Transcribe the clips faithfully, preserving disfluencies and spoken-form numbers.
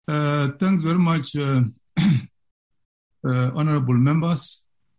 Uh, thanks very much, uh, uh, honorable members.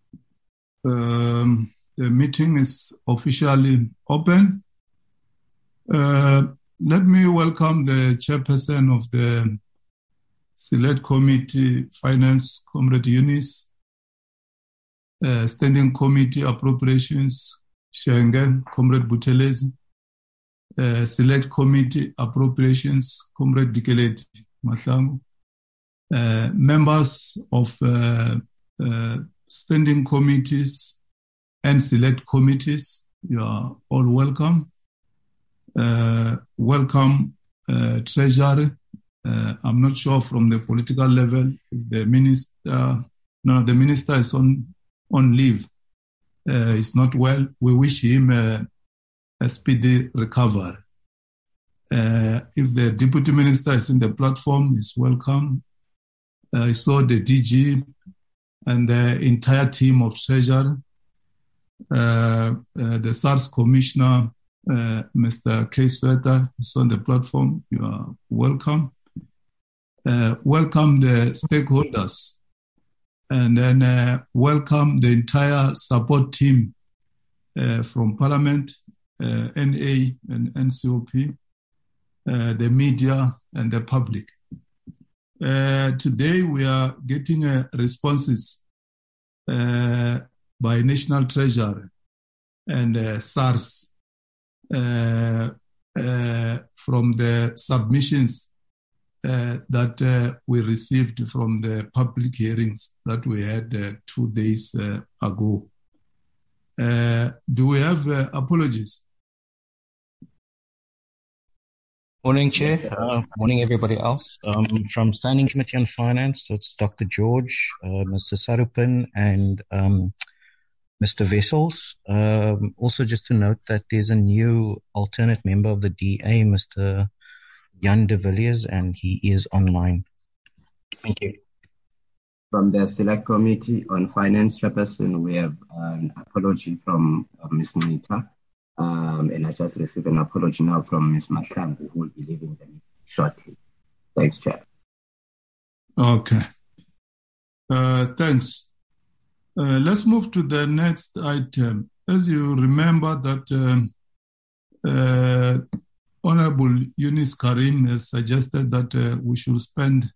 Um, the meeting is officially open. Uh, let me welcome the chairperson of the Select Committee Finance, Comrade Eunice, uh, Standing Committee Appropriations, Shengen, Comrade Buthelezi, uh, Select Committee Appropriations, Comrade Dikeledi Mahlangu, uh, members of uh, uh, standing committees and select committees, you are all welcome. Uh, welcome, uh, Treasury. Uh, I'm not sure from the political level if the minister, no, the minister is on on leave. Uh, he's not well. We wish him uh, a speedy recovery. Uh, if the deputy minister is in the platform, he's welcome. Uh, I saw the D G and the entire team of Treasury, uh, uh, the SARS Commissioner, uh, Mister K. Sweta, is on the platform. You are welcome. Uh, welcome the stakeholders, and then uh, welcome the entire support team uh, from Parliament, uh, N A and N C O P, uh, the media and the public. Uh, today we are getting uh, responses uh, by National Treasury and uh, SARS uh, uh, from the submissions uh, that uh, we received from the public hearings that we had uh, two days uh, ago. Uh, do we have uh, apologies? Morning, Chair. Uh, morning, everybody else. Um, from Standing Committee on Finance, it's Doctor George, uh, Mister Sarupin, and um, Mister Wessels. Um, also, just to note that there's a new alternate member of the D A, Mister Jan de Villiers, and he is online. Thank you. From the Select Committee on Finance Chairperson, we have an apology from uh, Miz Nita. Um, and I just received an apology now from Miz Mahlangu, who will be leaving the meeting shortly. Thanks, Chair. Okay. Uh, thanks. Uh, let's move to the next item. As you remember that um, uh, Honorable Eunice Karim has suggested that uh, we should spend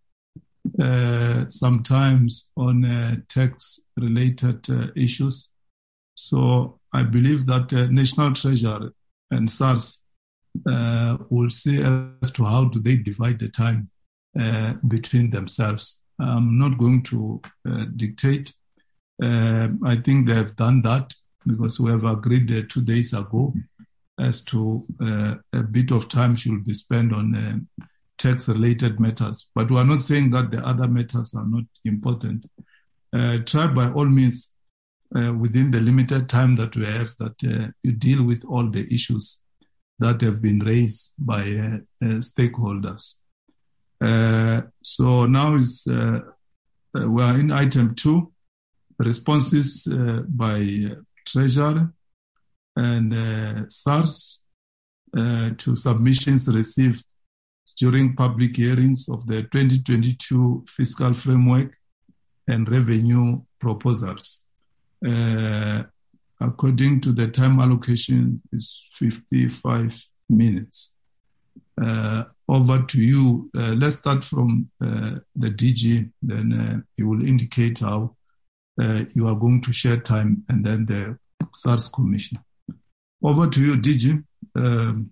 uh, some time on uh, tax-related uh, issues. So I believe that uh, National Treasury and SARS uh, will see as to how do they divide the time uh, between themselves. I'm not going to uh, dictate. Uh, I think they have done that because we have agreed uh, two days ago as to uh, a bit of time should be spent on uh, tax-related matters. But we are not saying that the other matters are not important. Uh, try by all means Uh, within the limited time that we have, that uh, you deal with all the issues that have been raised by uh, uh, stakeholders. Uh, so now is uh, uh, we are in item two, responses uh, by uh, Treasury and uh, SARS uh, to submissions received during public hearings of the twenty twenty-two fiscal framework and revenue proposals. Uh, according to the time allocation is fifty-five minutes. Uh, over to you. Uh, let's start from uh, the D G, then uh, you will indicate how uh, you are going to share time, and then the SARS Commission. Over to you, D G. Um,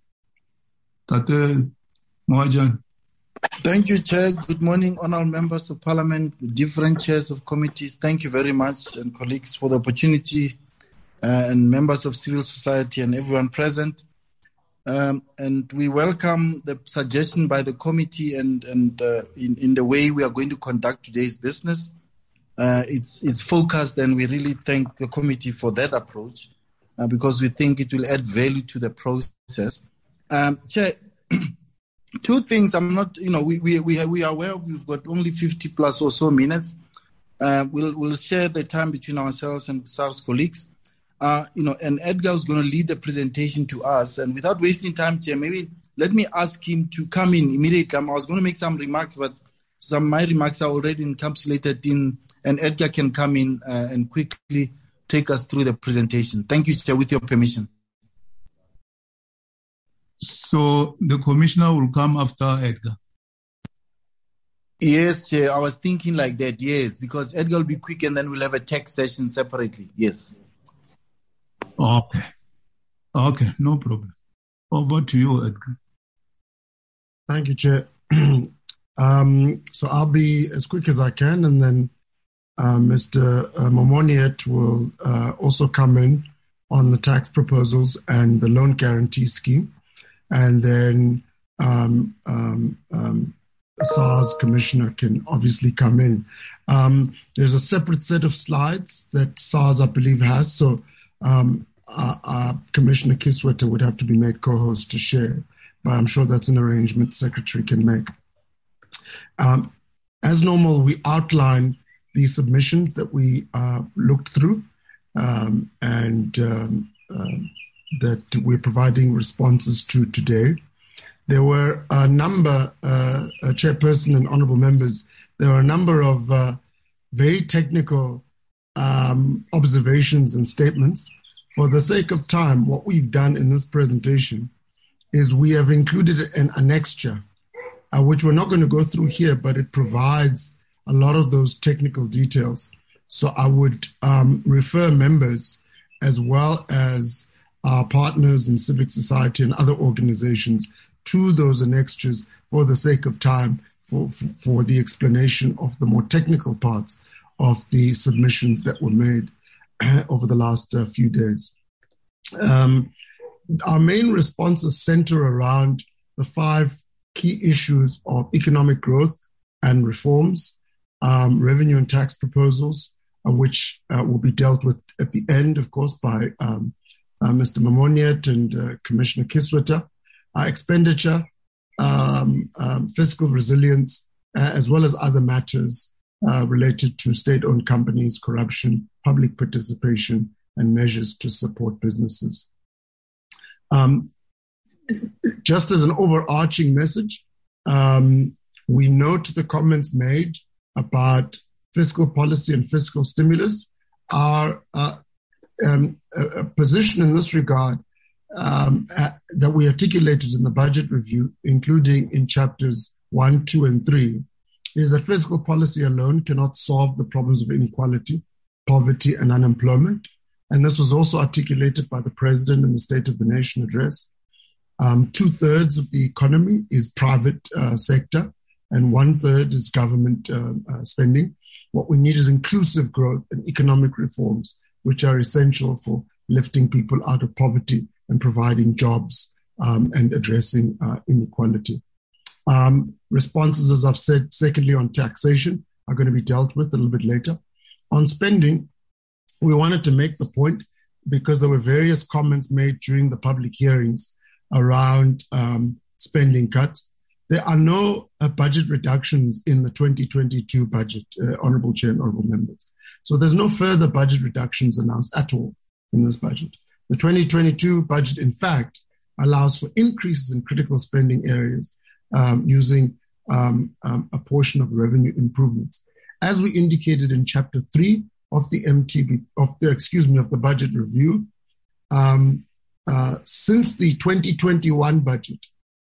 Tate Moajan. Thank you, Chair. Good morning, honourable members of Parliament, different chairs of committees. Thank you very much, and colleagues, for the opportunity, uh, and members of civil society and everyone present. Um, and we welcome the suggestion by the committee and, and uh, in, in the way we are going to conduct today's business. Uh, it's, it's focused, and we really thank the committee for that approach uh, because we think it will add value to the process. Um, Chair, two things. I'm not, you know, we we we are, we are aware we've got only fifty plus or so minutes. Uh, we'll we'll share the time between ourselves and SARS colleagues. Uh, you know, and Edgar is going to lead the presentation to us. And without wasting time, Chair, maybe let me ask him to come in immediately. I was going to make some remarks, but some of my remarks are already encapsulated in, and Edgar can come in uh, and quickly take us through the presentation. Thank you, Chair, with your permission. So the Commissioner will come after Edgar. Yes, Chair, I was thinking like that, yes, because Edgar will be quick and then we'll have a tech session separately, yes. Okay. Okay, no problem. Over to you, Edgar. Thank you, Chair. um, so I'll be as quick as I can, and then uh, Mister Momoniat will uh, also come in on the tax proposals and the loan guarantee scheme. And then um, um, um, SARS Commissioner can obviously come in. Um, there's a separate set of slides that SARS, I believe, has. So um, our, our Commissioner Kisweta would have to be made co-host to share, but I'm sure that's an arrangement the Secretary can make. Um, as normal, we outline the submissions that we uh, looked through um, and um, um, that we're providing responses to today. There were a number, uh, uh, Chairperson and honorable members, there were a number of uh, very technical um, observations and statements. For the sake of time, what we've done in this presentation is we have included an annexure, uh, which we're not going to go through here, but it provides a lot of those technical details. So I would um, refer members as well as our partners in civic society and other organizations to those annexures for the sake of time for, for, for the explanation of the more technical parts of the submissions that were made over the last uh, few days. Um, our main responses center around the five key issues of economic growth and reforms, um, revenue and tax proposals, uh, which uh, will be dealt with at the end, of course, by um, uh, Mister Momoniat and uh, Commissioner Kisweta, uh, expenditure, um, um, fiscal resilience, uh, as well as other matters uh, related to state-owned companies, corruption, public participation, and measures to support businesses. Um, just as an overarching message, um, we note the comments made about fiscal policy and fiscal stimulus. Our uh, um, a, a position in this regard um, uh, that we articulated in the budget review, including in chapters one, two, and three, is that fiscal policy alone cannot solve the problems of inequality, poverty, and unemployment. And this was also articulated by the President in the State of the Nation address. Um, two-thirds of the economy is private uh, sector, and one-third is government uh, uh, spending. What we need is inclusive growth and economic reforms, which are essential for lifting people out of poverty and providing jobs um, and addressing uh, inequality. Um, responses, as I've said, secondly, on taxation are going to be dealt with a little bit later. On spending, we wanted to make the point, because there were various comments made during the public hearings around um, spending cuts. There are no uh, budget reductions in the twenty twenty-two budget, uh, Honourable Chair and Honourable Members. So there's no further budget reductions announced at all in this budget. The twenty twenty-two budget, in fact, allows for increases in critical spending areas um, using um, um, a portion of revenue improvements. As we indicated in Chapter three of the M T B, of the, excuse me, of the budget review, um, uh, since the twenty twenty-one budget,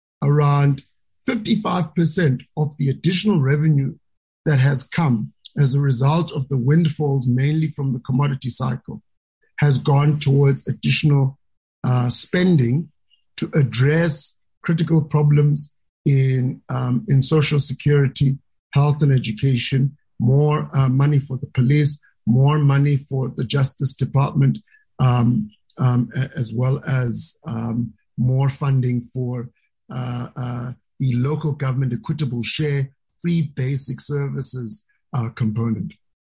around fifty-five percent of the additional revenue that has come as a result of the windfalls, mainly from the commodity cycle, has gone towards additional uh, spending to address critical problems in um, in social security, health and education, more uh, money for the police, more money for the Justice Department, um, um, as well as um, more funding for uh, uh, the local government equitable share, free basic services uh, component.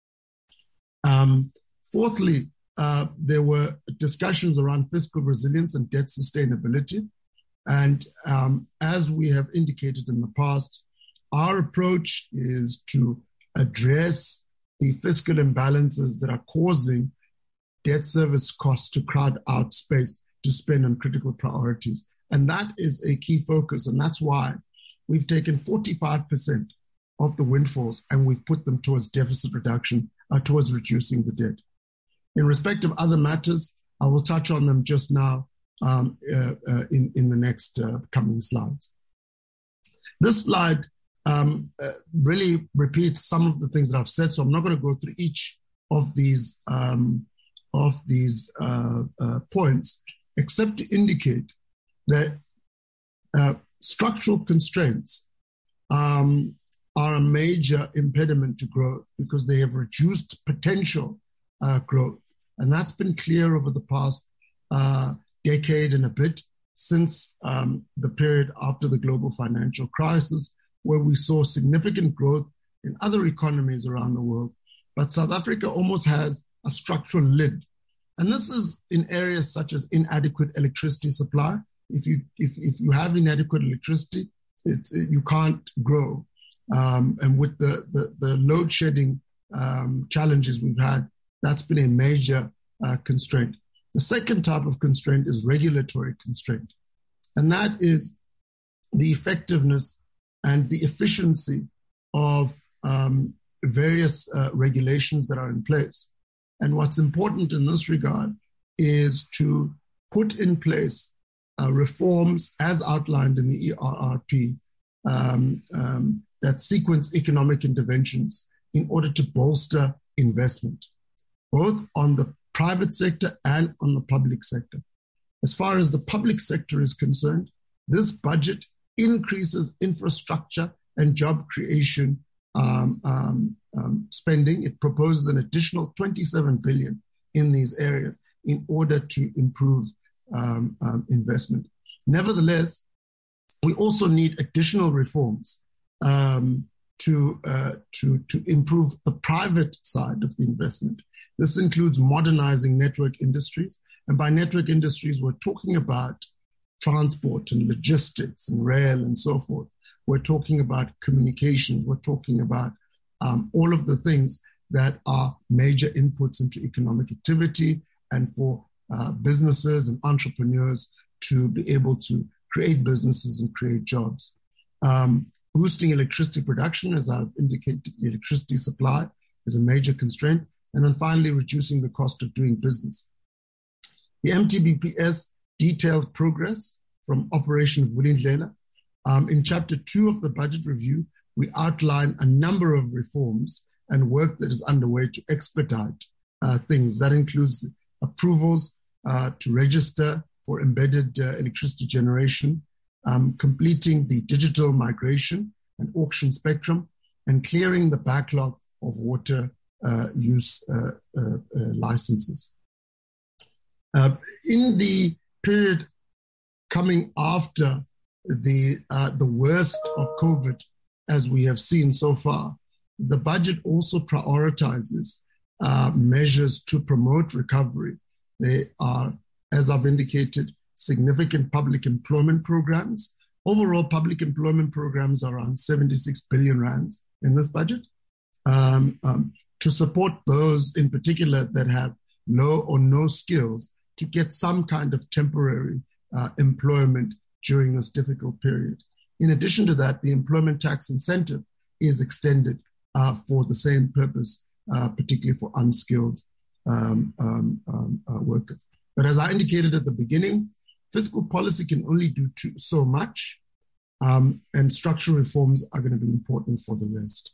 Um, fourthly, uh, there were discussions around fiscal resilience and debt sustainability. And um, as we have indicated in the past, our approach is to address the fiscal imbalances that are causing debt service costs to crowd out space to spend on critical priorities. And that is a key focus. And that's why we've taken forty-five percent of the windfalls, and we've put them towards deficit reduction, uh, towards reducing the debt. In respect of other matters, I will touch on them just now um, uh, uh, in, in the next uh, coming slides. This slide um, uh, really repeats some of the things that I've said, so I'm not going to go through each of these um, of these uh, uh, points, except to indicate that uh, structural constraints um, are a major impediment to growth because they have reduced potential uh, growth. And that's been clear over the past uh, decade and a bit since um, the period after the global financial crisis, where we saw significant growth in other economies around the world. But South Africa almost has a structural lid. And this is in areas such as inadequate electricity supply. If you if, if you have inadequate electricity, it's, you can't grow. Um, and with the, the, the load shedding um, challenges we've had, that's been a major uh, constraint. The second type of constraint is regulatory constraint. And that is the effectiveness and the efficiency of um, various uh, regulations that are in place. And what's important in this regard is to put in place uh, reforms as outlined in the E R R P um, um, that sequence economic interventions in order to bolster investment, both on the private sector and on the public sector. As far as the public sector is concerned, this budget increases infrastructure and job creation um, um, um, spending. It proposes an additional twenty-seven billion in these areas in order to improve um, um, investment. Nevertheless, we also need additional reforms um, to, uh, to, to improve the private side of the investment. This includes modernizing network industries. And by network industries, we're talking about transport and logistics and rail and so forth. We're talking about communications. We're talking about um, all of the things that are major inputs into economic activity and for uh, businesses and entrepreneurs to be able to create businesses and create jobs. Um, boosting electricity production, as I've indicated, the electricity supply is a major constraint. And then finally, reducing the cost of doing business. The M T B P S detailed progress from Operation Vulindlela. Um, in chapter two of the budget review, we outline a number of reforms and work that is underway to expedite uh, things. That includes approvals uh, to register for embedded uh, electricity generation, um, completing the digital migration and auction spectrum, and clearing the backlog of water uh, use uh, uh, uh, licenses. Uh, in the period coming after the uh, the worst of COVID, as we have seen so far, the budget also prioritizes uh, measures to promote recovery. They are, as I've indicated, significant public employment programs. Overall, public employment programs are around seventy-six billion rands in this budget um, um, to support those in particular that have low or no skills to get some kind of temporary uh, employment during this difficult period. In addition to that, the employment tax incentive is extended uh, for the same purpose, uh, particularly for unskilled um, um, um, uh, workers. But as I indicated at the beginning, fiscal policy can only do too, so much, um, and structural reforms are going to be important for the rest.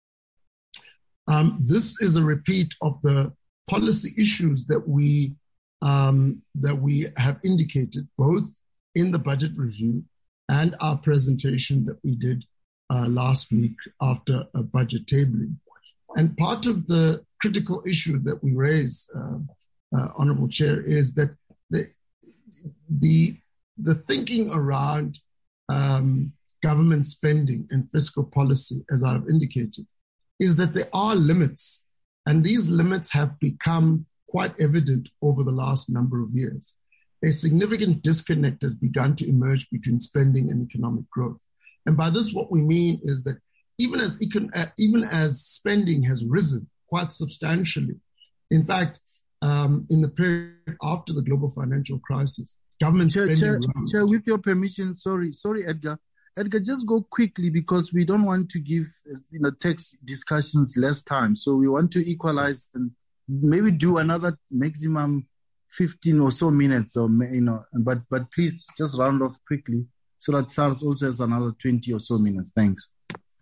Um, this is a repeat of the policy issues that we um, that we have indicated both in the budget review and our presentation that we did uh, last week after a budget tabling. And part of the critical issue that we raise, uh, uh, Honorable Chair, is that the the, the thinking around um, government spending and fiscal policy, as I've indicated, is that there are limits, and these limits have become quite evident over the last number of years. A significant disconnect has begun to emerge between spending and economic growth. And by this, what we mean is that even as econ- uh, even as spending has risen quite substantially, in fact, um, in the period after the global financial crisis, government Chair, spending... Chair, rose. Chair, with your permission, sorry, sorry, Edgar. Edgar, just go quickly because we don't want to give you know tax discussions less time. So we want to equalize and maybe do another maximum fifteen or so minutes, or you know. But but please just round off quickly so that SARS also has another twenty or so minutes. Thanks.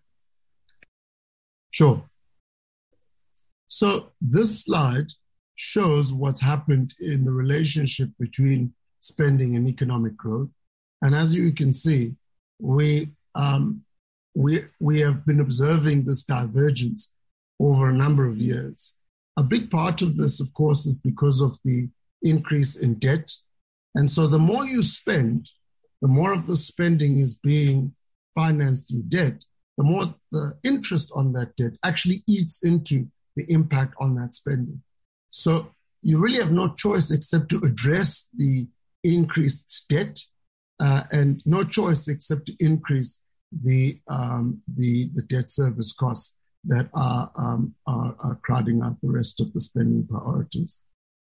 Sure. So this slide shows what's happened in the relationship between spending and economic growth. And as you can see, we um, we we have been observing this divergence over a number of years. A big part of this, of course, is because of the increase in debt. And so the more you spend, the more of the spending is being financed through debt, the more the interest on that debt actually eats into the impact on that spending. So you really have no choice except to address the increased debt uh, and no choice except to increase the um, the, the debt service costs that are, um, are, are crowding out the rest of the spending priorities.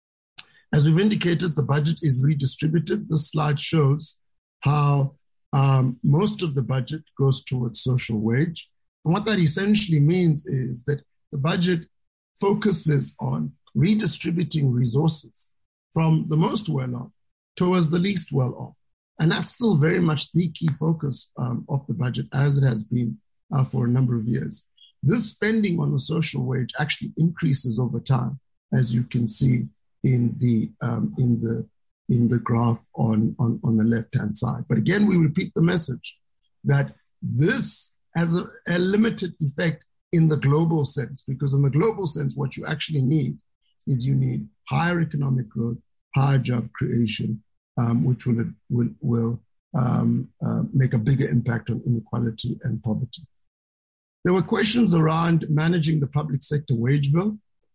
As we've indicated, the budget is redistributed. This slide shows how um, most of the budget goes towards social wage. And what that essentially means is that the budget focuses on redistributing resources from the most well-off towards the least well-off. And that's still very much the key focus um, of the budget, as it has been uh, for a number of years. This spending on the social wage actually increases over time, as you can see in the um, in the in the graph on, on, on the left-hand side. But again, we repeat the message that this has a, a limited effect in the global sense, because in the global sense, what you actually need is you need higher economic growth, higher job creation, um, which will will, will um, uh, make a bigger impact on inequality and poverty. There were questions around managing the public sector wage bill.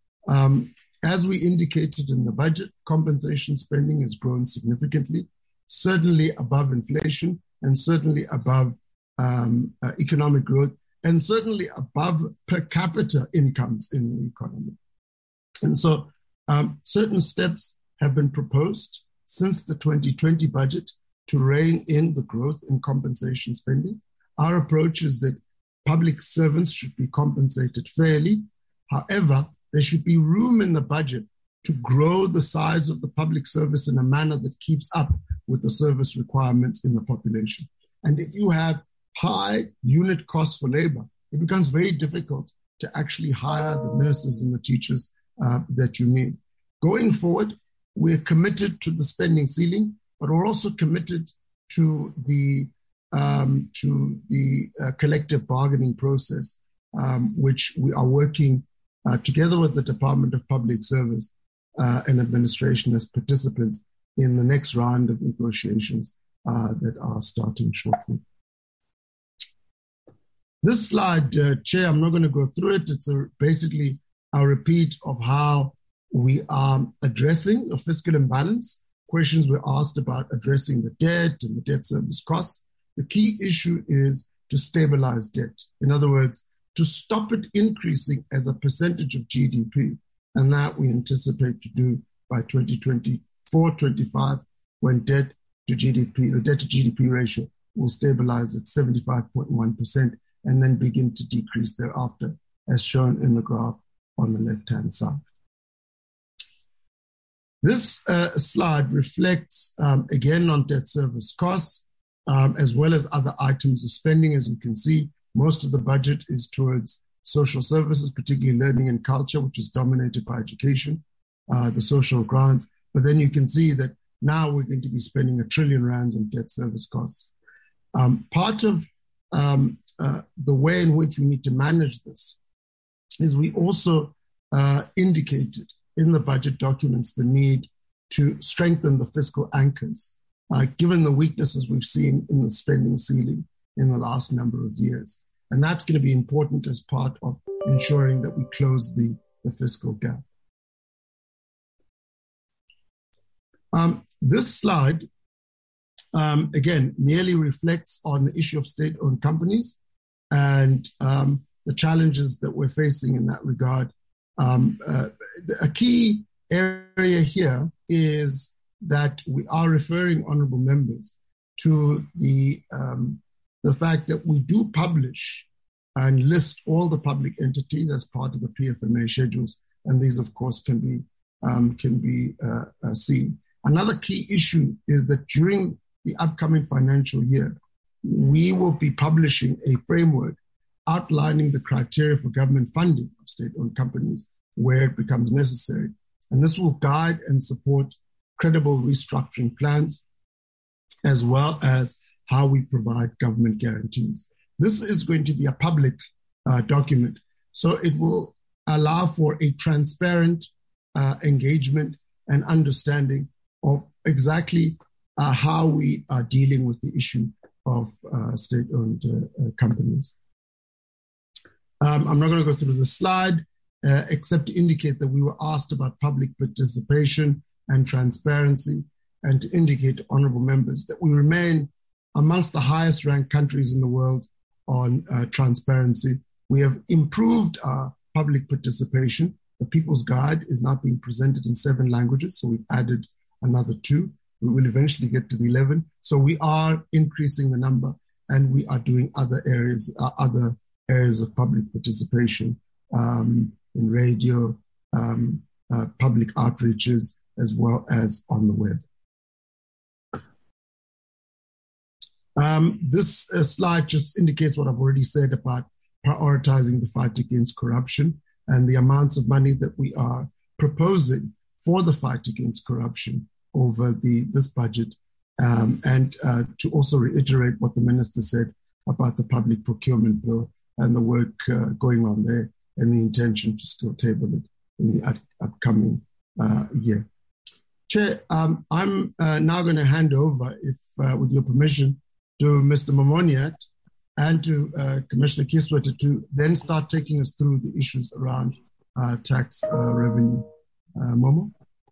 Um, as we indicated in the budget, compensation spending has grown significantly, certainly above inflation and certainly above um, uh, economic growth, and certainly above per capita incomes in the economy. And so um, certain steps have been proposed since the twenty twenty budget to rein in the growth in compensation spending. Our approach is that public servants should be compensated fairly. However, there should be room in the budget to grow the size of the public service in a manner that keeps up with the service requirements in the population. And if you have high unit costs for labor, it becomes very difficult to actually hire the nurses and the teachers uh, that you need. Going forward, we're committed to the spending ceiling, but we're also committed to the um, to the uh, collective bargaining process, um, which we are working uh, together with the Department of Public Service uh, and Administration as participants in the next round of negotiations uh, that are starting shortly. This slide, uh, Chair, I'm not going to go through it. It's a, basically a repeat of how we are addressing a fiscal imbalance. Questions were asked about addressing the debt and the debt service costs. The key issue is to stabilize debt. In other words, to stop it increasing as a percentage of G D P. And that we anticipate to do by twenty twenty-four twenty-five, when debt to G D P, the debt to G D P ratio will stabilize at seventy-five point one percent and then begin to decrease thereafter, as shown in the graph on the left-hand side. This uh, slide reflects, um, again, on debt service costs, um, as well as other items of spending. As you can see, most of the budget is towards social services, particularly learning and culture, which is dominated by education, uh, the social grants. But then you can see that now we're going to be spending a trillion rands on debt service costs. Um, part of um, uh, the way in which we need to manage this is we also uh, indicated in the budget documents the need to strengthen the fiscal anchors, uh, given the weaknesses we've seen in the spending ceiling in the last number of years. And that's going to be important as part of ensuring that we close the, the fiscal gap. Um, this slide, um, again, merely reflects on the issue of state-owned companies and um, the challenges that we're facing in that regard. Um, uh, a key area here is that we are referring honorable members to the um, the fact that we do publish and list all the public entities as part of the P F M A schedules, and these, of course, can be um, can be uh, uh, seen. Another key issue is that during the upcoming financial year, we will be publishing a framework outlining the criteria for government funding of state-owned companies where it becomes necessary. And this will guide and support credible restructuring plans, as well as how we provide government guarantees. This is going to be a public uh, document, so it will allow for a transparent uh, engagement and understanding of exactly uh, how we are dealing with the issue of uh, state-owned uh, uh, companies. Um, I'm not going to go through the slide, uh, except to indicate that we were asked about public participation and transparency, and to indicate to honorable members that we remain amongst the highest ranked countries in the world on uh, transparency. We have improved our public participation. The People's Guide is now being presented in seven languages, so we've added another two. We will eventually get to the eleven. So we are increasing the number, and we are doing other areas, uh, other areas of public participation um, in radio, um, uh, public outreaches, as well as on the web. Um, this uh, slide just indicates what I've already said about prioritizing the fight against corruption and the amounts of money that we are proposing for the fight against corruption over the this budget, um, and uh, to also reiterate what the minister said about the public procurement bill and the work uh, going on there and the intention to still table it in the up- upcoming uh, year. Chair, um, I'm uh, now going to hand over, if uh, with your permission, to Mister Momoniat and to uh, Commissioner Kisweta to then start taking us through the issues around uh, tax uh, revenue. Uh, Momo?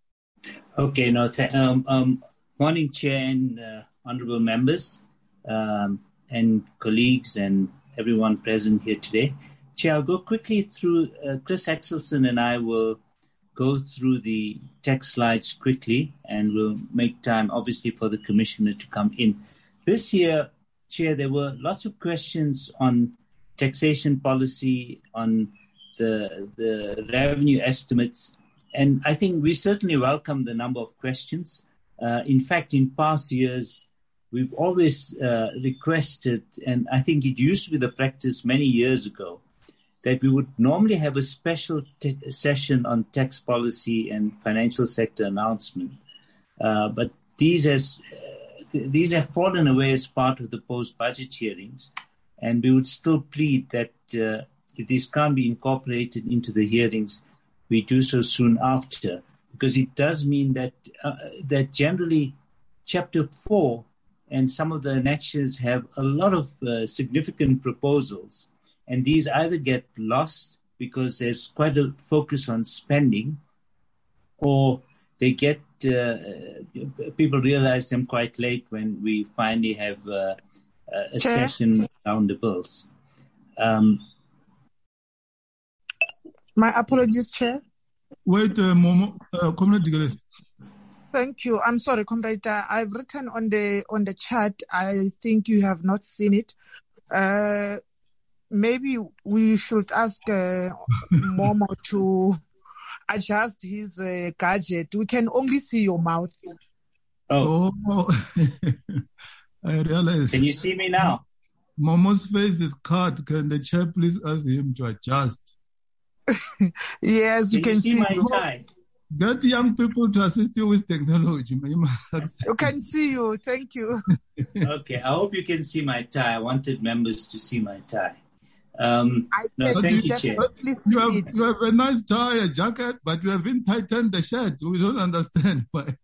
Okay, no, th- um, um, morning, Chair and uh, honorable members um, and colleagues and everyone present here today. Chair, I'll go quickly through, uh, Chris Axelson and I will go through the text slides quickly, and we'll make time, obviously, for the Commissioner to come in. This year, Chair, there were lots of questions on taxation policy, on the the revenue estimates, and I think we certainly welcome the number of questions. Uh, in fact, in past years, we've always uh, requested, and I think it used to be the practice many years ago, that we would normally have a special t- session on tax policy and financial sector announcement. Uh, but these has These have fallen away as part of the post-budget hearings, and we would still plead that uh, if these can't be incorporated into the hearings, we do so soon after, because it does mean that uh, that generally Chapter four and some of the annexures have a lot of uh, significant proposals, and these either get lost because there's quite a focus on spending, or they get uh, people realize them quite late when we finally have uh, a Chair? session around the bills. Um, My apologies, Chair. Wait, uh, Momo, uh, Comrade. Thank you. I'm sorry, Comrade. I've written on the on the chat. I think you have not seen it. Uh, maybe we should ask uh, Momo to adjust his uh, gadget. We can only see your mouth. Oh, oh. I realize. Can you see me now? Momo's face is cut. Can the chair please ask him to adjust? Yes, you can, can you see, see my tie. Get young people to assist you with technology. You can see you. Thank you. Okay, I hope you can see my tie. I wanted members to see my tie. Um, I no, can thank you, Chair. You have, you have a nice tie, a jacket, but you haven't tightened the shirt. We don't understand why.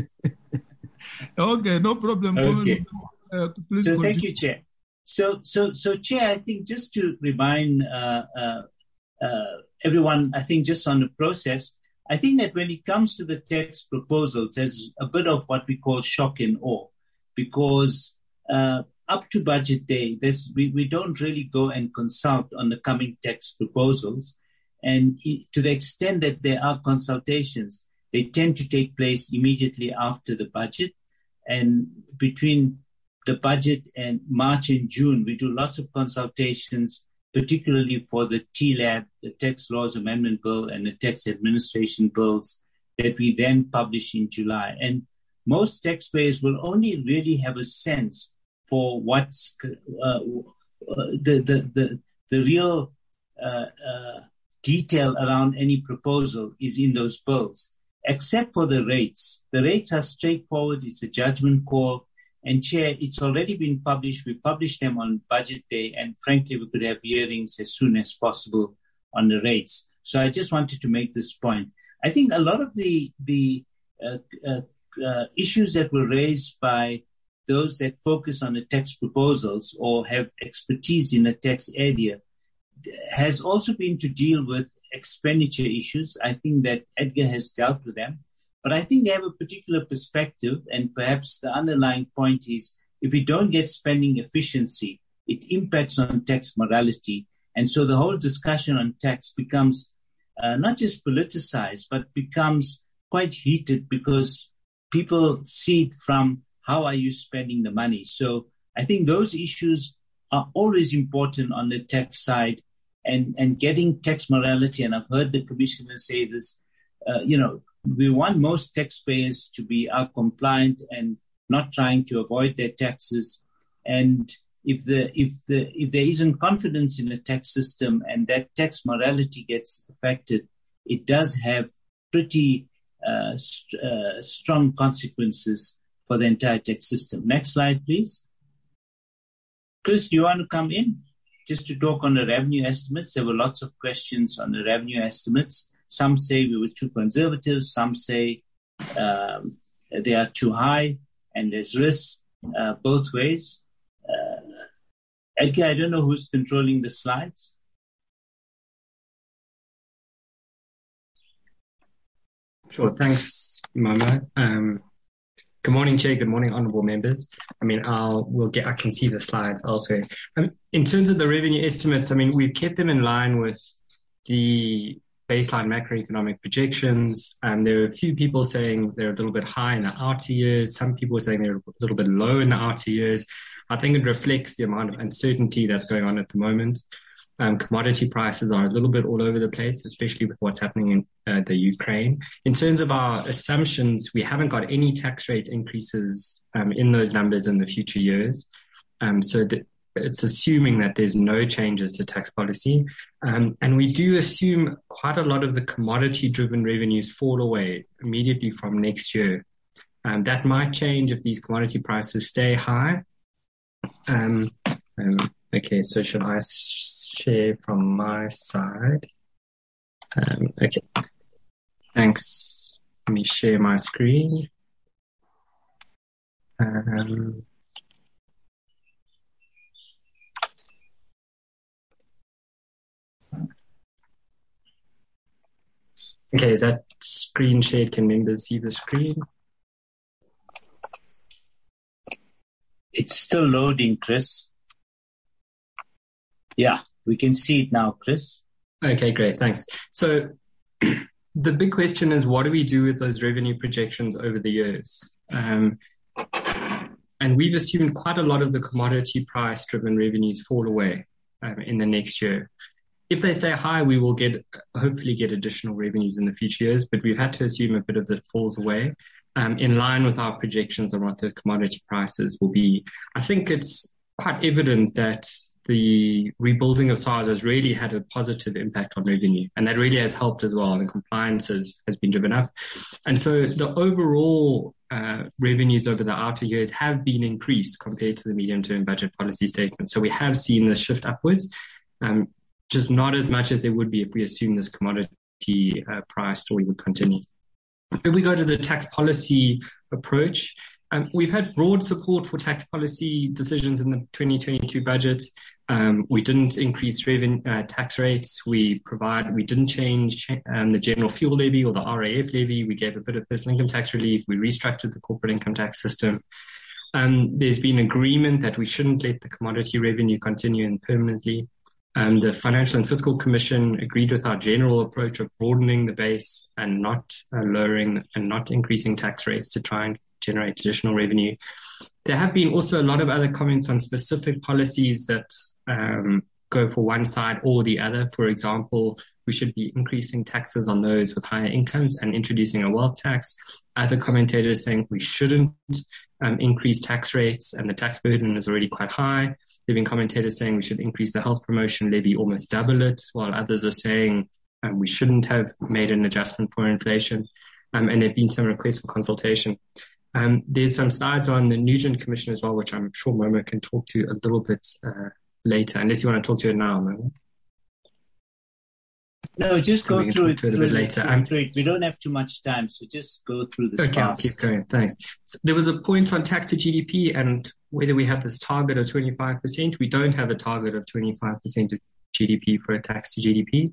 Okay, no problem. Okay. Uh, please so continue. Thank you, Chair. So, so, so, Chair, I think just to remind uh, uh, uh, everyone, I think just on the process, I think that when it comes to the tax proposals, there's a bit of what we call shock and awe, because uh, up to budget day, this, we, we don't really go and consult on the coming tax proposals. And to the extent that there are consultations, they tend to take place immediately after the budget. And between the budget and March and June, we do lots of consultations, particularly for the T LAB, the Tax Laws Amendment Bill, and the Tax Administration Bills that we then publish in July. And most taxpayers will only really have a sense for what's uh, the, the, the, the real uh, uh, detail around any proposal is in those bills, except for the rates. The rates are straightforward. It's a judgment call. And Chair, it's already been published. We published them on budget day, and frankly, we could have hearings as soon as possible on the rates. So I just wanted to make this point. I think a lot of the the uh, uh, uh, issues that were raised by those that focus on the tax proposals or have expertise in the tax area has also been to deal with expenditure issues. I think that Edgar has dealt with them. But I think they have a particular perspective, and perhaps the underlying point is if we don't get spending efficiency, it impacts on tax morality. And so the whole discussion on tax becomes uh, not just politicized, but becomes quite heated because people see it from how are you spending the money. So I think those issues are always important on the tax side, and, and getting tax morality. And I've heard the commissioner say this, uh, you know, we want most taxpayers to be uh, compliant and not trying to avoid their taxes. And if the if the if there isn't confidence in the tax system and that tax morality gets affected, it does have pretty uh, st- uh, strong consequences for the entire tax system. Next slide, please. Chris, do you want to come in just to talk on the revenue estimates? There were lots of questions on the revenue estimates. Some say we were too conservative. Some say um, they are too high, and there's risk uh, both ways. Uh, Edgar, I don't know who's controlling the slides. Sure, thanks, Mama. Um, good morning, Chair. Good morning, honourable members. I mean, I'll we'll get. I can see the slides elsewhere. Um, in terms of the revenue estimates, I mean, we've kept them in line with the baseline macroeconomic projections. Um, there are a few people saying they're a little bit high in the outer years. Some people are saying they're a little bit low in the outer years. I think it reflects the amount of uncertainty that's going on at the moment. Um, commodity prices are a little bit all over the place, especially with what's happening in uh, the Ukraine. In terms of our assumptions, we haven't got any tax rate increases um, in those numbers in the future years. Um, so that it's assuming that there's no changes to tax policy. Um, and we do assume quite a lot of the commodity-driven revenues fall away immediately from next year. Um, that might change if these commodity prices stay high. Um, um, okay, so should I share from my side? Um, okay, thanks. Let me share my screen. Um, Okay, is that screen shared? Can members see the screen? It's still loading, Chris. Yeah, we can see it now, Chris. Okay, great, thanks. So the big question is, what do we do with those revenue projections over the years? Um, and we've assumed quite a lot of the commodity price-driven revenues fall away um, in the next year. If they stay high, we will get, hopefully get additional revenues in the future years, but we've had to assume a bit of that falls away um, in line with our projections on what the commodity prices will be. I think it's quite evident that the rebuilding of SARS has really had a positive impact on revenue, and that really has helped as well. And compliance has, has been driven up. And so the overall uh, revenues over the outer years have been increased compared to the medium-term budget policy statement. So we have seen this shift upwards. Um, just not as much as there would be if we assume this commodity uh, price story would continue. If we go to the tax policy approach, um, we've had broad support for tax policy decisions in the twenty twenty-two budget. Um, we didn't increase revenue, uh, tax rates. We provide, we didn't change um, the general fuel levy or the R A F levy. We gave a bit of personal income tax relief. We restructured the corporate income tax system. Um, there's been agreement that we shouldn't let the commodity revenue continue impermanently. Um, the Financial and Fiscal Commission agreed with our general approach of broadening the base and not uh, lowering and not increasing tax rates to try and generate additional revenue. There have been also a lot of other comments on specific policies that um, go for one side or the other. For example, we should be increasing taxes on those with higher incomes and introducing a wealth tax. Other commentators saying we shouldn't um, increase tax rates and the tax burden is already quite high. There have been commentators saying we should increase the health promotion levy, almost double it, while others are saying um, we shouldn't have made an adjustment for inflation. Um, and there have been some requests for consultation. Um, there's some slides on the Nugent Commission as well, which I'm sure Momo can talk to a little bit uh, later, unless you want to talk to it now, Momo. No, just go through it, through it a bit later. Through, through it. We don't have too much time, so just go through the Okay, I'll keep going. Thanks. So there was a point on tax to G D P and whether we have this target of twenty-five percent. We don't have a target of twenty-five percent of G D P for a tax to G D P.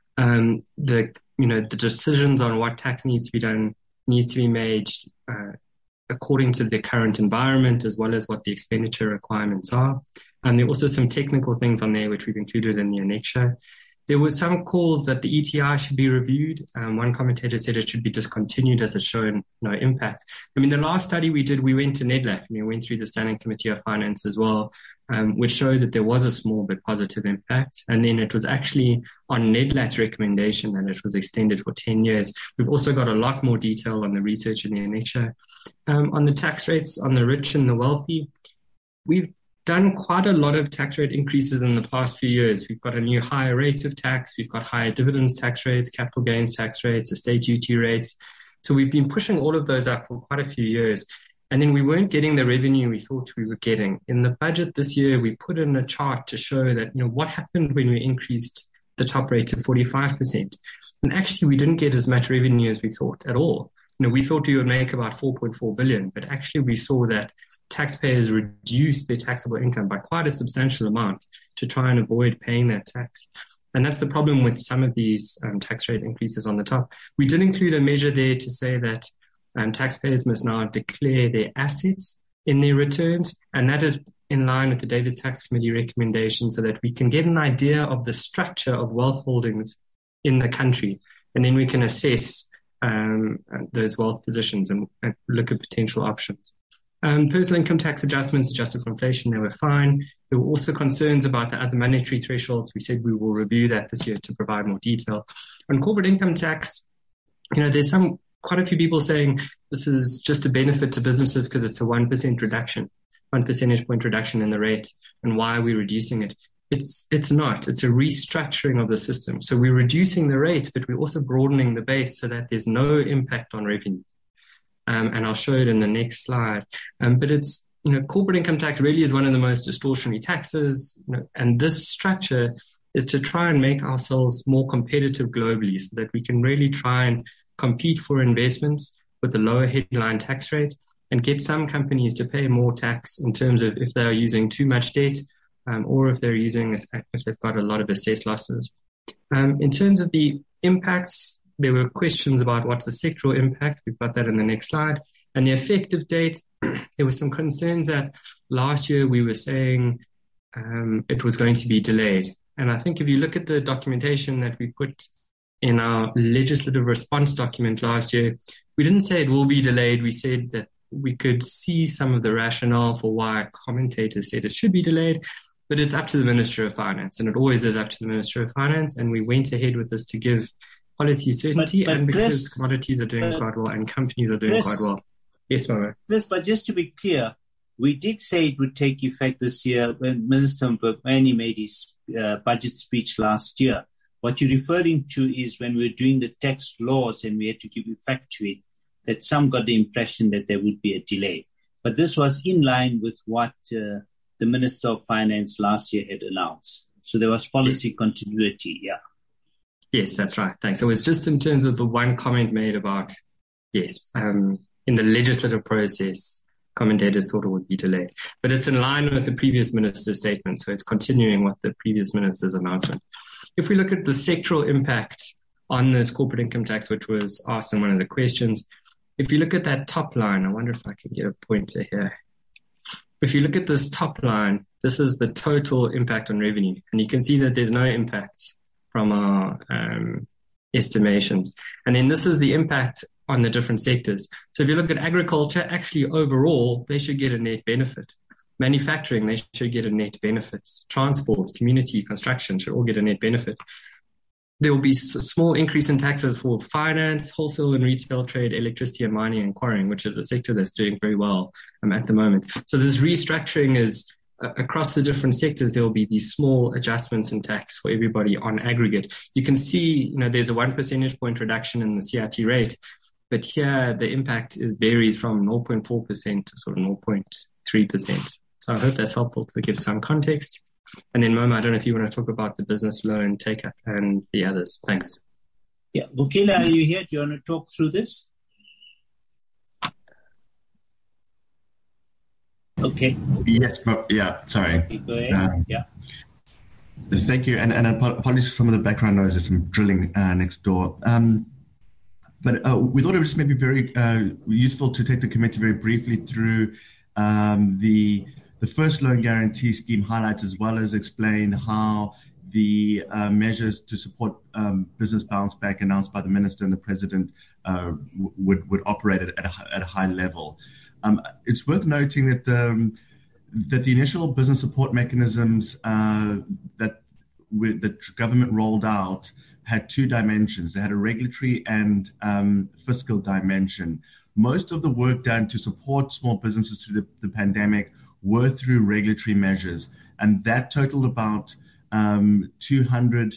Um, the, you know, the decisions on what tax needs to be done needs to be made uh, according to the current environment as well as what the expenditure requirements are. And there are also some technical things on there which we've included in the annexure. There were some calls that the E T I should be reviewed. Um, one commentator said it should be discontinued as it's shown no impact. I mean, the last study we did, we went to NEDLAC and we went through the Standing Committee of Finance as well, um, which showed that there was a small but positive impact. And then it was actually on NEDLAC's recommendation that it was extended for ten years. We've also got a lot more detail on the research in the annexure. Um, on the tax rates on the rich and the wealthy, we've done quite a lot of tax rate increases in the past few years. We've got a new higher rate of tax. We've got higher dividends tax rates, capital gains tax rates, estate duty rates. So we've been pushing all of those up for quite a few years. And then we weren't getting the revenue we thought we were getting. In the budget this year, we put in a chart to show that, you know, what happened when we increased the top rate to forty-five percent. And actually, we didn't get as much revenue as we thought at all. You know, we thought we would make about four point four billion, but actually we saw that taxpayers reduced their taxable income by quite a substantial amount to try and avoid paying that tax. And that's the problem with some of these um, tax rate increases on the top. We did include a measure there to say that um, taxpayers must now declare their assets in their returns. And that is in line with the Davis Tax Committee recommendation so that we can get an idea of the structure of wealth holdings in the country. And then we can assess um, those wealth positions and, and look at potential options. Um, personal income tax adjustments adjusted for inflation, they were fine. There were also concerns about the other monetary thresholds. We said we will review that this year to provide more detail. On corporate income tax, you know, there's some, quite a few people saying this is just a benefit to businesses because it's a one percent reduction, one percentage point reduction in the rate. And why are we reducing it? It's, it's not. It's a restructuring of the system. So we're reducing the rate, but we're also broadening the base so that there's no impact on revenue. Um, and I'll show it in the next slide. Um, but it's, you know, corporate income tax really is one of the most distortionary taxes. You know, and this structure is to try and make ourselves more competitive globally so that we can really try and compete for investments with a lower headline tax rate and get some companies to pay more tax in terms of if they're using too much debt um, or if they're using, if they've got a lot of assessed losses. Um, in terms of the impacts, there were questions about what's the sectoral impact. We've got that in the next slide. And the effective date, there were some concerns that last year we were saying um, it was going to be delayed. And I think if you look at the documentation that we put in our legislative response document last year, we didn't say it will be delayed. We said that we could see some of the rationale for why commentators said it should be delayed, but it's up to the Minister of Finance. And it always is up to the Minister of Finance. And we went ahead with this to give policy certainty, but, but and because Chris, commodities are doing but, quite well and companies are doing Chris, quite well. Yes, Mama. Chris, but just to be clear, we did say it would take effect this year when Minister Mboweni made his uh, budget speech last year. What you're referring to is when we were doing the tax laws and we had to give effect to it, that some got the impression that there would be a delay. But this was in line with what uh, the Minister of Finance last year had announced. So there was policy yes. continuity, yeah. Yes, that's right. Thanks. It was just in terms of the one comment made about, yes, um, in the legislative process, commentators thought it would be delayed. But it's in line with the previous minister's statement, so it's continuing with the previous minister's announcement. If we look at the sectoral impact on this corporate income tax, which was asked in one of the questions, if you look at that top line, I wonder if I can get a pointer here. If you look at this top line, this is the total impact on revenue, and you can see that there's no impact from our um, estimations. And then this is the impact on the different sectors. So if you look at agriculture, actually overall, they should get a net benefit. Manufacturing, they should get a net benefit. Transport, community, construction should all get a net benefit. There will be a small increase in taxes for finance, wholesale and retail trade, electricity and mining and quarrying, which is a sector that's doing very well um, at the moment. So this restructuring is uh, across the different sectors. There will be these small adjustments in tax for everybody on aggregate. You can see, you know, there's a one percentage point reduction in the C I T rate, but here the impact is varies from zero point four percent to sort of zero point three percent. So I hope that's helpful to give some context. And then, Moma, I don't know if you want to talk about the business loan take-up and the others. Thanks. Yeah. Vukile, are you here? Do you want to talk through this? Okay. Yes, but yeah, sorry. Okay, go ahead. Um, yeah. Thank you. And, and apologies for some of the background noise. There's some drilling uh, next door. Um, but uh, we thought it was maybe very uh, useful to take the committee very briefly through um, the The first loan guarantee scheme highlights, as well as explain how the uh, measures to support um, business bounce back announced by the minister and the president uh, w- would would operate at a, at a high level. Um, it's worth noting that the, that the initial business support mechanisms uh, that we, that government rolled out had two dimensions. They had a regulatory and um, fiscal dimension. Most of the work done to support small businesses through the, the pandemic were through regulatory measures, and that totaled about um, two hundred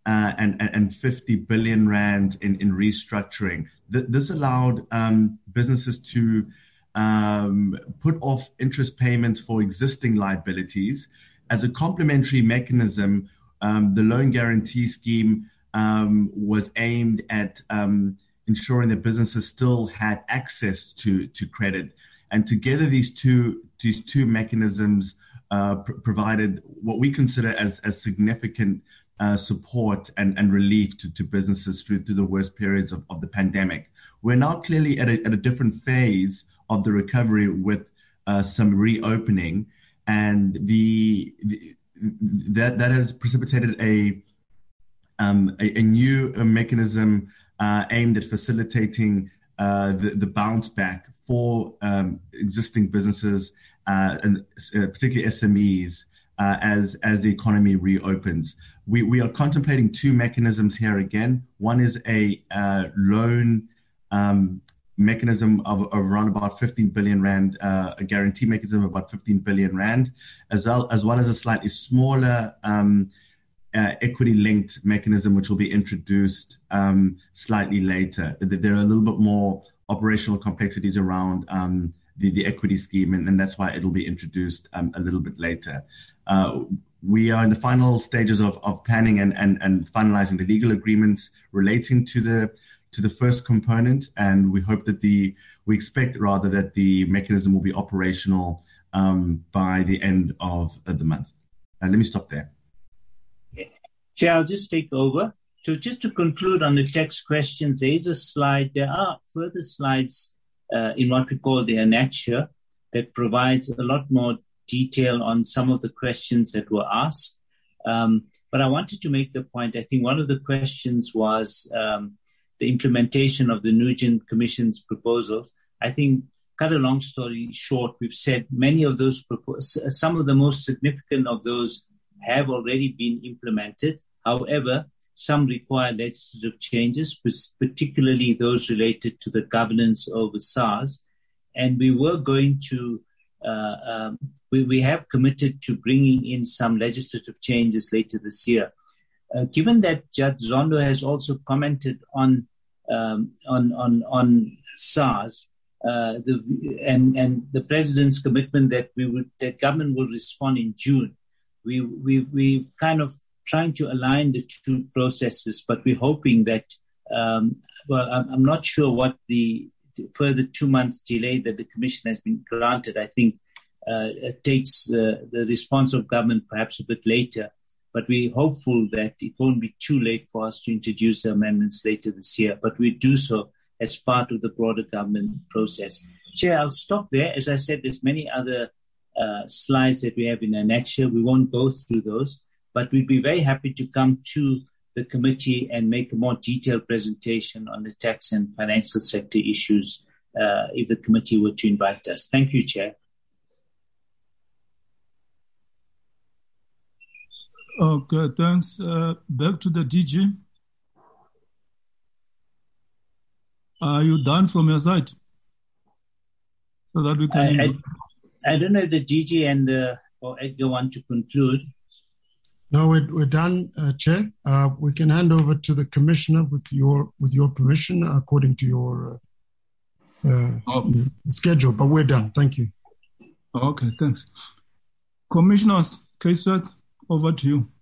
fifty billion rand in, in restructuring. Th- this allowed um, businesses to um, put off interest payments for existing liabilities. As a complementary mechanism, um, the loan guarantee scheme um, was aimed at um, ensuring that businesses still had access to, to credit. And together, these two these two mechanisms uh, pr- provided what we consider as, as significant uh, support and, and relief to, to businesses through, through the worst periods of, of the pandemic. We're now clearly at a, at a different phase of the recovery with uh, some reopening, and the, the that that has precipitated a um, a, a new mechanism uh, aimed at facilitating uh, the, the bounce back for um, existing businesses uh, and uh, particularly S M Es uh, as as the economy reopens. We we are contemplating two mechanisms here again. One is a uh, loan um, mechanism of, of around about fifteen billion rand, uh, a guarantee mechanism of about fifteen billion rand, as well as well as a slightly smaller um, uh, equity-linked mechanism, which will be introduced um, slightly later. There are a little bit more operational complexities around um, the, the equity scheme, and, and that's why it'll be introduced um, a little bit later. Uh, we are in the final stages of, of planning and, and, and finalizing the legal agreements relating to the to the first component, and we hope that the we expect rather that the mechanism will be operational um, by the end of the month. Uh, let me stop there. Chair, I'll just take over. So just to conclude on the text questions, there is a slide. There are further slides uh, in what we call the annexure that provides a lot more detail on some of the questions that were asked. Um, but I wanted to make the point, I think one of the questions was um, the implementation of the Nugent Commission's proposals. I think, cut a long story short, we've said many of those, propos- some of the most significant of those have already been implemented. However, some require legislative changes, particularly those related to the governance over SARS. And we were going to, uh, um, we, we have committed to bringing in some legislative changes later this year. Uh, given that Judge Zondo has also commented on um, on on on SARS, uh, the, and and the president's commitment that we would that government will respond in June, we we we kind of trying to align the two processes, but we're hoping that, um, well, I'm, I'm not sure what the further two months delay that the commission has been granted, I think uh, it takes the, the response of government perhaps a bit later, but we're hopeful that it won't be too late for us to introduce the amendments later this year, but we do so as part of the broader government process. Chair, I'll stop there. As I said, there's many other uh, slides that we have in annexure. We won't go through those, but we'd be very happy to come to the committee and make a more detailed presentation on the tax and financial sector issues uh, if the committee were to invite us. Thank you, Chair. Okay, thanks. Uh, back to the D G. Are you done from your side? So that we can... I, I, I don't know if the D G and uh, or Edgar want to conclude. No, we're, we're done, uh, Chair. Uh, we can hand over to the Commissioner with your with your permission, according to your uh, uh, oh. schedule. But we're done. Thank you. Okay, thanks. Commissioners, Keiswet, over to you.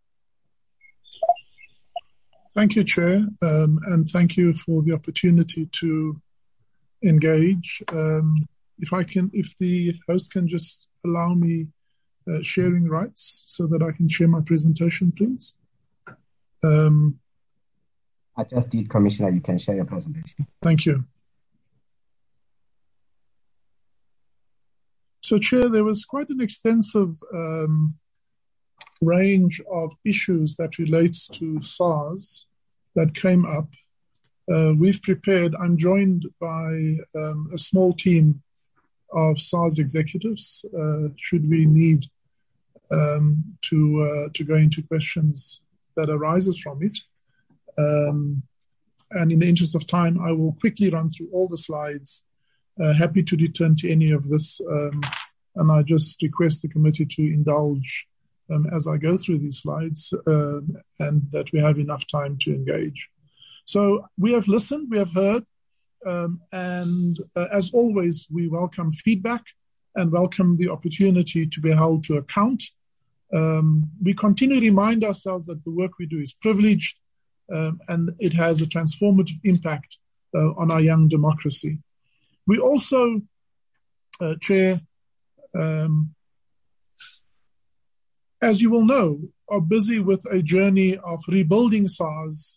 Thank you, Chair, um, and thank you for the opportunity to engage. Um, if I can, if the host can just allow me uh, sharing rights so that I can share my presentation, please. Um, I just did, Commissioner. You can share your presentation. Thank you. So, Chair, there was quite an extensive um, range of issues that relates to SARS that came up. Uh, we've prepared, I'm joined by um, a small team of SARS executives, uh, should we need um, to uh, to go into questions that arises from it. Um, and in the interest of time, I will quickly run through all the slides. Uh, happy to return to any of this. Um, and I just request the committee to indulge Um, as I go through these slides, uh, and that we have enough time to engage. So we have listened, we have heard, um, and uh, as always, we welcome feedback and welcome the opportunity to be held to account. Um, we continue to remind ourselves that the work we do is privileged, um, and it has a transformative impact uh, on our young democracy. We also, uh, Chair, um, as you will know, are busy with a journey of rebuilding SARS,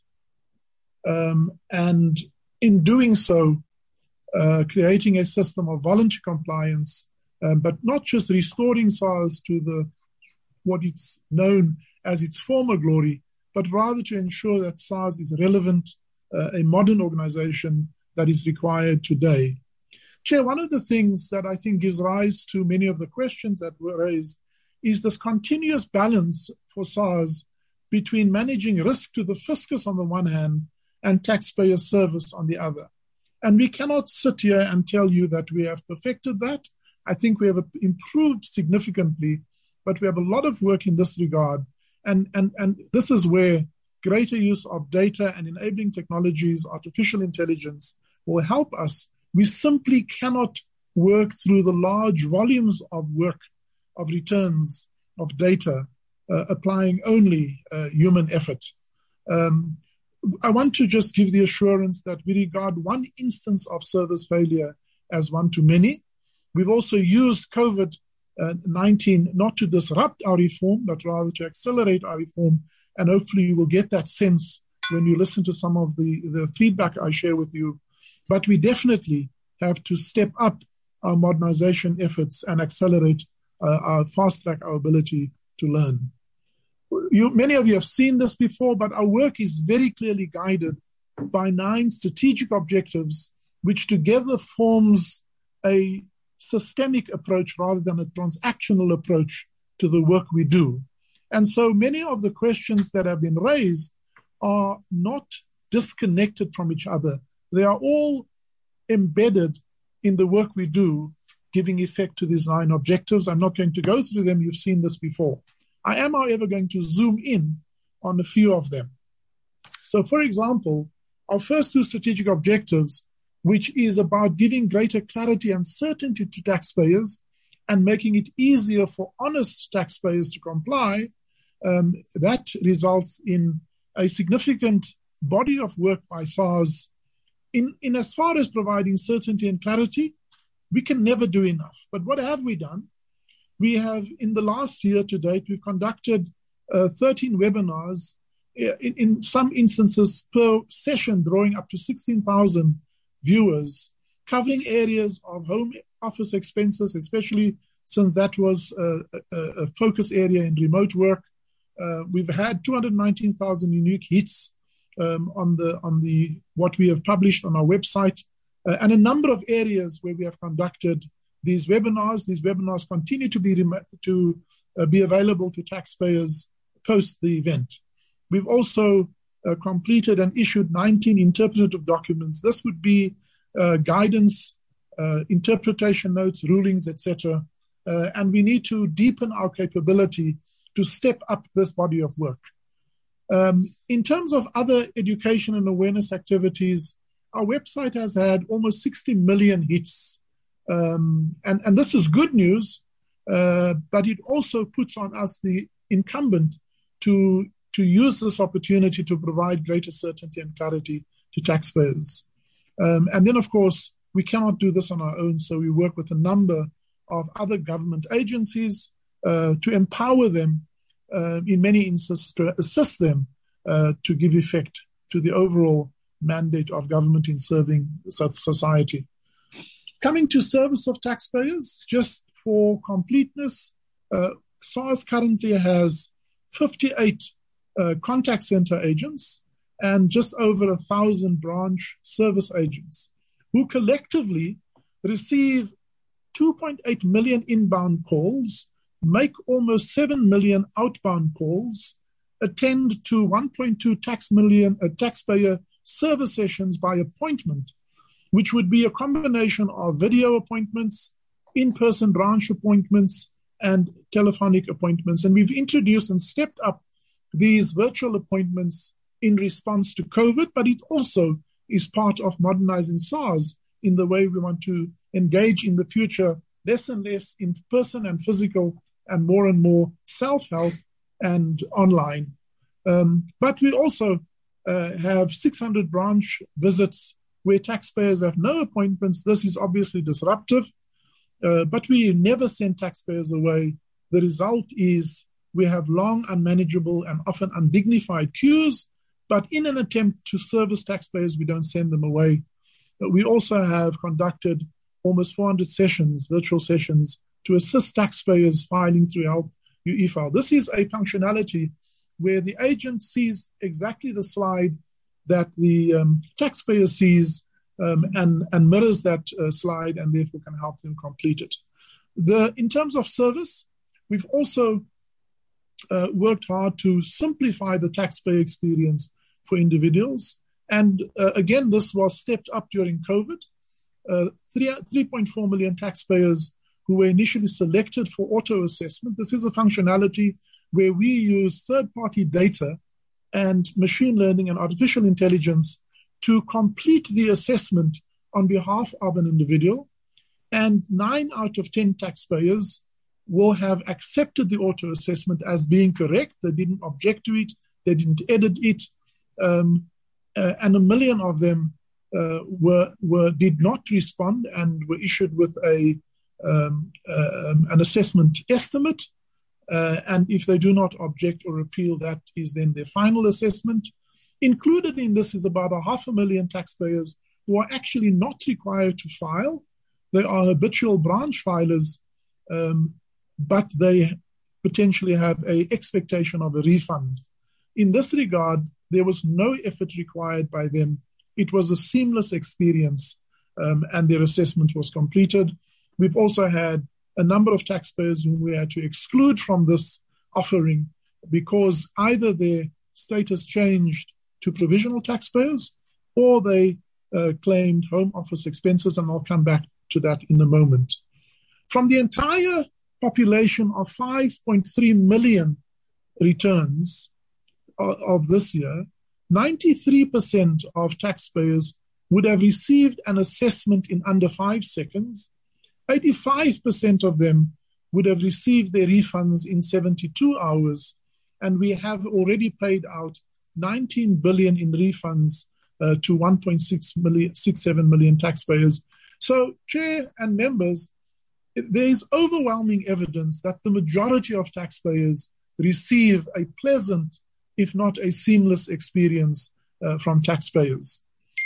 um, and in doing so, uh, creating a system of voluntary compliance, uh, but not just restoring SARS to the what it's known as its former glory, but rather to ensure that SARS is relevant, uh, a modern organization that is required today. Chair, one of the things that I think gives rise to many of the questions that were raised is this continuous balance for SARS between managing risk to the fiscus on the one hand and taxpayer service on the other. And we cannot sit here and tell you that we have perfected that. I think we have improved significantly, but we have a lot of work in this regard. And, and, and this is where greater use of data and enabling technologies, artificial intelligence, will help us. We simply cannot work through the large volumes of work, of returns, of data, uh, applying only uh, human effort. Um, I want to just give the assurance that we regard one instance of service failure as one too many. We've also used COVID nineteen not to disrupt our reform, but rather to accelerate our reform. And hopefully you will get that sense when you listen to some of the, the feedback I share with you. But we definitely have to step up our modernization efforts and accelerate uh, our fast track our ability to learn. You, many of you have seen this before, but our work is very clearly guided by nine strategic objectives, which together forms a systemic approach rather than a transactional approach to the work we do. And so many of the questions that have been raised are not disconnected from each other. They are all embedded in the work we do, giving effect to these nine objectives. I'm not going to go through them. You've seen this before. I am, however, going to zoom in on a few of them. So, for example, our first two strategic objectives, which is about giving greater clarity and certainty to taxpayers and making it easier for honest taxpayers to comply, um, that results in a significant body of work by SARS. In, in as far as providing certainty and clarity, we can never do enough. But what have we done? We have, in the last year to date, we've conducted uh, thirteen webinars, in, in some instances per session, drawing up to sixteen thousand viewers, covering areas of home office expenses, especially since that was a, a, a focus area in remote work, Uh, we've had two hundred nineteen thousand unique hits um, on the on the what we have published on our website, uh, and a number of areas where we have conducted these webinars. These webinars continue to be rem- to uh, be available to taxpayers post the event. We've also uh, completed and issued nineteen interpretative documents. This would be uh, guidance, uh, interpretation notes, rulings, et cetera. Uh, and we need to deepen our capability to step up this body of work. Um, in terms of other education and awareness activities, our website has had almost sixty million hits. Um, and, and this is good news, uh, but it also puts on us the incumbent to, to use this opportunity to provide greater certainty and clarity to taxpayers. Um, and then, of course, we cannot do this on our own, so we work with a number of other government agencies uh, to empower them uh, in many instances to assist them uh, to give effect to the overall mandate of government in serving society. Coming to service of taxpayers, just for completeness, uh, SARS currently has fifty-eight uh, contact center agents and just over a thousand branch service agents who collectively receive two point eight million inbound calls, make almost seven million outbound calls, attend to one point two tax million uh, taxpayer service sessions by appointment, which would be a combination of video appointments, in-person branch appointments, and telephonic appointments. And we've introduced and stepped up these virtual appointments in response to COVID, but it also is part of modernizing SARS in the way we want to engage in the future, less and less in person and physical, and more and more self-help and online. Um, but we also uh, have six hundred branch visits where taxpayers have no appointments. This is obviously disruptive, uh, but we never send taxpayers away. The result is we have long, unmanageable, and often undignified queues, but in an attempt to service taxpayers, we don't send them away. But we also have conducted almost four hundred sessions, virtual sessions, to assist taxpayers filing through Help U E-File. This is a functionality where the agent sees exactly the slide that the um, taxpayer sees um, and, and mirrors that uh, slide and therefore can help them complete it. The, in terms of service, we've also uh, worked hard to simplify the taxpayer experience for individuals. And uh, again, this was stepped up during COVID. Uh, three point four million taxpayers who were initially selected for auto assessment. This is a functionality where we use third-party data and machine learning and artificial intelligence to complete the assessment on behalf of an individual. And nine out of ten taxpayers will have accepted the auto assessment as being correct. They didn't object to it. They didn't edit it. Um, uh, and a million of them uh, were, were did not respond and were issued with a um, uh, an assessment estimate. Uh, and if they do not object or appeal, that is then their final assessment. Included in this is about a half a million taxpayers who are actually not required to file. They are habitual branch filers, um, but they potentially have an expectation of a refund. In this regard, there was no effort required by them. It was a seamless experience, um, and their assessment was completed. We've also had a number of taxpayers whom we had to exclude from this offering because either their status changed to provisional taxpayers or they uh, claimed home office expenses, and I'll come back to that in a moment. From the entire population of five point three million returns of, of this year, ninety-three percent of taxpayers would have received an assessment in under five seconds. eighty-five percent of them would have received their refunds in seventy-two hours, and we have already paid out nineteen billion in refunds uh, to one point six seven million taxpayers. So, Chair and members, there is overwhelming evidence that the majority of taxpayers receive a pleasant, if not a seamless experience uh, from taxpayers.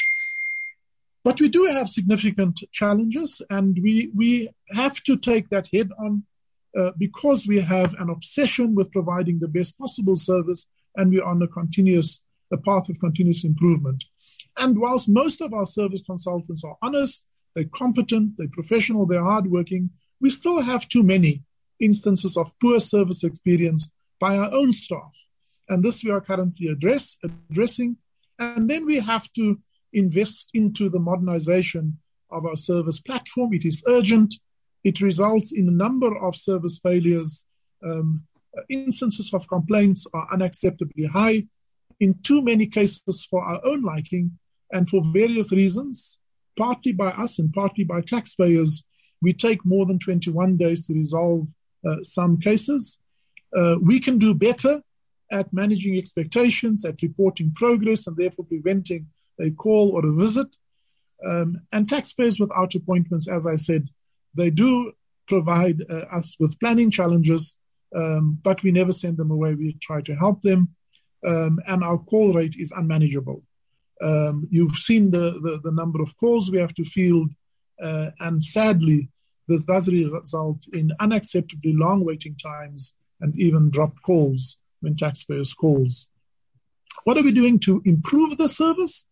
But we do have significant challenges, and we, we have to take that head on. uh, because we have an obsession with providing the best possible service, and we're on a continuous, a path of continuous improvement. And whilst most of our service consultants are honest, they're competent, they're professional, they're hardworking, we still have too many instances of poor service experience by our own staff. And this we are currently address, addressing. And then we have to invest into the modernization of our service platform. It is urgent. It results in a number of service failures. Um, instances of complaints are unacceptably high, in too many cases for our own liking, and for various reasons, partly by us and partly by taxpayers. We take more than twenty-one days to resolve uh, some cases. Uh, we can do better at managing expectations, at reporting progress, and therefore preventing a call or a visit. Um, and taxpayers without appointments, as I said, they do provide uh, us with planning challenges, um, but we never send them away. We try to help them, um, and our call rate is unmanageable. Um, you've seen the, the, the number of calls we have to field, uh, and sadly, this does result in unacceptably long waiting times and even dropped calls when taxpayers calls. What are we doing to improve the service?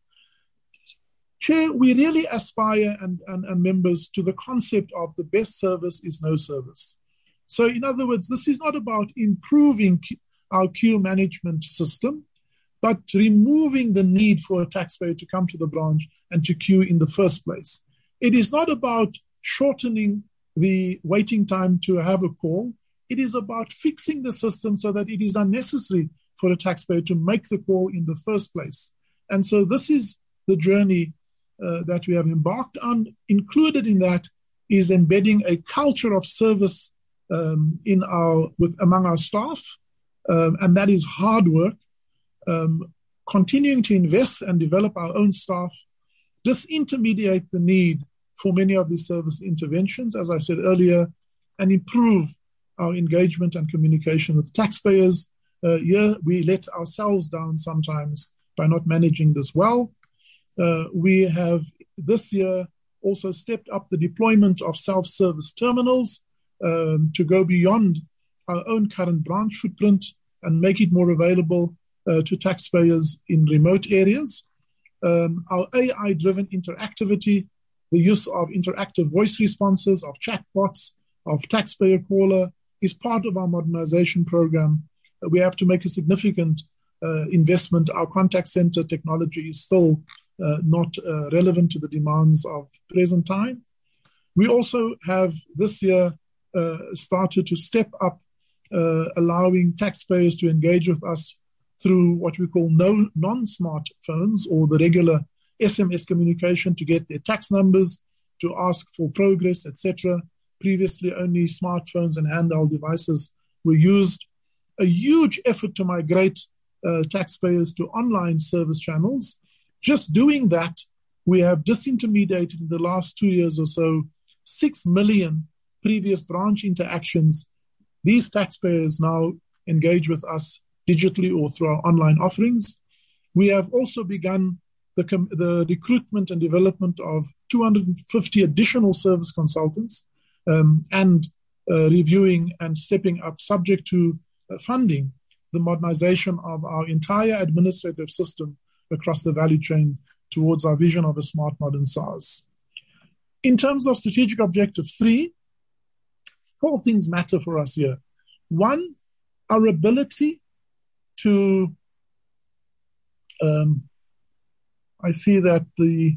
Chair, we really aspire and, and, and members to the concept of the best service is no service. So in other words, this is not about improving our queue management system, but removing the need for a taxpayer to come to the branch and to queue in the first place. It is not about shortening the waiting time to have a call. It is about fixing the system so that it is unnecessary for a taxpayer to make the call in the first place. And so this is the journey uh, that we have embarked on. Included in that is embedding a culture of service um, in our with among our staff, um, and that is hard work. Um, continuing to invest and develop our own staff, disintermediate the need for many of these service interventions, as I said earlier, and improve our engagement and communication with taxpayers. Uh, yeah, we let ourselves down sometimes by not managing this well. Uh, we have this year also stepped up the deployment of self-service terminals um, to go beyond our own current branch footprint and make it more available uh, to taxpayers in remote areas. Um, our A I-driven interactivity, the use of interactive voice responses, of chatbots, of taxpayer caller, is part of our modernization program. Uh, we have to make a significant uh, investment. Our contact center technology is still uh, not uh, relevant to the demands of present time. We also have this year uh, started to step up, uh, allowing taxpayers to engage with us through what we call no, non-smartphones, or the regular S M S communication to get their tax numbers, to ask for progress, et cetera. Previously, only smartphones and handheld devices were used. A huge effort to migrate uh, taxpayers to online service channels. Just doing that, we have disintermediated in the last two years or so six million previous branch interactions. These taxpayers now engage with us digitally or through our online offerings. We have also begun the, com- the recruitment and development of two hundred fifty additional service consultants, um, and uh, reviewing and stepping up, subject to uh, funding, the modernization of our entire administrative system across the value chain towards our vision of a smart, modern SARS. In terms of strategic objective three, four things matter for us here. One, our ability to, um, I see that the,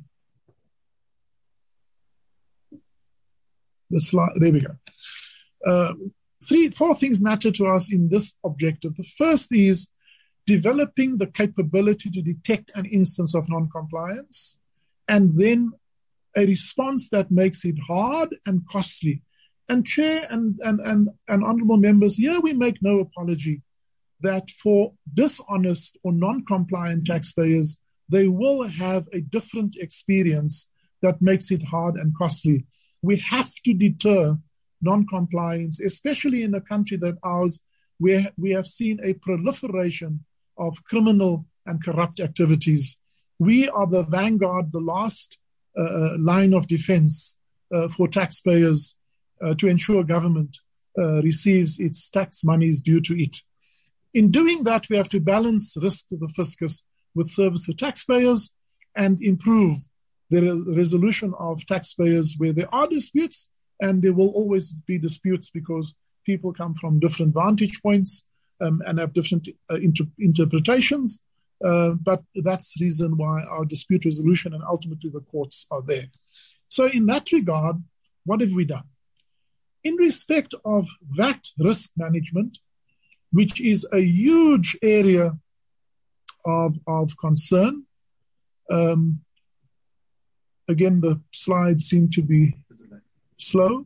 the slide, there we go. Uh, three, four things matter to us in this objective. The first is developing the capability to detect an instance of non-compliance, and then a response that makes it hard and costly. And Chair and, and, and, and honorable members, here we make no apology that for dishonest or non-compliant taxpayers, they will have a different experience that makes it hard and costly. We have to deter non-compliance, especially in a country that ours, where we have seen a proliferation of criminal and corrupt activities. We are the vanguard, the last uh, line of defense uh, for taxpayers uh, to ensure government uh, receives its tax monies due to it. In doing that, we have to balance risk to the fiscus with service to taxpayers and improve the re- resolution of taxpayers where there are disputes, and there will always be disputes because people come from different vantage points um, and have different uh, inter- interpretations. Uh, but that's the reason why our dispute resolution and ultimately the courts are there. So in that regard, what have we done? In respect of V A T risk management, which is a huge area of, of concern, um, again, the slides seem to be slow.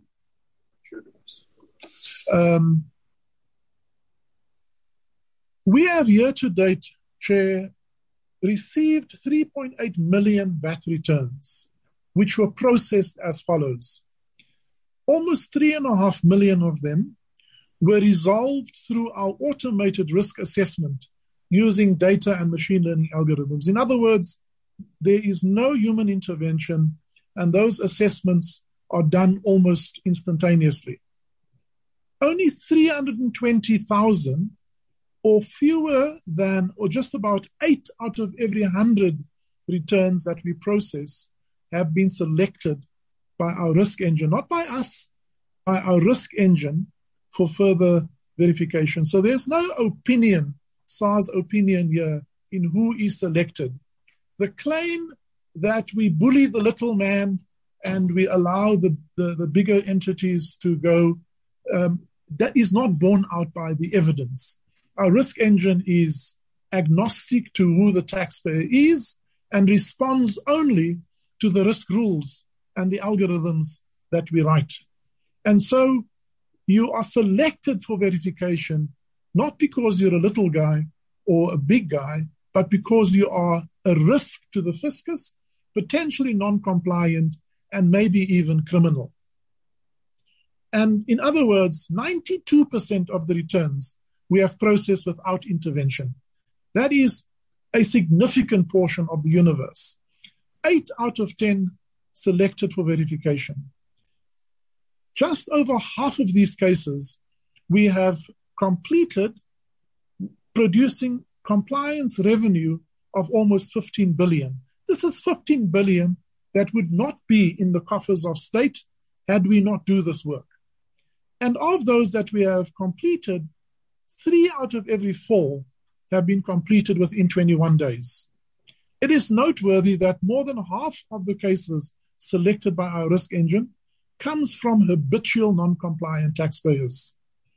Um, we have year to date, Chair, received three point eight million V A T returns, which were processed as follows. Almost three and a half million of them were resolved through our automated risk assessment using data and machine learning algorithms. In other words, there is no human intervention, and those assessments are done almost instantaneously. Only three hundred twenty thousand, or fewer than, or just about eight out of every one hundred returns that we process have been selected by our risk engine, not by us, by our risk engine for further verification. So there's no opinion, SARS opinion here in who is selected. The claim that we bully the little man and we allow the, the, the bigger entities to go, um, that is not borne out by the evidence. Our risk engine is agnostic to who the taxpayer is and responds only to the risk rules and the algorithms that we write. And so you are selected for verification, not because you're a little guy or a big guy, but because you are a risk to the fiscus, potentially non-compliant, and maybe even criminal. And in other words, ninety-two percent of the returns we have processed without intervention. That is a significant portion of the universe. Eight out of ten selected for verification. Just over half of these cases, we have completed producing compliance revenue of almost fifteen billion. This is fifteen billion that would not be in the coffers of state had we not do this work. And of those that we have completed, three out of every four have been completed within twenty-one days. It is noteworthy that more than half of the cases selected by our risk engine comes from habitual non-compliant taxpayers.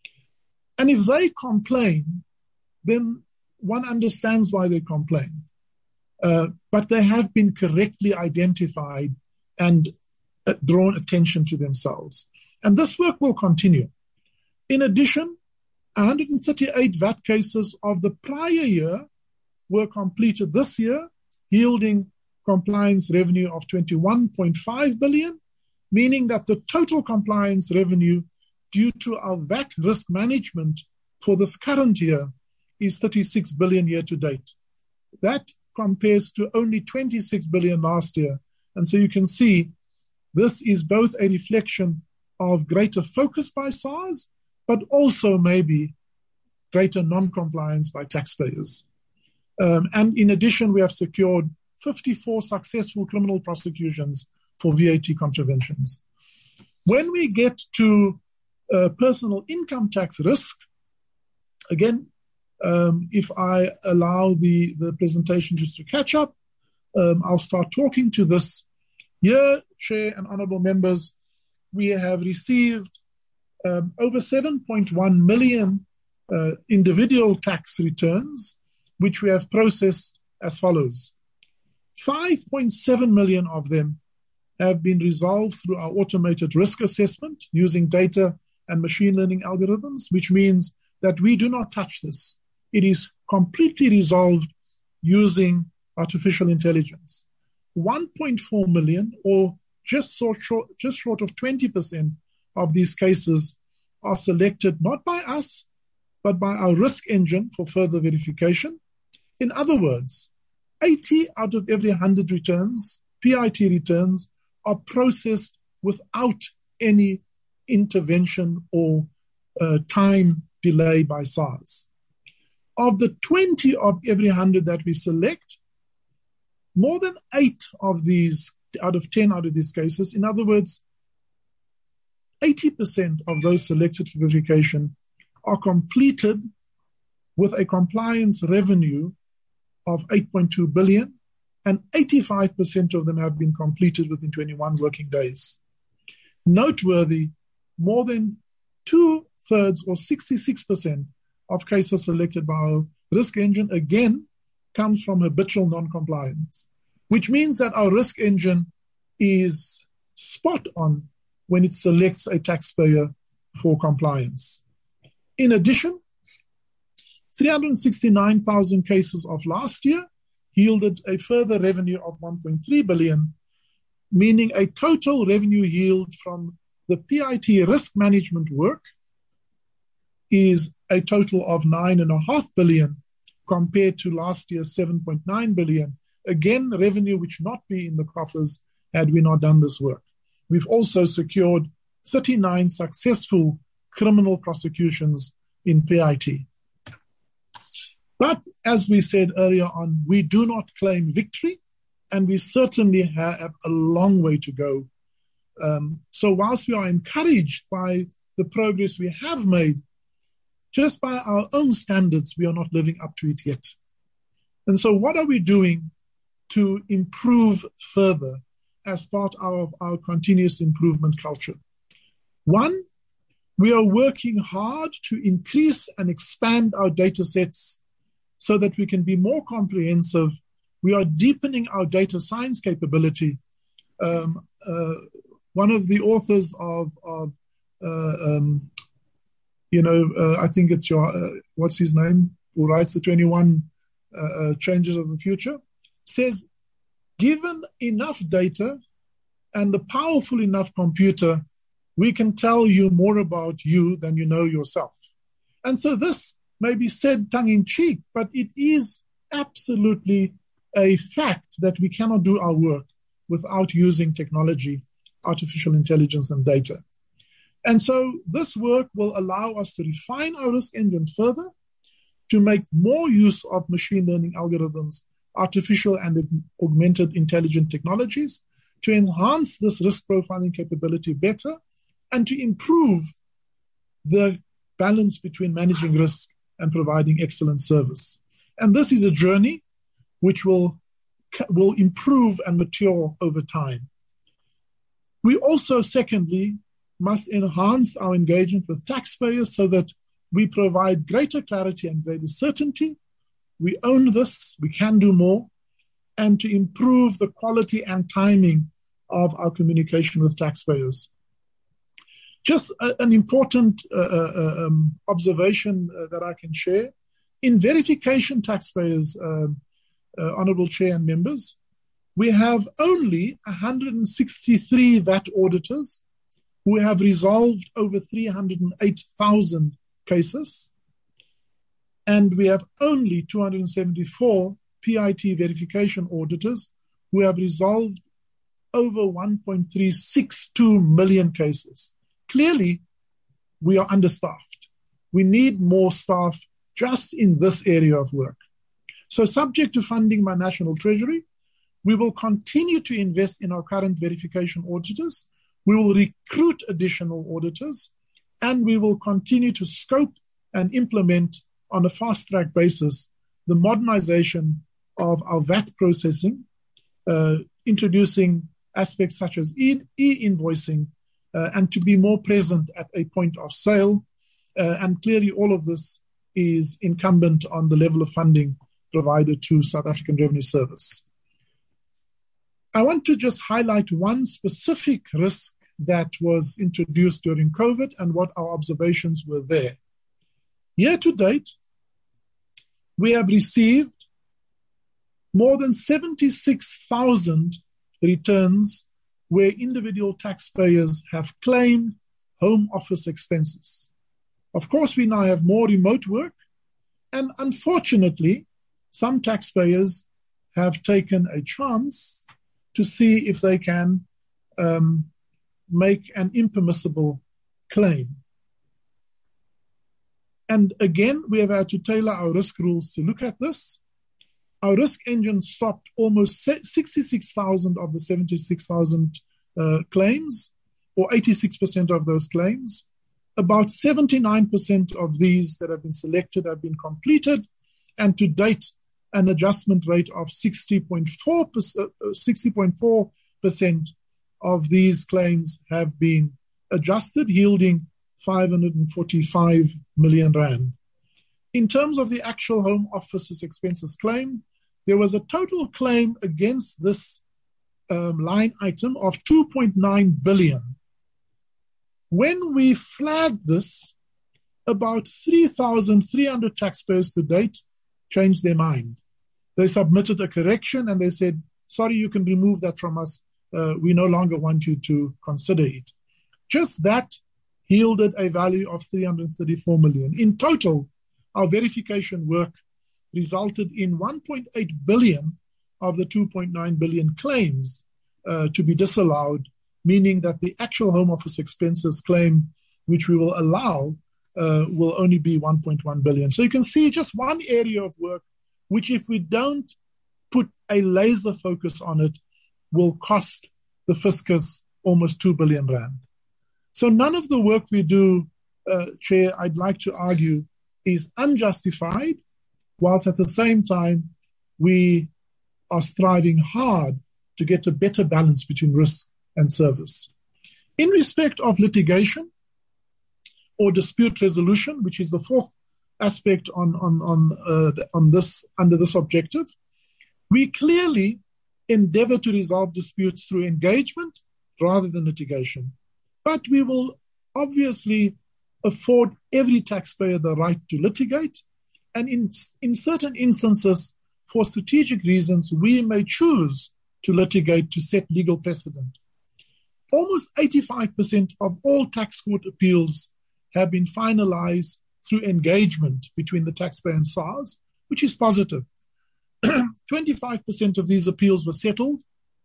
And if they complain, then one understands why they complain. Uh, but they have been correctly identified and uh, drawn attention to themselves. And this work will continue. In addition, one hundred thirty-eight V A T cases of the prior year were completed this year, yielding compliance revenue of twenty-one point five billion, meaning that the total compliance revenue due to our V A T risk management for this current year is thirty-six billion year to date. That compares to only twenty-six billion last year. And so you can see this is both a reflection of greater focus by SARS, but also maybe greater non-compliance by taxpayers. Um, and in addition, we have secured fifty-four successful criminal prosecutions for V A T contraventions. When we get to uh, personal income tax risk, again, um, if I allow the, the presentation just to catch up, um, I'll start talking to this. Here, Chair and Honourable Members, we have received um, over seven point one million uh, individual tax returns, which we have processed as follows. five point seven million of them have been resolved through our automated risk assessment using data and machine learning algorithms, which means that we do not touch this. It is completely resolved using artificial intelligence. one point four million, or just, so short, just short of twenty percent of these cases are selected not by us, but by our risk engine for further verification. In other words, eighty out of every one hundred returns, P I T returns, are processed without any intervention or uh, time delay by SARS. Of the twenty of every one hundred that we select, more than eight of these, out of ten out of these cases, in other words, eighty percent of those selected for verification are completed with a compliance revenue of eight point two billion, and eighty-five percent of them have been completed within twenty-one working days. Noteworthy, more than two-thirds or sixty-six percent of cases selected by our risk engine, again, comes from habitual non-compliance, which means that our risk engine is spot on when it selects a taxpayer for compliance. In addition, three hundred sixty-nine thousand cases of last year yielded a further revenue of one point three billion, meaning a total revenue yield from the P I T risk management work is a total of nine point five billion compared to last year's seven point nine billion. Again, revenue which not be in the coffers had we not done this work. We've also secured thirty-nine successful criminal prosecutions in P I T. But as we said earlier on, we do not claim victory, and we certainly have a long way to go. Um, so whilst we are encouraged by the progress we have made, just by our own standards, we are not living up to it yet. And so what are we doing to improve further as part of our continuous improvement culture? One, we are working hard to increase and expand our data sets so that we can be more comprehensive. We are deepening our data science capability. Um, uh, one of the authors of, of uh, um, you know, uh, I think it's your, uh, what's his name, who writes the twenty-one uh, uh, Changes of the Future, says, given enough data and a powerful enough computer, we can tell you more about you than you know yourself. And so this may be said tongue-in-cheek, but it is absolutely a fact that we cannot do our work without using technology, artificial intelligence, and data. And so this work will allow us to refine our risk engine further, to make more use of machine learning algorithms, artificial and augmented intelligent technologies, to enhance this risk profiling capability better, and to improve the balance between managing risk and providing excellent service. And this is a journey which will, will improve and mature over time. We also, secondly, must enhance our engagement with taxpayers so that we provide greater clarity and greater certainty. We own this, we can do more, and to improve the quality and timing of our communication with taxpayers. Just a, an important uh, uh, um, observation uh, that I can share. In verification taxpayers, uh, uh, Honourable Chair and members, we have only one hundred sixty-three V A T auditors who have resolved over three hundred eight thousand cases, and we have only two hundred seventy-four P I T verification auditors who have resolved over one point three six two million cases. Clearly, we are understaffed. We need more staff just in this area of work. So subject to funding by National Treasury, we will continue to invest in our current verification auditors. We will recruit additional auditors, and we will continue to scope and implement on a fast-track basis the modernization of our V A T processing, uh, introducing aspects such as e- e-invoicing, uh, and to be more present at a point of sale. Uh, and clearly all of this is incumbent on the level of funding provided to South African Revenue Service. I want to just highlight one specific risk that was introduced during COVID and what our observations were there. Year to date, we have received more than seventy-six thousand returns where individual taxpayers have claimed home office expenses. Of course, we now have more remote work, and unfortunately, some taxpayers have taken a chance to see if they can um, make an impermissible claim. And again, we have had to tailor our risk rules to look at this. Our risk engine stopped almost sixty-six thousand of the seventy-six thousand uh, claims, or eighty-six percent of those claims. About seventy-nine percent of these that have been selected have been completed, and to date, an adjustment rate of sixty point four percent of these claims have been adjusted, yielding five hundred forty-five million rand. In terms of the actual Home Office's expenses claim, there was a total claim against this um, line item of two point nine billion. When we flagged this, about three thousand three hundred taxpayers to date changed their mind. They submitted a correction and they said, sorry, you can remove that from us. Uh, we no longer want you to consider it. Just that yielded a value of three hundred thirty-four million. In total, our verification work resulted in one point eight billion of the two point nine billion claims uh, to be disallowed, meaning that the actual Home Office expenses claim, which we will allow, uh, will only be one point one billion. So you can see just one area of work, which if we don't put a laser focus on it, will cost the fiscus almost two billion rand. So none of the work we do, uh, Chair, I'd like to argue, is unjustified, whilst at the same time we are striving hard to get a better balance between risk and service. In respect of litigation or dispute resolution, which is the fourth aspect on on on uh, on this under this objective, we clearly endeavor to resolve disputes through engagement rather than litigation. But we will obviously afford every taxpayer the right to litigate, and in in certain instances, for strategic reasons, we may choose to litigate to set legal precedent. Almost eighty-five percent of all tax court appeals have been finalized through engagement between the taxpayer and SARS, which is positive. twenty-five percent of these appeals were settled,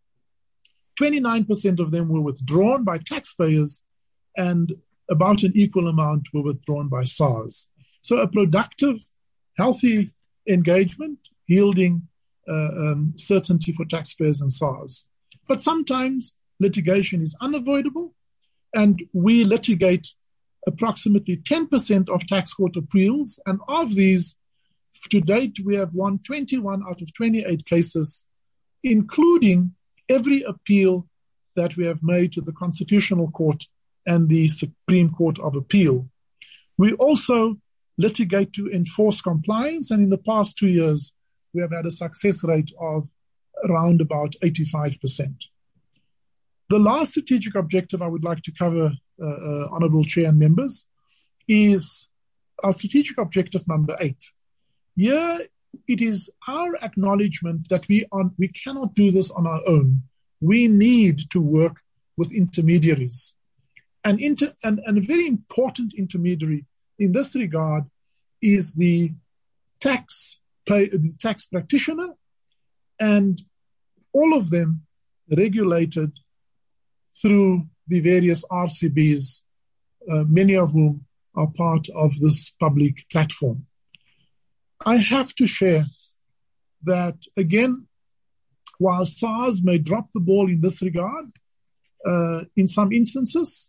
twenty-nine percent of them were withdrawn by taxpayers, and about an equal amount were withdrawn by SARS. So a productive, healthy engagement yielding uh, um, certainty for taxpayers and SARS. But sometimes litigation is unavoidable, and we litigate approximately ten percent of tax court appeals, and of these, to date, we have won twenty-one out of twenty-eight cases, including every appeal that we have made to the Constitutional Court and the Supreme Court of Appeal. We also litigate to enforce compliance, and in the past two years, we have had a success rate of around about eighty-five percent. The last strategic objective I would like to cover, uh, uh, Honourable Chair and members, is our strategic objective number eight. Here, it is our acknowledgement that we are, we cannot do this on our own. We need to work with intermediaries. And, inter, and, and a very important intermediary in this regard is the tax, pay, the tax practitioner, and all of them regulated through the various R C Bs, uh, many of whom are part of this public platform. I have to share that, again, while SARS may drop the ball in this regard, uh, in some instances,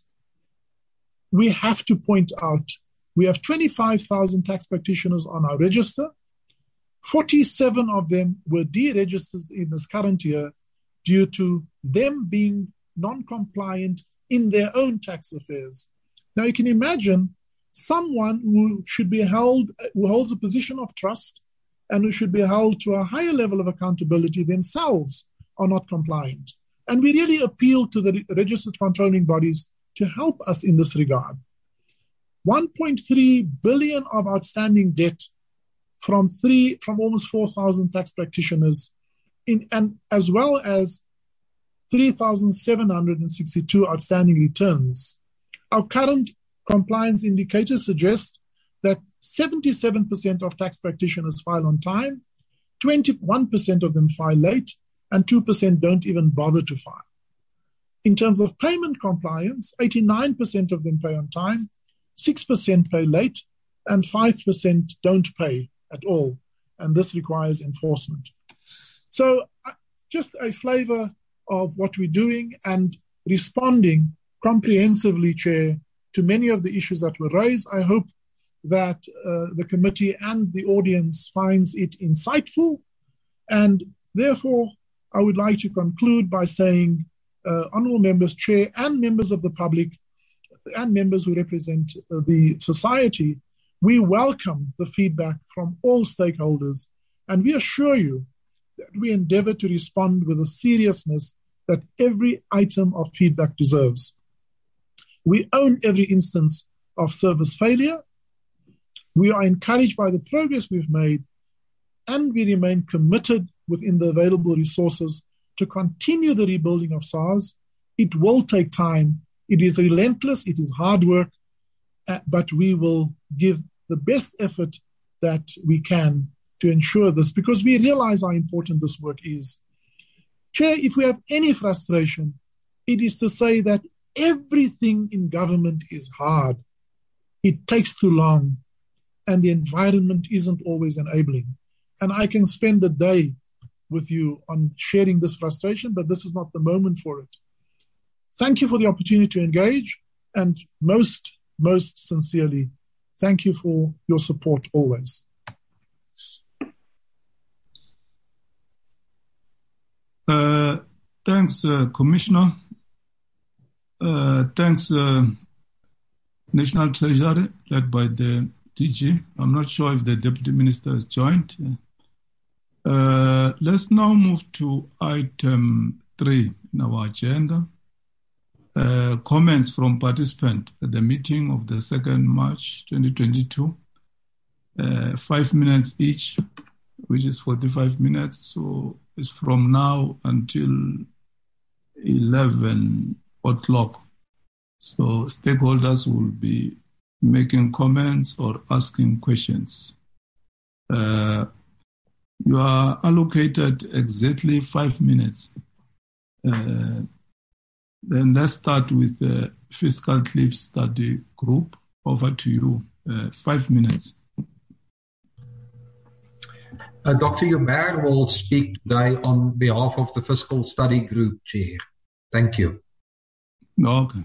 we have to point out we have twenty-five thousand tax practitioners on our register. forty-seven of them were deregistered in this current year due to them being non-compliant in their own tax affairs. Now, you can imagine someone who should be held, who holds a position of trust and who should be held to a higher level of accountability themselves are not compliant. And we really appeal to the registered controlling bodies to help us in this regard. one point three billion of outstanding debt from three, from almost four thousand tax practitioners, in, and as well as three thousand seven hundred sixty-two outstanding returns. Our current compliance indicators suggest that seventy-seven percent of tax practitioners file on time, twenty-one percent of them file late, and two percent don't even bother to file. In terms of payment compliance, eighty-nine percent of them pay on time, six percent pay late, and five percent don't pay at all. And this requires enforcement. So uh, just a flavor of what we're doing and responding comprehensively, Chair, to many of the issues that were raised. I hope that uh, the committee and the audience finds it insightful. And therefore, I would like to conclude by saying, uh, honourable members, Chair, and members of the public, and members who represent uh, the society, we welcome the feedback from all stakeholders, and we assure you that we endeavour to respond with the seriousness that every item of feedback deserves. We own every instance of service failure. We are encouraged by the progress we've made, and we remain committed within the available resources to continue the rebuilding of SARS. It will take time. It is relentless. It is hard work, uh, but we will give the best effort that we can to ensure this, because we realize how important this work is. Chair, if we have any frustration, it is to say that everything in government is hard. It takes too long, and the environment isn't always enabling. And I can spend a day with you on sharing this frustration, but this is not the moment for it. Thank you for the opportunity to engage, and most, most sincerely, thank you for your support always. Uh, thanks, uh, Commissioner. Uh, thanks, uh, National Treasury, led by the D G. I'm not sure if the Deputy Minister has joined. Uh, let's now move to item three in our agenda. Uh, comments from participants at the meeting of the second of March twenty twenty-two. Uh, five minutes each, which is forty-five minutes. So it's from now until eleven o'clock. So stakeholders will be making comments or asking questions. Uh, you are allocated exactly five minutes. Uh, then let's start with the Fiscal Cliff Study Group. Over to you. Uh, five minutes. Uh, Doctor Joubert will speak today on behalf of the Fiscal Study Group, Chair. Thank you. Okay.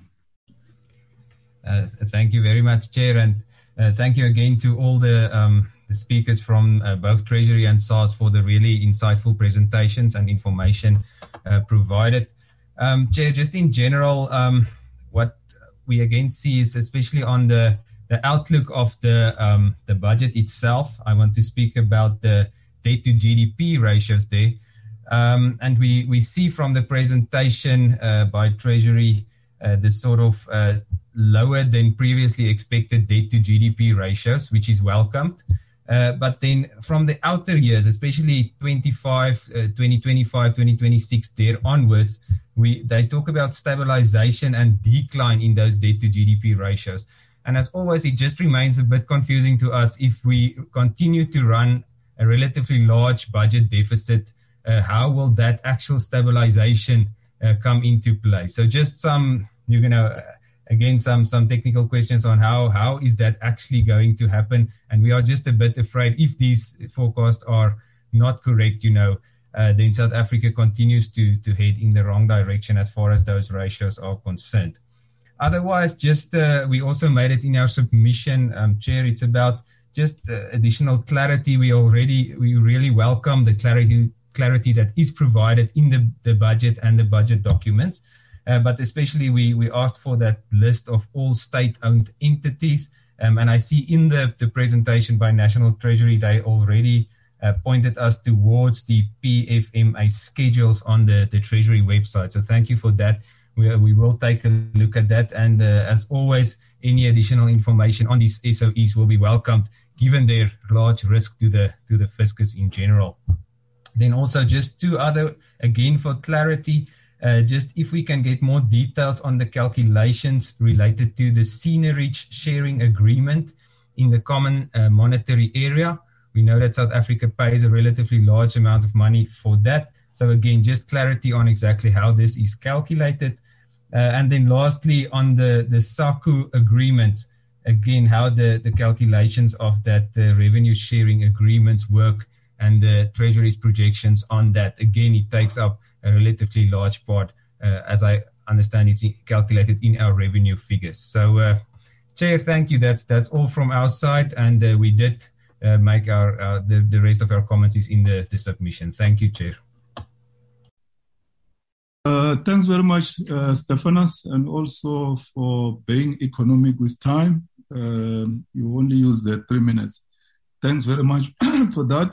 Uh, thank you very much, Chair, and uh, thank you again to all the, um, the speakers from uh, both Treasury and SARS for the really insightful presentations and information uh, provided. Um, Chair, just in general, um, what we again see is, especially on the, the outlook of the um, the budget itself, I want to speak about the debt to G D P ratios there. Um, and we, we see from the presentation uh, by Treasury uh, this sort of uh, lower than previously expected debt to G D P ratios, which is welcomed. Uh, but then from the outer years, especially twenty-five, uh, twenty twenty-five, twenty twenty-six there onwards, we they talk about stabilization and decline in those debt to G D P ratios. And as always, it just remains a bit confusing to us if we continue to run a relatively large budget deficit. Uh, how will that actual stabilization uh, come into play? So just some, you're going to, uh, again, some some technical questions on how how is that actually going to happen. And we are just a bit afraid if these forecasts are not correct, you know, uh, then South Africa continues to, to head in the wrong direction as far as those ratios are concerned. Otherwise, just uh, we also made it in our submission, um, Chair, it's about just uh, additional clarity. We already, we really welcome the clarity clarity that is provided in the, the budget and the budget documents. Uh, but especially we, we asked for that list of all state-owned entities. Um, and I see in the, the presentation by National Treasury, they already uh, pointed us towards the P F M A schedules on the, the Treasury website. So thank you for that. We, we will take a look at that. And uh, as always, any additional information on these S O Es will be welcomed, given their large risk to the to the fiscus in general. Then also just two other, again, for clarity, uh, just if we can get more details on the calculations related to the seniorage sharing agreement in the common uh, monetary area. We know that South Africa pays a relatively large amount of money for that. So again, just clarity on exactly how this is calculated. Uh, and then lastly, on the, the SACU agreements, again, how the, the calculations of that uh, revenue sharing agreements work and the Treasury's projections on that. Again, it takes up a relatively large part, uh, as I understand it's calculated in our revenue figures. So, uh, Chair, thank you. That's that's all from our side, and uh, we did uh, make our uh, the, the rest of our comments is in the, the submission. Thank you, Chair. Uh, thanks very much, uh, Stephanus, and also for being economic with time. Uh, you only use the three minutes. Thanks very much for that.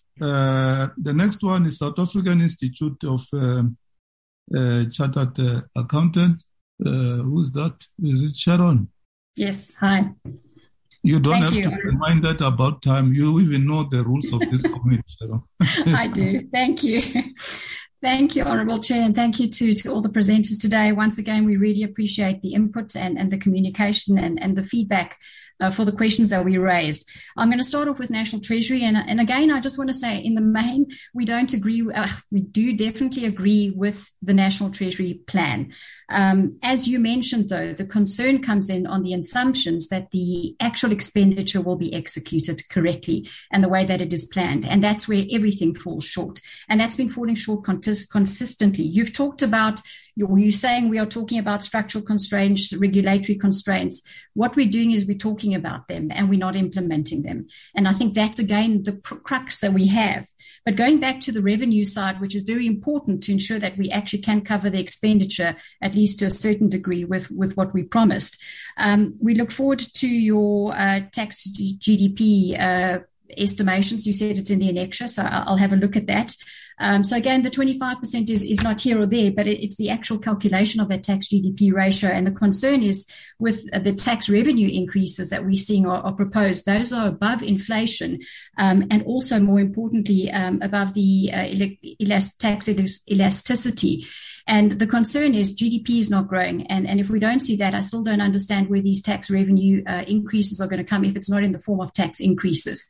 Uh, the next one is South African Institute of uh, uh, Chartered uh, Accountant. Uh, who's that? Is it Sharon? Yes, hi. You don't Thank have you. to remind that about time. You even know the rules of this committee. Sharon. I do. Thank you. Thank you, Honourable Chair, and thank you to, to all the presenters today. Once again, we really appreciate the input and, and the communication and, and the feedback uh, for the questions that we raised. I'm going to start off with National Treasury. And, and again, I just want to say, in the main, we don't agree. Uh, we do definitely agree with the National Treasury plan. Um, as you mentioned, though, the concern comes in on the assumptions that the actual expenditure will be executed correctly and the way that it is planned. And that's where everything falls short. And that's been falling short cons- consistently. You've talked about, you're, you're saying we are talking about structural constraints, regulatory constraints. What we're doing is we're talking about them and we're not implementing them. And I think that's, again, the crux that we have. But going back to the revenue side, which is very important to ensure that we actually can cover the expenditure, at least to a certain degree, with, with what we promised. Um, we look forward to your uh, tax G D P uh, estimations. You said it's in the annexure, so I'll have a look at that. Um, so again, the twenty-five percent is, is not here or there, but it, it's the actual calculation of that tax G D P ratio. And the concern is with the tax revenue increases that we're seeing are, are proposed. Those are above inflation, um, and also more importantly, um, above the uh, elast- tax elasticity. And the concern is G D P is not growing. And, and if we don't see that, I still don't understand where these tax revenue uh, increases are going to come if it's not in the form of tax increases.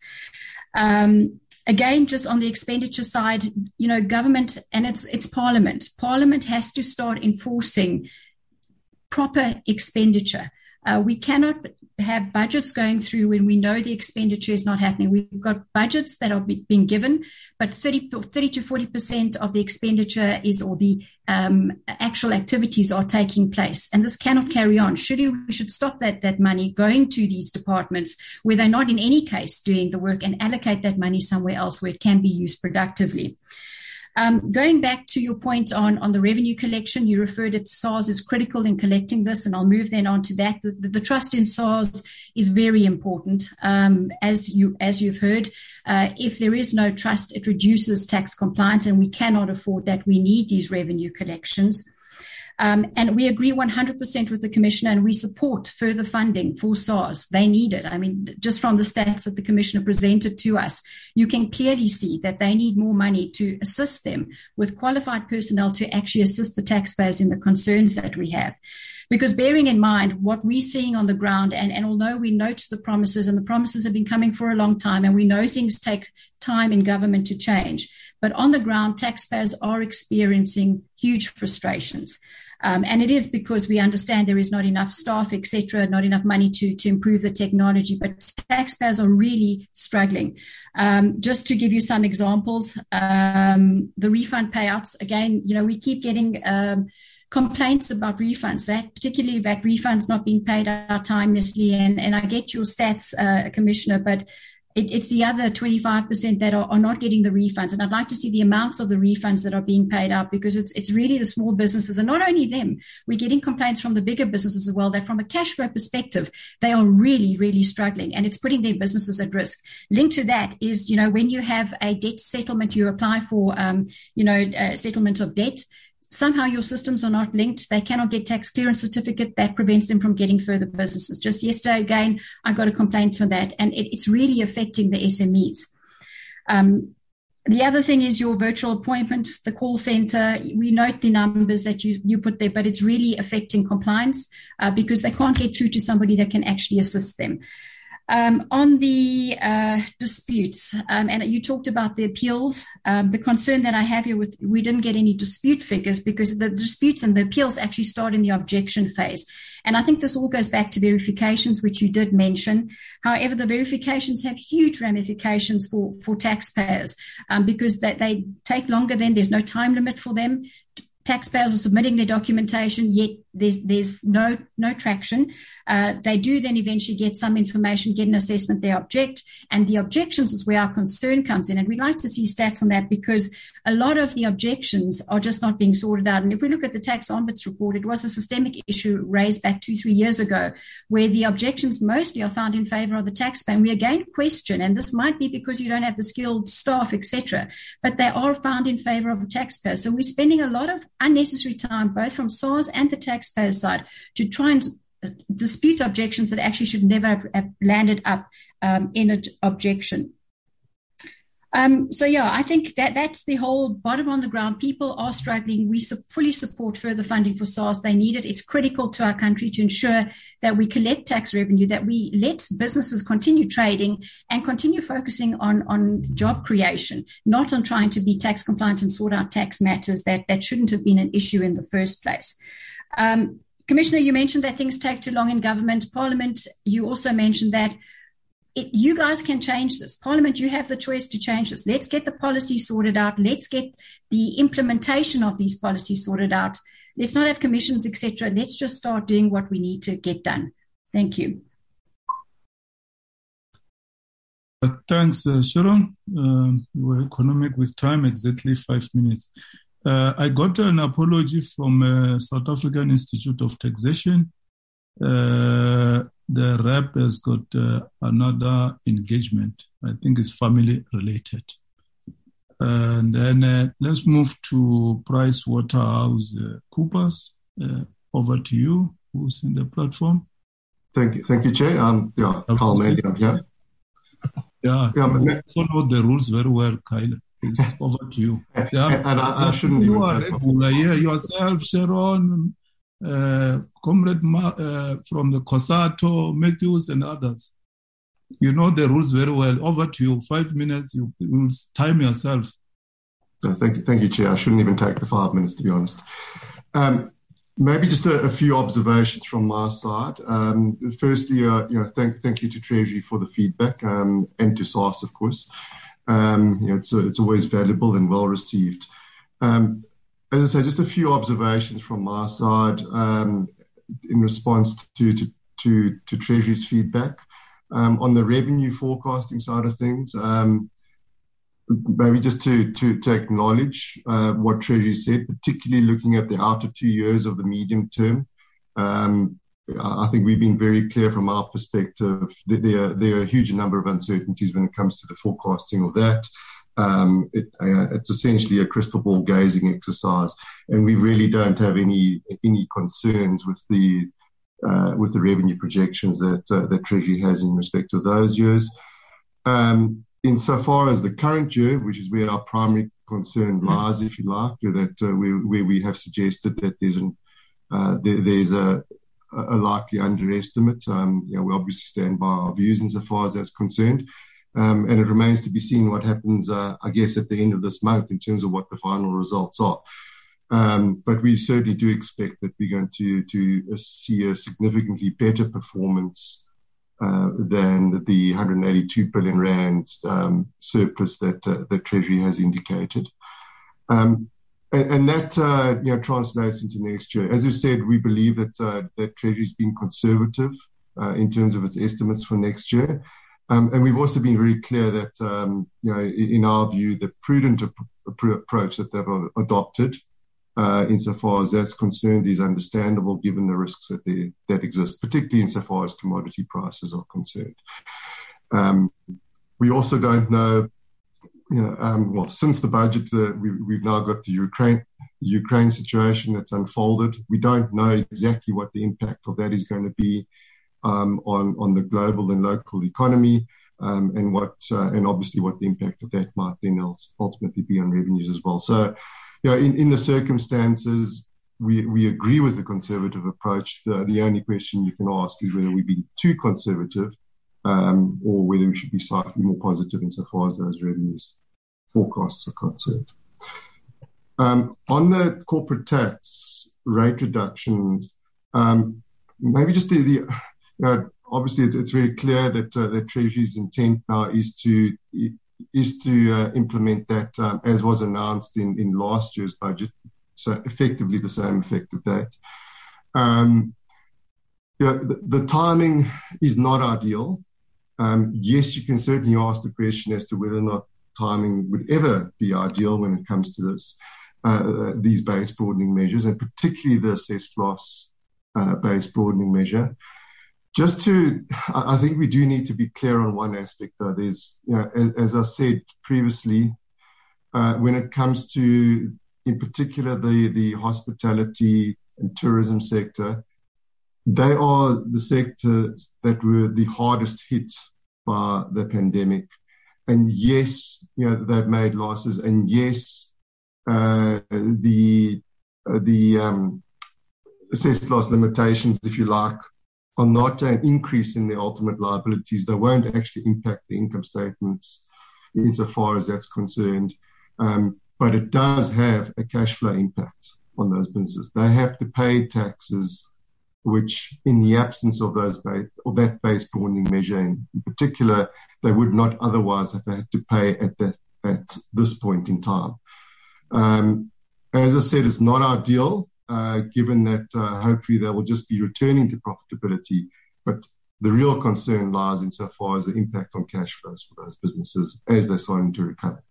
Um, Again, just on the expenditure side, you know, government and it's it's Parliament. Parliament has to start enforcing proper expenditure. Uh, we cannot have budgets going through when we know the expenditure is not happening. We've got budgets that are be, being given, but thirty, thirty to forty percent of the expenditure is, or the um, actual activities are taking place. And this cannot carry on. Should we, we should stop that, that money going to these departments where they're not in any case doing the work and allocate that money somewhere else where it can be used productively. Um, going back to your point on, on the revenue collection, you referred that SARS is critical in collecting this, and I'll move then on to that. The, the, the trust in SARS is very important. Um, as you, as you've heard, uh, if there is no trust, it reduces tax compliance, and we cannot afford that. We need these revenue collections. Um, and we agree one hundred percent with the Commissioner, and we support further funding for SARS. They need it. I mean, just from the stats that the Commissioner presented to us, you can clearly see that they need more money to assist them with qualified personnel to actually assist the taxpayers in the concerns that we have. Because bearing in mind what we're seeing on the ground, and, and although we note the promises, and the promises have been coming for a long time, and we know things take time in government to change, but on the ground, taxpayers are experiencing huge frustrations. Um, and it is because we understand there is not enough staff, et cetera, not enough money to, to improve the technology, but taxpayers are really struggling. Um, just to give you some examples, um, the refund payouts, again, you know, we keep getting um, complaints about refunds, V A T, particularly V A T refunds not being paid out timelessly. And, and I get your stats, uh, Commissioner, but It, it's the other twenty-five percent that are, are not getting the refunds. And I'd like to see the amounts of the refunds that are being paid out, because it's it's really the small businesses, and not only them. We're getting complaints from the bigger businesses as well, that from a cash flow perspective, they are really, really struggling, and it's putting their businesses at risk. Linked to that is, you know, when you have a debt settlement, you apply for, um, you know, uh, settlement of debt. Somehow your systems are not linked. They cannot get tax clearance certificate. That prevents them from getting further businesses. Just yesterday, again, I got a complaint for that, and it, it's really affecting the S M Es. Um, the other thing is your virtual appointments, the call center. We note the numbers that you, you put there, but it's really affecting compliance uh, because they can't get through to somebody that can actually assist them. Um, on the uh, disputes, um, and you talked about the appeals, um, the concern that I have here with, we didn't get any dispute figures because the disputes and the appeals actually start in the objection phase. And I think this all goes back to verifications, which you did mention. However, the verifications have huge ramifications for, for taxpayers um, because they, they take longer then. There's no time limit for them. Taxpayers are submitting their documentation, yet there's there's no no traction. Uh, they do then eventually get some information, get an assessment, they object, and the objections is where our concern comes in. And we'd like to see stats on that because a lot of the objections are just not being sorted out. And if we look at the tax ombuds report, it was a systemic issue raised back two, three years ago, where the objections mostly are found in favor of the taxpayer. And we again question, and this might be because you don't have the skilled staff, et cetera, but they are found in favor of the taxpayer. So we're spending a lot of unnecessary time, both from SARS and the taxpayer side, to try and dispute objections that actually should never have, have landed up um, in an objection. Um, so, yeah, I think that that's the whole bottom on the ground. People are struggling. We su- fully support further funding for SARS. They need it. It's critical to our country to ensure that we collect tax revenue, that we let businesses continue trading and continue focusing on, on job creation, not on trying to be tax compliant and sort out tax matters that, that shouldn't have been an issue in the first place. Um, Commissioner, you mentioned that things take too long in government. Parliament, you also mentioned that it, you guys can change this. Parliament, you have the choice to change this. Let's get the policy sorted out. Let's get the implementation of these policies sorted out. Let's not have commissions, et cetera. Let's just start doing what we need to get done. Thank you. Uh, thanks, uh, Sharon. Um, you were economic with time, exactly five minutes. Uh, I got an apology from uh, South African Institute of Taxation. Uh, the rep has got uh, another engagement. I think it's family related. Uh, and then uh, let's move to PricewaterhouseCoopers. Uh, over to you. Who's in the platform? Thank you, thank you, Chair. Um, yeah, Carl Manley, I'm here. Yeah, yeah you also know the rules very well, Kyle. It's over to you. Yeah, and, and I, I shouldn't you even are take regular here. Yourself, Sharon, uh, Comrade Ma, uh, from the COSATU, Matthews, and others. You know the rules very well. Over to you. Five minutes. You will time yourself. So thank you, thank you, Chair. I shouldn't even take the five minutes, to be honest. Um, maybe just a, a few observations from my side. Um, firstly, uh, you know, thank thank you to Treasury for the feedback, um, and to SARS, of course. Um, you know, it's, a, it's always valuable and well received. Um, as I say, just a few observations from my side um, in response to, to, to, to Treasury's feedback. Um, on the revenue forecasting side of things, um, maybe just to, to, to acknowledge uh, what Treasury said, particularly looking at the outer two years of the medium term. Um, I think we've been very clear from our perspective that there, there are a huge number of uncertainties when it comes to the forecasting of that. Um, it, uh, it's essentially a crystal ball gazing exercise, and we really don't have any any concerns with the uh, with the revenue projections that uh, that Treasury has in respect of those years. Um, insofar as the current year, which is where our primary concern lies, if you like, that uh, we, where we have suggested that there's an uh, there, there's a a likely underestimate. Um, you know, we obviously stand by our views insofar as that's concerned. Um, and it remains to be seen what happens, uh, I guess, at the end of this month in terms of what the final results are. Um, but we certainly do expect that we're going to, to see a significantly better performance uh, than the one hundred eighty-two billion rand um, surplus that, uh, that Treasury has indicated. Um, And, and that, uh, you know, translates into next year. As you said, we believe that, uh, that Treasury's been conservative, uh, in terms of its estimates for next year. Um, and we've also been very clear that, um, you know, in our view, the prudent ap- approach that they've adopted, uh, insofar as that's concerned is understandable given the risks that they, that exist, particularly insofar as commodity prices are concerned. Um, we also don't know, You know, um, well, since the budget, uh, we, we've now got the Ukraine, the Ukraine situation that's unfolded. We don't know exactly what the impact of that is going to be um, on on the global and local economy, um, and what uh, and obviously what the impact of that might then ultimately be on revenues as well. So, you know, in, in the circumstances, we we agree with the conservative approach. The, the only question you can ask is whether we've been too conservative, um, or whether we should be slightly more positive insofar as those revenues forecasts are concerned. Um, on the corporate tax rate reductions, um, maybe just the, the you know, obviously it's, it's very clear that uh, the Treasury's intent now is to is to uh, implement that um, as was announced in, in last year's budget, so effectively the same effective date. Um, yeah, the, the timing is not ideal. Um, yes, you can certainly ask the question as to whether or not timing would ever be ideal when it comes to this, uh, these base broadening measures, and particularly the assessed loss uh, base broadening measure. Just to, I think we do need to be clear on one aspect, though. There's, you know, as, as I said previously, uh, when it comes to, in particular, the, the hospitality and tourism sector, they are the sectors that were the hardest hit by the pandemic. And yes, you know, they've made losses. And yes, uh, the, uh, the um, assessed loss limitations, if you like, are not an increase in the ultimate liabilities. They won't actually impact the income statements insofar as that's concerned. Um, but it does have a cash flow impact on those businesses. They have to pay taxes, which in the absence of those base, of that base broadening measure in, in particular, they would not otherwise have had to pay at that, at this point in time. Um, as I said, it's not ideal. Uh, given that uh, hopefully they will just be returning to profitability. But the real concern lies insofar as the impact on cash flows for those businesses as they're starting to recover.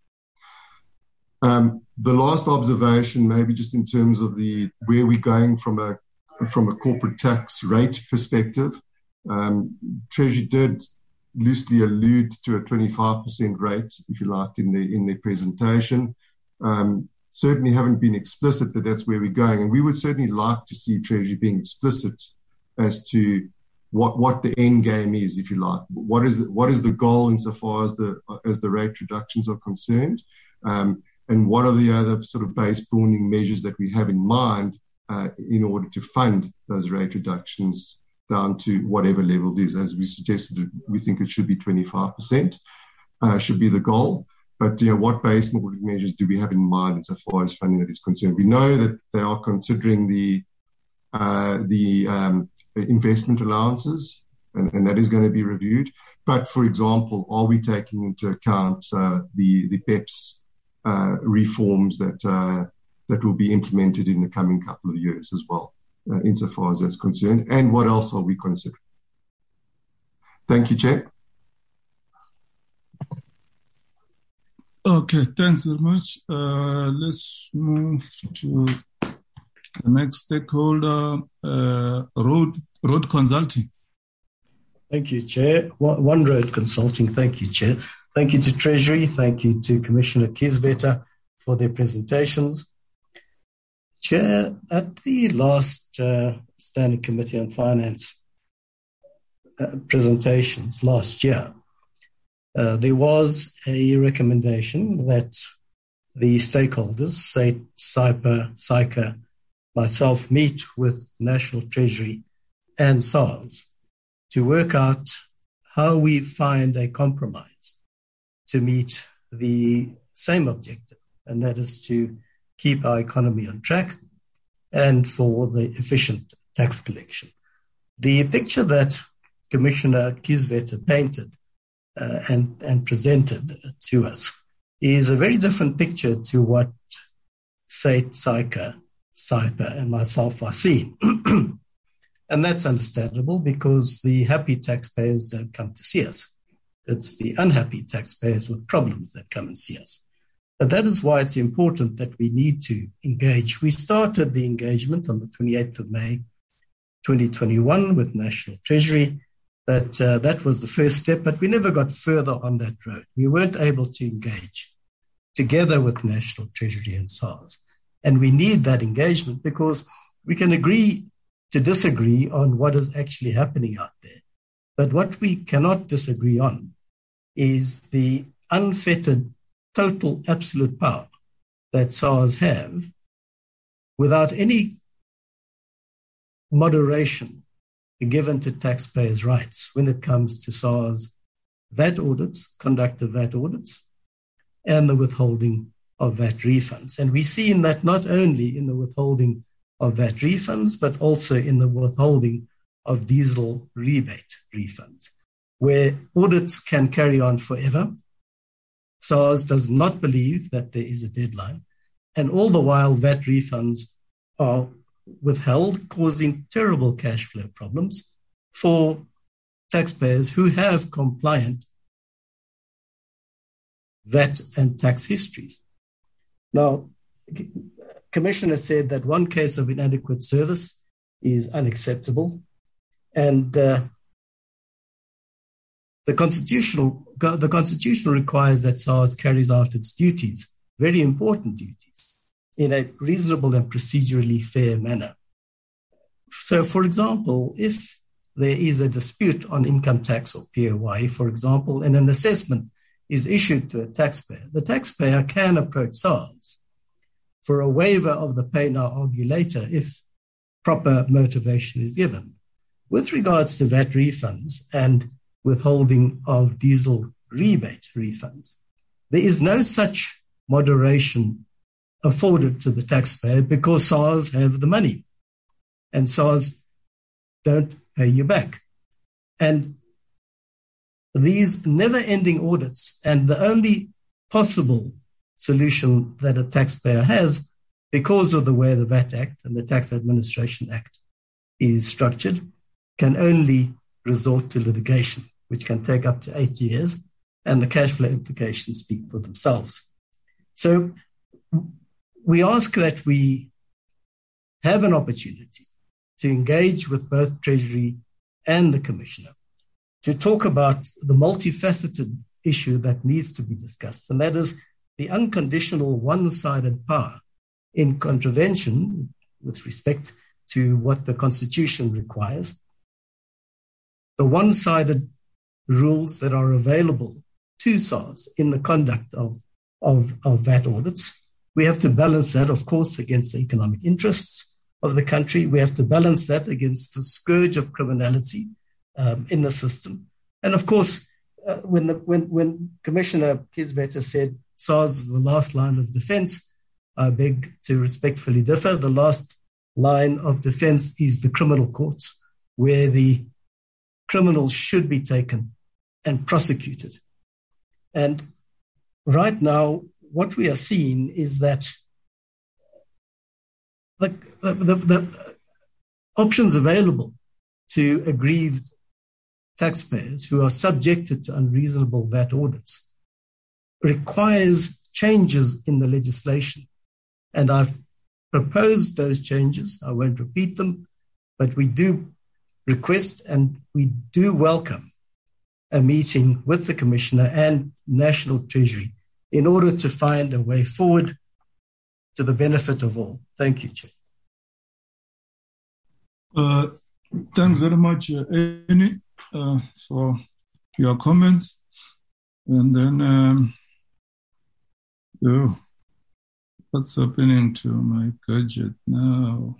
Um, the last observation, maybe just in terms of the where we're going from a from a corporate tax rate perspective, um, Treasury did loosely allude to a twenty-five percent rate, if you like, in the in their presentation. Um, certainly haven't been explicit that that's where we're going. And we would certainly like to see Treasury being explicit as to what, what the end game is, if you like. What is the, what is the goal insofar as the, as the rate reductions are concerned? Um, and what are the other sort of base broadening measures that we have in mind uh, in order to fund those rate reductions down to whatever level it is. As we suggested, we think it should be twenty-five percent, uh, should be the goal. But, you know, what base broadening measures do we have in mind insofar as funding that is concerned? We know that they are considering the uh, the um, investment allowances, and, and that is going to be reviewed. But, for example, are we taking into account uh, the the P E P S uh, reforms that uh, that will be implemented in the coming couple of years as well, uh, insofar as that's concerned? And what else are we considering? Thank you, Chair. Okay, thanks very much. Uh, let's move to the next stakeholder, uh, Road Road Consulting. Thank you, Chair. One Road Consulting, thank you, Chair. Thank you to Treasury. Thank you to Commissioner Kieswetter for their presentations. Chair, at the last uh, Standing Committee on Finance uh, presentations last year, Uh, there was a recommendation that the stakeholders, say SAIPA, SAICA, myself, meet with National Treasury and SARS to work out how we find a compromise to meet the same objective, and that is to keep our economy on track and for the efficient tax collection. The picture that Commissioner Kieswetter painted Uh, and, and presented to us is a very different picture to what SAIT, SAICA, SAIPA, and myself are seeing. And that's understandable because the happy taxpayers don't come to see us. It's the unhappy taxpayers with problems that come and see us. But that is why it's important that we need to engage. We started the engagement on the twenty-eighth of May, twenty twenty-one with National Treasury. But uh, that was the first step, but we never got further on that road. We weren't able to engage together with National Treasury and SARS. And we need that engagement because we can agree to disagree on what is actually happening out there. But what we cannot disagree on is the unfettered, total, absolute power that SARS have without any moderation given to taxpayers' rights when it comes to SARS V A T audits, conduct of V A T audits, and the withholding of V A T refunds. And we see in that not only in the withholding of V A T refunds, but also in the withholding of diesel rebate refunds, where audits can carry on forever. SARS does not believe that there is a deadline, and all the while V A T refunds are withheld, causing terrible cash flow problems for taxpayers who have compliant V A T and tax histories. Now, Commissioner said that one case of inadequate service is unacceptable, and uh, the constitutional the constitution requires that SARS carries out its duties, very important duties, in a reasonable and procedurally fair manner. So, for example, if there is a dispute on income tax or P A Y E, for example, and an assessment is issued to a taxpayer, the taxpayer can approach SARS for a waiver of the pay now, argue later if proper motivation is given. With regards to V A T refunds and withholding of diesel rebate refunds, there is no such moderation afforded to the taxpayer because SARS have the money and SARS don't pay you back. And these never-ending audits, and the only possible solution that a taxpayer has, because of the way the V A T Act and the Tax Administration Act is structured, can only resort to litigation, which can take up to eight years, and the cash flow implications speak for themselves. So we ask that we have an opportunity to engage with both Treasury and the Commissioner to talk about the multifaceted issue that needs to be discussed, and that is the unconditional one-sided power in contravention with respect to what the Constitution requires, the one-sided rules that are available to SARS in the conduct of, of, of V A T audits. We have to balance that, of course, against the economic interests of the country. We have to balance that against the scourge of criminality um, in the system. And of course, uh, when, the, when, when Commissioner Kisveta said SARS is the last line of defense, I beg to respectfully differ. The last line of defense is the criminal courts, where the criminals should be taken and prosecuted. And right now, what we are seeing is that the, the, the, the options available to aggrieved taxpayers who are subjected to unreasonable V A T audits requires changes in the legislation. And I've proposed those changes. I won't repeat them, but we do request and we do welcome a meeting with the Commissioner and National Treasury in order to find a way forward to the benefit of all. Thank you, Chair. Uh, thanks very much, uh, Annie, uh, for your comments. And then, um, oh, what's happening to my gadget now?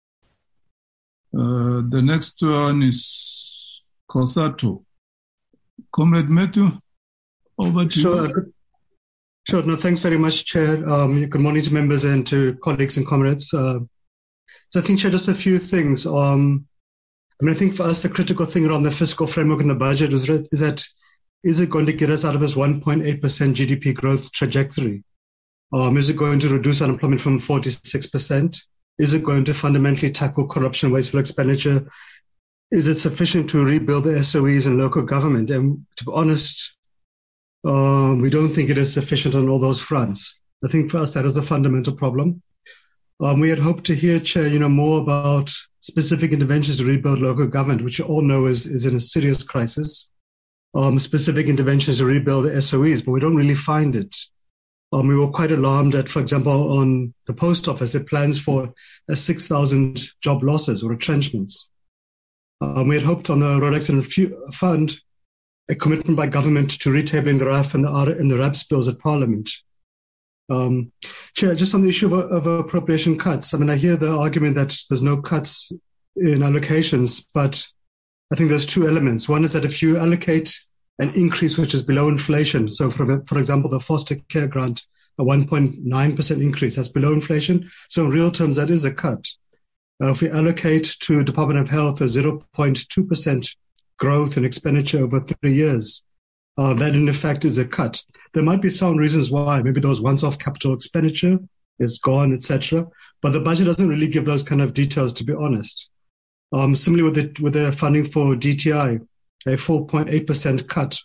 Uh, the next one is Kosato. Comrade Matthew, over to sure, you. Good. Sure. No, thanks very much, Chair. Um, good morning to members and to colleagues and comrades. Uh, so I think, Chair, just a few things. Um, I mean, I think for us, the critical thing around the fiscal framework and the budget is, is that, is it going to get us out of this one point eight percent G D P growth trajectory? Um, is it going to reduce unemployment from forty-six percent? Is it going to fundamentally tackle corruption, wasteful expenditure? Is it sufficient to rebuild the S O Es and local government? And to be honest, um, we don't think it is sufficient on all those fronts. I think for us, that is the fundamental problem. Um, we had hoped to hear, Chair, you know, more about specific interventions to rebuild local government, which you all know is, is in a serious crisis. Um, specific interventions to rebuild the S O Es, but we don't really find it. Um, we were quite alarmed at, for example, on the post office, it plans for a six thousand job losses or retrenchments. Um, we had hoped on the Road Accident Fund, a commitment by government to retabling the R A F and the, and the R A P S bills at Parliament. Um, Chair, just on the issue of, of appropriation cuts, I mean, I hear the argument that there's no cuts in allocations, but I think there's two elements. One is that if you allocate an increase which is below inflation, so for, for example, the foster care grant, a one point nine percent increase, that's below inflation. So in real terms, that is a cut. Uh, if we allocate to Department of Health a zero point two percent growth in expenditure over three years, uh, that in effect is a cut. There might be some reasons why. Maybe those once-off capital expenditure is gone, et cetera. But the budget doesn't really give those kind of details, to be honest. Um, similarly with the, with the funding for D T I, a four point eight percent cut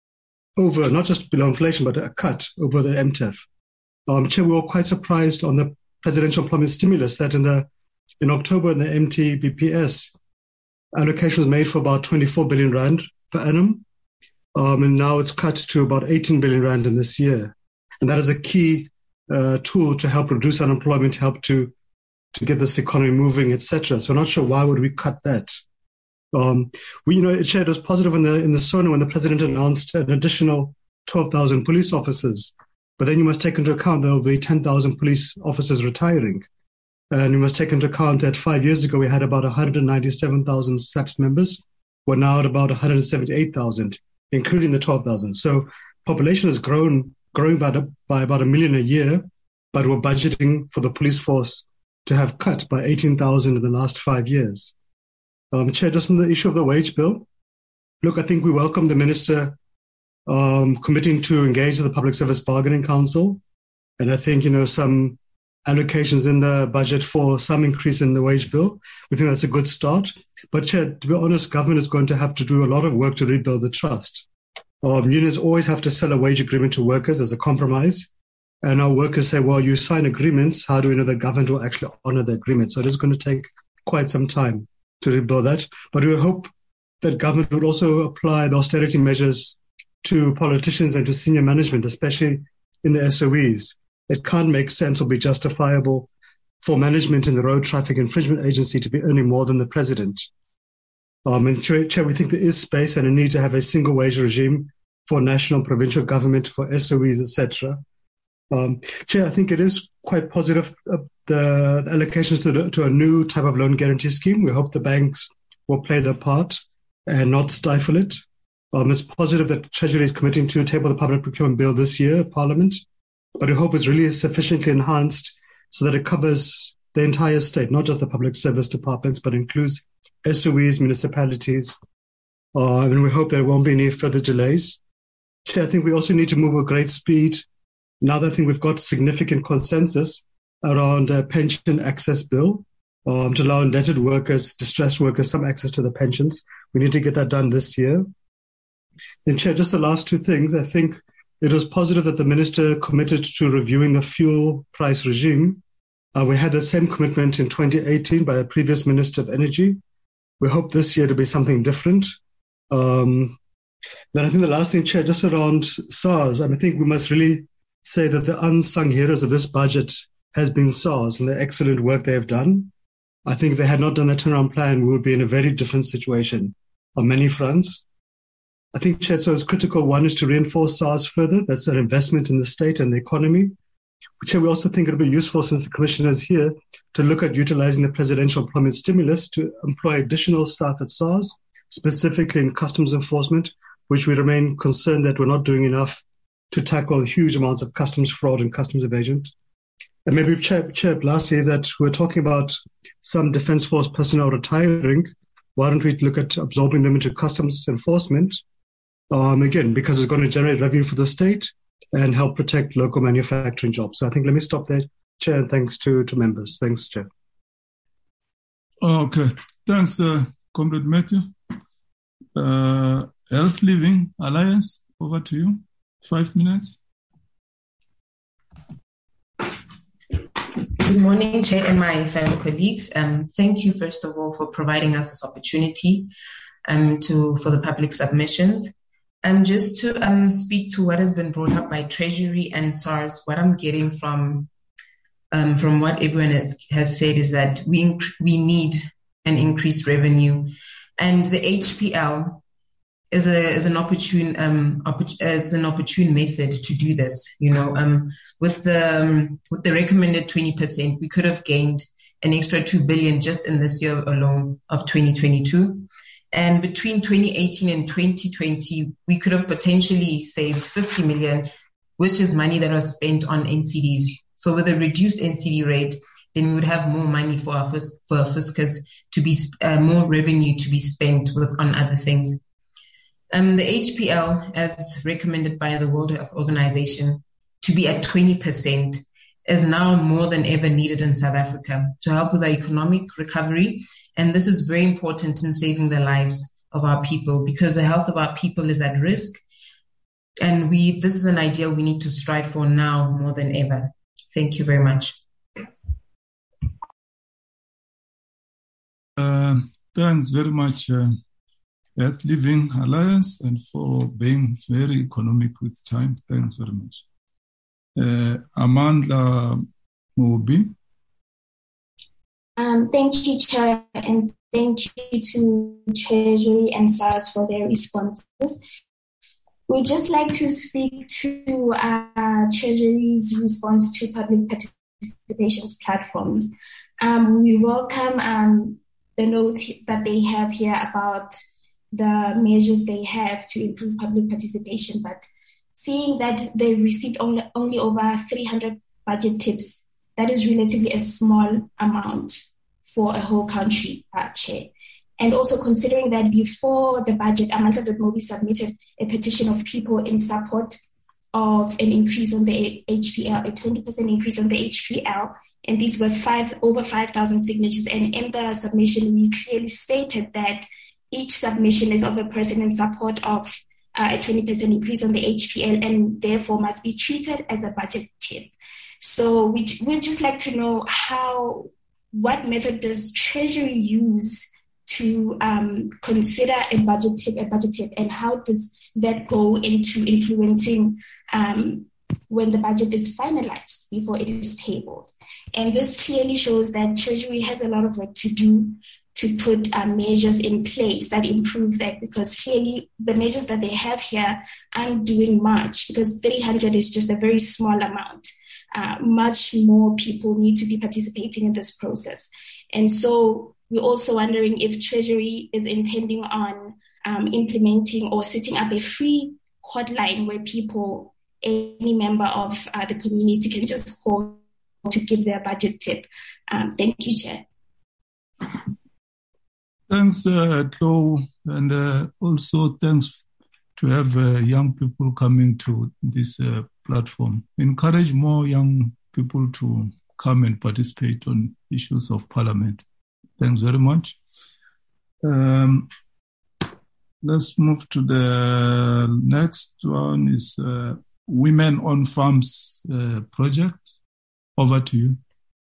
over, not just below inflation, but a cut over the M T E F. Um, Chair, we were quite surprised on the presidential employment stimulus that in the in October in the M T B P S, allocation was made for about twenty-four billion rand per annum. Um, and now it's cut to about eighteen billion rand in this year. And that is a key uh, tool to help reduce unemployment, help to to get this economy moving, et cetera. So I'm not sure why would we cut that. Um, we, you know, it shared was positive in the in the SONA when the president announced an additional twelve thousand police officers. But then you must take into account there will be ten thousand police officers retiring. And you must take into account that five years ago we had about one hundred ninety-seven thousand SAPS members. We're now at about one hundred seventy-eight thousand, including the twelve thousand. So population has grown, growing by, by about a million a year, but we're budgeting for the police force to have cut by eighteen thousand in the last five years. Um, Chair, just on the issue of the wage bill, look, I think we welcome the minister um, committing to engage with the Public Service Bargaining Council. And I think, you know, some allocations in the budget for some increase in the wage bill. We think that's a good start. But Chair, to be honest, government is going to have to do a lot of work to rebuild the trust. Um, unions always have to sell a wage agreement to workers as a compromise. And our workers say, well, you sign agreements. How do we know the government will actually honor the agreement? So it is going to take quite some time to rebuild that. But we hope that government would also apply the austerity measures to politicians and to senior management, especially in the S O Es. It can't make sense or be justifiable for management in the Road Traffic Infringement Agency to be earning more than the president. Um, and Chair, Chair, we think there is space and a need to have a single wage regime for national, provincial government, for S O Es, et cetera. Um, Chair, I think it is quite positive, uh, the allocations to, the, to a new type of loan guarantee scheme. We hope the banks will play their part and not stifle it. Um, it's positive that Treasury is committing to table the public procurement bill this year, Parliament, but we hope it's really sufficiently enhanced so that it covers the entire state, not just the public service departments, but includes S O Es, municipalities, uh, and we hope there won't be any further delays. Chair, I think we also need to move with great speed. Now that I think we've got significant consensus around a pension access bill um, to allow indebted workers, distressed workers, some access to the pensions. We need to get that done this year. Then, Chair, just the last two things. I think it was positive that the minister committed to reviewing the fuel price regime. Uh, we had the same commitment in twenty eighteen by the previous Minister of Energy. We hope this year to be something different. Um, then I think the last thing, Chair, just around SARS, I, mean, I think we must really say that the unsung heroes of this budget has been SARS and the excellent work they have done. I think if they had not done that turnaround plan, we would be in a very different situation on many fronts. I think, Chair, so it's critical. One is to reinforce SARS further. That's an investment in the state and the economy. Chair, we also think it would be useful, since the Commissioner is here, to look at utilizing the presidential employment stimulus to employ additional staff at SARS, specifically in customs enforcement, which we remain concerned that we're not doing enough to tackle huge amounts of customs fraud and customs evasion. And maybe, Chair, Chair lastly, that we're talking about some Defence Force personnel retiring. Why don't we look at absorbing them into customs enforcement? Um, again, because it's going to generate revenue for the state and help protect local manufacturing jobs. So I think let me stop there, Chair, and thanks to, to members. Thanks, Chair. Okay. Thanks, uh, Comrade Matthew. Uh, Health Living Alliance, over to you. Five minutes. Good morning, Chair and my fellow colleagues. Um, thank you, first of all, for providing us this opportunity um, to for the public submissions. Um, just to um, speak to what has been brought up by Treasury and SARS, what I'm getting from um, from what everyone has, has said is that we inc- we need an increased revenue, and the H P L is a is an opportune um oppor- it's an opportune method to do this. You know, um, with the um, with the recommended twenty percent, we could have gained an extra two billion just in this year alone of twenty twenty-two. And between twenty eighteen and twenty twenty, we could have potentially saved fifty million, which is money that was spent on N C Ds. So with a reduced N C D rate, then we would have more money for our fis- for our fiscus to be uh, more revenue to be spent with on other things. Um, the H P L, as recommended by the World Health Organization, to be at twenty percent is now more than ever needed in South Africa to help with our economic recovery. And this is very important in saving the lives of our people, because the health of our people is at risk. And we, this is an ideal we need to strive for now more than ever. Thank you very much. Uh, thanks very much, uh, Earth Living Alliance, and for being very economic with time. Thanks very much. Uh, Amanda Mobi. Um, thank you, Chair, and thank you to Treasury and SARS for their responses. We'd just like to speak to uh, Treasury's response to public participation platforms. Um, we welcome um, the note that they have here about the measures they have to improve public participation, but seeing that they received only, only over three hundred budget tips, that is relatively a small amount for a whole country, uh, Chair. And also considering that before the budget, Amandla Dotmobi submitted a petition of people in support of an increase on the H P L, a twenty percent increase on the H P L, and these were five over five thousand signatures. And in the submission, we clearly stated that each submission is of a person in support of Uh, a twenty percent increase on the H P L and therefore must be treated as a budget tip. So we, we'd just like to know how, what method does Treasury use to um, consider a budget tip a budget tip, and how does that go into influencing um, when the budget is finalized before it is tabled? And this clearly shows that Treasury has a lot of work to do to put uh, measures in place that improve that, because clearly the measures that they have here aren't doing much, because three hundred is just a very small amount. Uh, much more people need to be participating in this process. And so we're also wondering if Treasury is intending on um, implementing or setting up a free hotline where people, any member of uh, the community can just call to give their budget tip. Um, thank you, Chair. Thanks, uh, Chloe, and uh, also thanks to have uh, young people coming to this uh, platform. Encourage more young people to come and participate on issues of parliament. Thanks very much. Um, let's move to the next one is uh, Women on Farms uh, project. Over to you.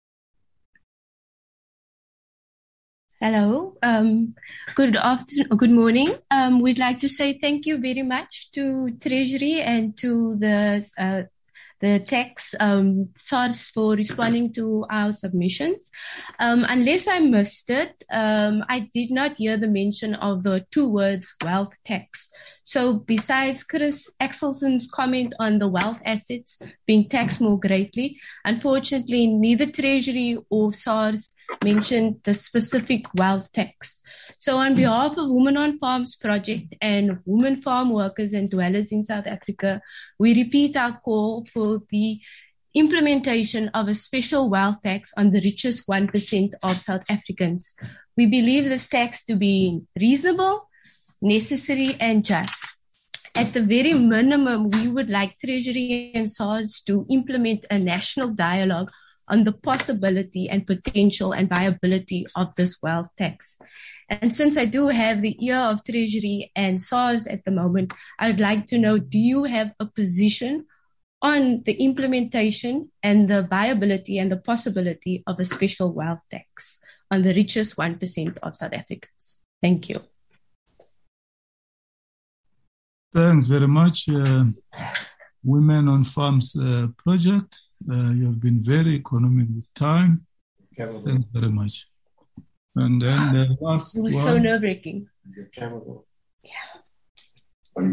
Hello. Um, good afternoon. Good morning. Um, we'd like to say thank you very much to Treasury and to the uh, the tax um, SARS for responding to our submissions. Um, unless I missed it, um, I did not hear the mention of the two words wealth tax. So besides Chris Axelson's comment on the wealth assets being taxed more greatly, unfortunately, neither Treasury or SARS mentioned the specific wealth tax. So on behalf of Women on Farms Project and women farm workers and dwellers in South Africa, we repeat our call for the implementation of a special wealth tax on the richest one percent of South Africans. We believe this tax to be reasonable, necessary, and just. At the very minimum, we would like Treasury and SARS to implement a national dialogue on the possibility and potential and viability of this wealth tax. And since I do have the ear of Treasury and SARS at the moment, I'd like to know, do you have a position on the implementation and the viability and the possibility of a special wealth tax on the richest one percent of South Africans? Thank you. Thanks very much. Uh, Women on Farms uh, project. Uh, you have been very economic with time. Thank you very much. And then the last It was one. so nerve-wracking. Yeah.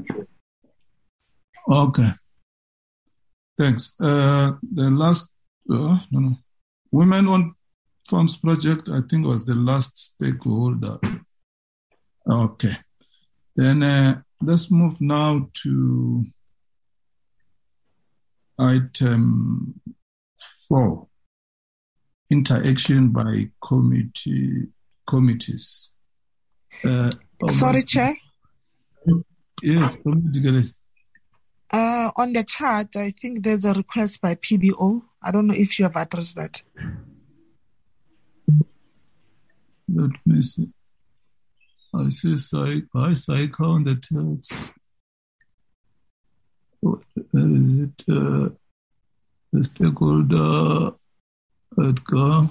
Okay. Thanks. Uh, the last, uh, no, no. Women on Farms project, I think was the last stakeholder. Okay. Then uh, let's move now to item four. interaction by committee committees. Uh, Sorry, Chair. Yes, uh, on the chart, I think there's a request by P B O. I don't know if you have addressed that. Let me see. I see I see on the text. Where is it? Uh, the stakeholder Edgar.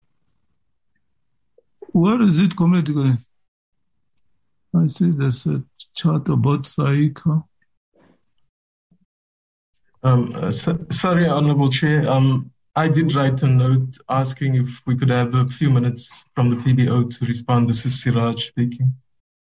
Where is it, Comrade? I see there's a chart about SAICA. Um, uh, so, sorry, Honourable Chair. Um, I did write a note asking if we could have a few minutes from the P B O to respond. This is Siraj speaking.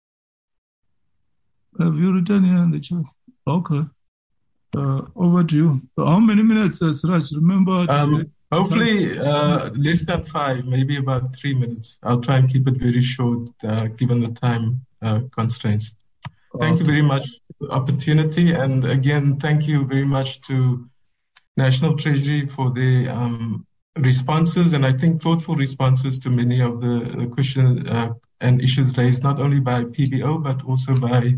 Have you written here in the chat? Okay. Uh, over to you. How many minutes, uh, Siraj? Remember? Um, hopefully uh, less than five, maybe about three minutes. I'll try and keep it very short, uh, given the time uh, constraints. Thank you very much for the opportunity. And again, thank you very much to National Treasury for the um, responses, and I think thoughtful responses to many of the questions uh, and issues raised, not only by P B O, but also by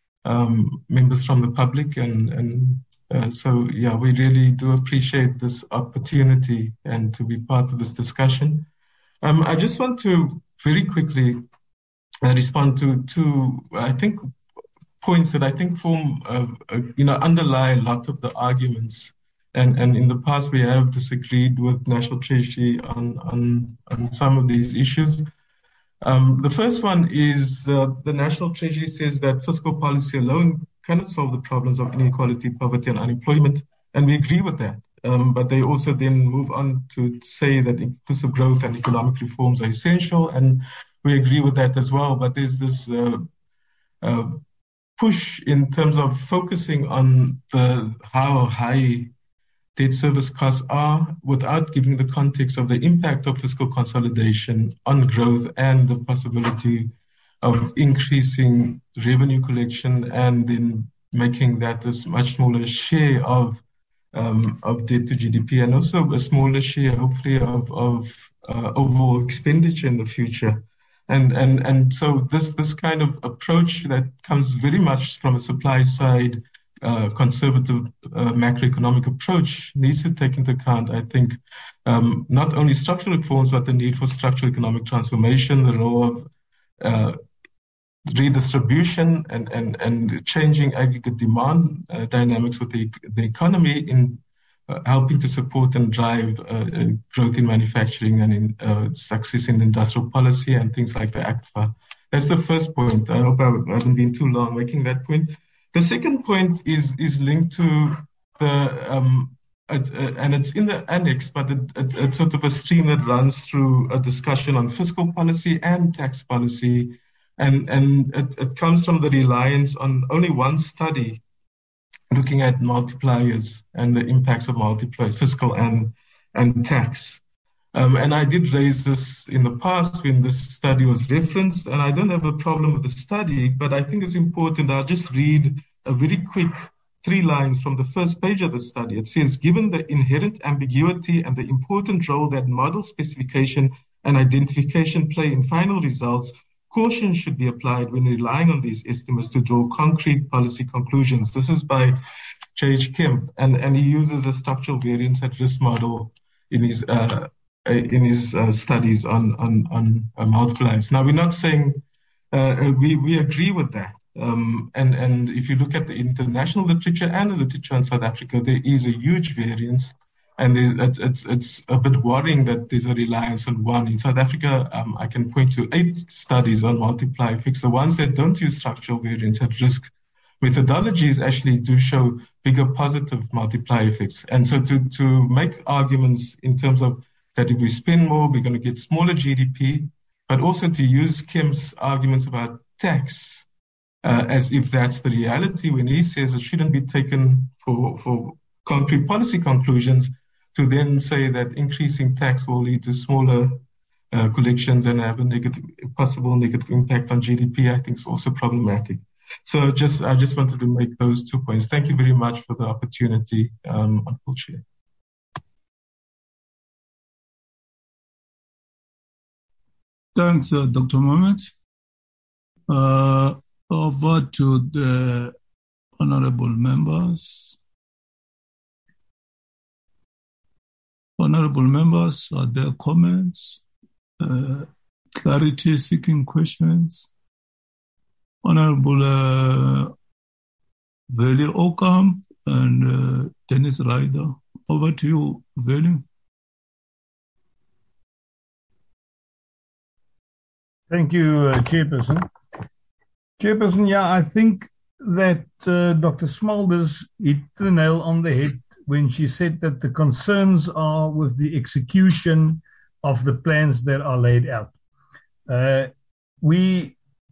um, members from the public. And, and uh, so, yeah, we really do appreciate this opportunity and to be part of this discussion. Um, I just want to very quickly uh, respond to two, I think, points that I think form, uh, uh, you know, underlie a lot of the arguments. And, and in the past, we have disagreed with National Treasury on, on, on some of these issues. Um, the first one is uh, the National Treasury says that fiscal policy alone cannot solve the problems of inequality, poverty, and unemployment. And we agree with that. Um, but they also then move on to say that inclusive growth and economic reforms are essential. And we agree with that as well. But there's this uh, uh, push in terms of focusing on the how high debt service costs are without giving the context of the impact of fiscal consolidation on growth and the possibility of increasing revenue collection and then making that a much smaller share of um, of debt to G D P and also a smaller share, hopefully, of, of uh, overall expenditure in the future. And and and so this this kind of approach that comes very much from a supply side Uh, conservative uh, macroeconomic approach needs to take into account, I think, um, not only structural reforms, but the need for structural economic transformation, the role of uh, redistribution and, and, and changing aggregate demand uh, dynamics with the, the economy in uh, helping to support and drive uh, uh, growth in manufacturing and in uh, success in industrial policy and things like the ACTFA. That's the first point. I hope I haven't been too long making that point. The second point is is linked to the um, it, uh, and it's in the annex, but it, it, it's sort of a stream that runs through a discussion on fiscal policy and tax policy, and and it, it comes from the reliance on only one study looking at multipliers and the impacts of multipliers, fiscal and and tax. Um, and I did raise this in the past when this study was referenced, and I don't have a problem with the study, but I think it's important. I'll just read a very quick three lines from the first page of the study. It says, given the inherent ambiguity and the important role that model specification and identification play in final results, caution should be applied when relying on these estimates to draw concrete policy conclusions. This is by J H Kemp, and, and he uses a structural variance at risk model in his uh, in his uh, studies on on, on uh, multipliers. Now, we're not saying uh, we we agree with that. Um, and, and if you look at the international literature and the literature in South Africa, there is a huge variance, and it's, it's, it's a bit worrying that there's a reliance on one. In South Africa, um, I can point to eight studies on multiplier effects. The ones that don't use structural variance at risk methodologies actually do show bigger positive multiplier effects. And so to, to make arguments in terms of that if we spend more, we're going to get smaller G D P, but also to use Kemp's arguments about tax Uh, as if that's the reality, when he says it shouldn't be taken for, for concrete policy conclusions, to then say that increasing tax will lead to smaller uh, collections and have a negative, possible negative impact on G D P, I think is also problematic. So just I just wanted to make those two points. Thank you very much for the opportunity, um, Honourable Chair. Thanks, uh, Doctor Mohamed. Uh, over to the honorable members. Honorable members, are there comments, uh, clarity-seeking questions? Honorable uh, Veli Okam and uh, Dennis Ryder. Over to you, Veli. Thank you, uh, Chairperson. Chairperson, yeah, I think that uh, Doctor Smulders hit the nail on the head when she said that the concerns are with the execution of the plans that are laid out. Uh, we,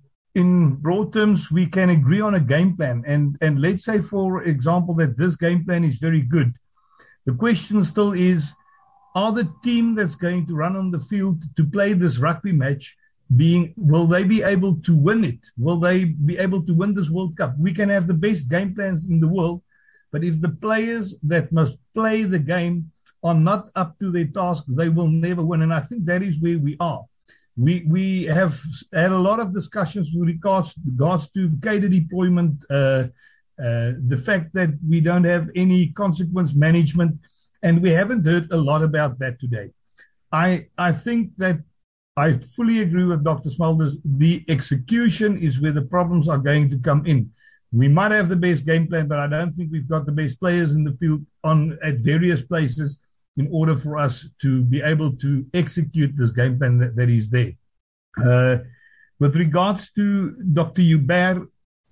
in broad terms, we can agree on a game plan. And, and let's say, for example, that this game plan is very good. The question still is, are the team that's going to run on the field to play this rugby match being, will they be able to win it? Will they be able to win this World Cup? We can have the best game plans in the world, but if the players that must play the game are not up to their task, they will never win. And I think that is where we are. We we have had a lot of discussions with regards, regards to cadre deployment, uh, uh, the fact that we don't have any consequence management, and we haven't heard a lot about that today. I I think that I fully agree with Doctor Smulders. The execution is where the problems are going to come in. We might have the best game plan, but I don't think we've got the best players in the field on at various places in order for us to be able to execute this game plan that, that is there. Uh, with regards to Doctor Joubert,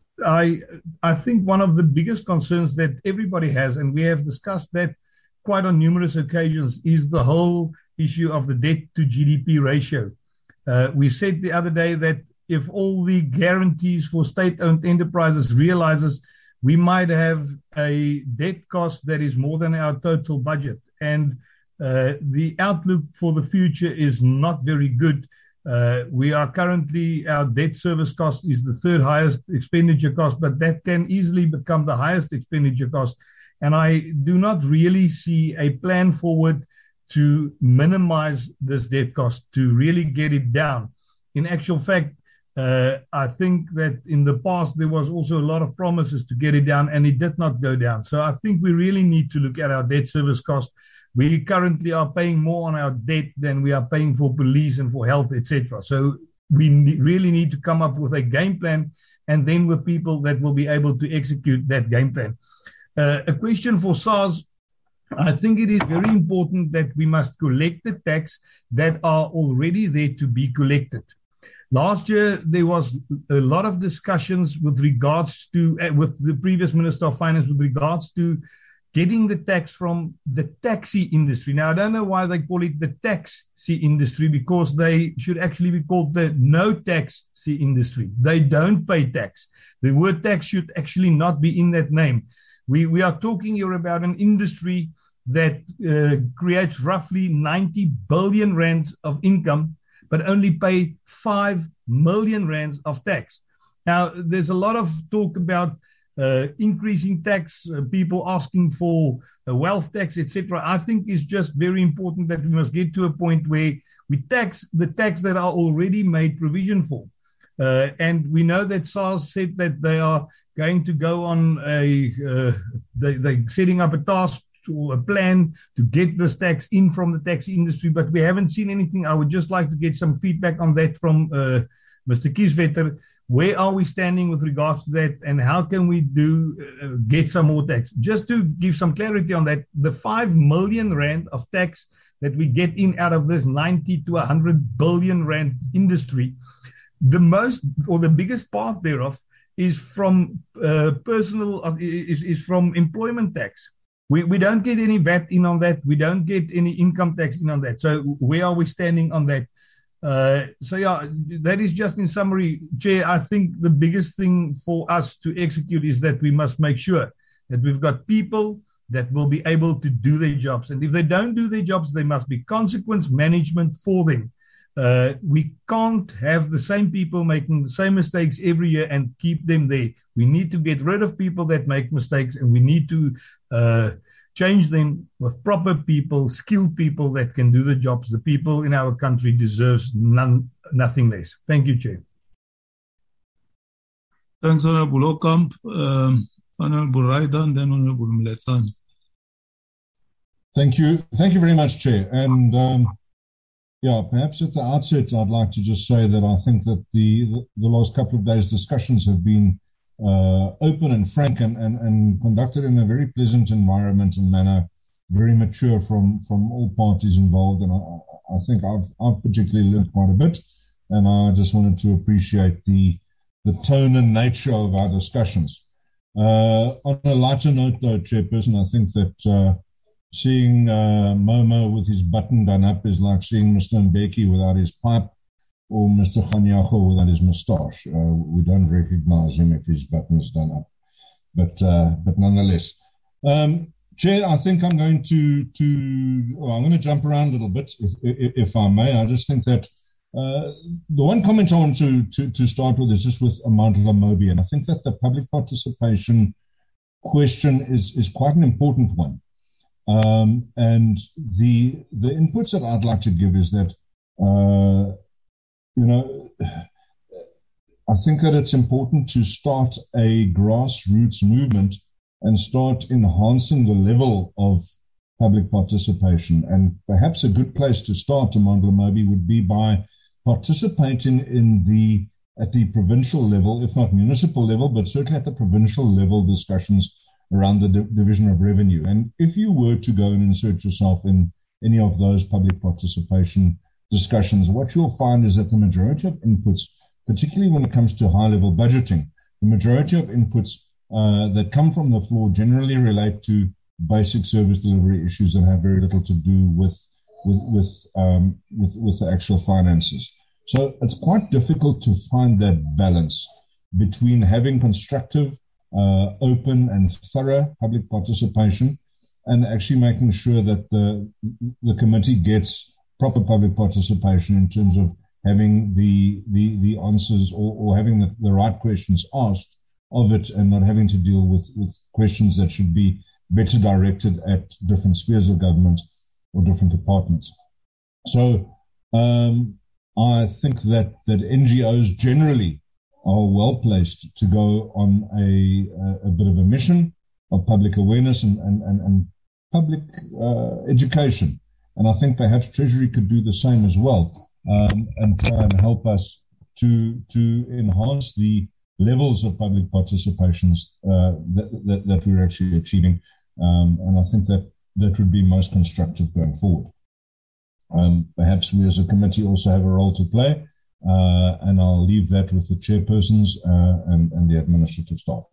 I I think one of the biggest concerns that everybody has, and we have discussed that quite on numerous occasions, is the whole issue of the debt to G D P ratio. Uh, we said the other day that if all the guarantees for state-owned enterprises realizes, we might have a debt cost that is more than our total budget. And uh, the outlook for the future is not very good. Uh, we are currently, our debt service cost is the third highest expenditure cost, but that can easily become the highest expenditure cost. And I do not really see a plan forward to minimize this debt cost, to really get it down. In actual fact, uh, I think that in the past there was also a lot of promises to get it down, and it did not go down. So I think we really need to look at our debt service cost. We currently are paying more on our debt than we are paying for police and for health, et cetera. So we ne- really need to come up with a game plan, and then with people that will be able to execute that game plan. Uh, a question for SARS. I think it is very important that we must collect the tax that are already there to be collected. Last year, there was a lot of discussions with regards to, uh, with the previous Minister of Finance, with regards to getting the tax from the taxi industry. Now, I don't know why they call it the taxi industry, because they should actually be called the no taxi industry. They don't pay tax. The word tax should actually not be in that name. We, we are talking here about an industry that uh, creates roughly ninety billion rands of income, but only pay five million rands of tax. Now, there's a lot of talk about uh, increasing tax, uh, people asking for a wealth tax, et cetera. I think it's just very important that we must get to a point where we tax the tax that are already made provision for. Uh, and we know that SARS said that they are going to go on a, uh, they, they're setting up a task or a plan to get this tax in from the taxi industry, but we haven't seen anything. I would just like to get some feedback on that from uh, Mister Kieswetter. Where are we standing with regards to that, and how can we do uh, get some more tax? Just to give some clarity on that, the five million rand of tax that we get in out of this ninety to one hundred billion rand industry, the most or the biggest part thereof is from uh, personal, uh, is, is from employment tax. We we don't get any V A T in on that. We don't get any income tax in on that. So where are we standing on that? Uh, so yeah, that is just in summary, Chair. I think the biggest thing for us to execute is that we must make sure that we've got people that will be able to do their jobs. And if they don't do their jobs, there must be consequence management for them. Uh, we can't have the same people making the same mistakes every year and keep them there. We need to get rid of people that make mistakes, and we need to uh, change them with proper people, skilled people that can do the jobs. The people in our country deserves none, nothing less. Thank you, Chair. Thanks, Honorable Okamp. Um, Honorable Ryder, and then Honorable Mletsane. Thank you. Thank you very much, Chair. And um, yeah, perhaps at the outset, I'd like to just say that I think that the the last couple of days' discussions have been uh, open and frank and, and, and conducted in a very pleasant environment and manner, very mature from, from all parties involved. And I, I think I've, I've particularly learned quite a bit. And I just wanted to appreciate the, the tone and nature of our discussions. Uh, on a lighter note, though, Chairperson, I think that uh, seeing uh, Momo with his button done up is like seeing Mister Mbeki without his pipe, or Mister Khanyago without his moustache. Uh, we don't recognize him if his button is done up. But uh, but nonetheless. Um, Chair, I think I'm going to, to well, I'm going to jump around a little bit, if, if, if I may. I just think that uh, the one comment I want to, to, to start with is just with Amandla Mobi. And I think that the public participation question is, is quite an important one. Um, and the the inputs that I'd like to give is that, uh, you know, I think that it's important to start a grassroots movement and start enhancing the level of public participation. And perhaps a good place to start, Amandla Mobi, would be by participating in the at the provincial level, if not municipal level, but certainly at the provincial level discussions around the di- division of revenue. And if you were to go and insert yourself in any of those public participation discussions, what you'll find is that the majority of inputs, particularly when it comes to high-level budgeting, the majority of inputs uh, that come from the floor generally relate to basic service delivery issues that have very little to do with with with um, with, with the actual finances. So it's quite difficult to find that balance between having constructive, uh, open and thorough public participation and actually making sure that the the committee gets proper public participation in terms of having the the, the answers or, or having the, the right questions asked of it and not having to deal with, with questions that should be better directed at different spheres of government or different departments. So um, I think that, that N G Os generally are well placed to go on a, a, a bit of a mission of public awareness and, and, and, and public uh, education. And I think perhaps Treasury could do the same as well um, and try and help us to to enhance the levels of public participations uh, that, that, that we're actually achieving. Um, and I think that that would be most constructive going forward. Um, perhaps we as a committee also have a role to play, uh, and I'll leave that with the chairpersons uh, and, and the administrative staff.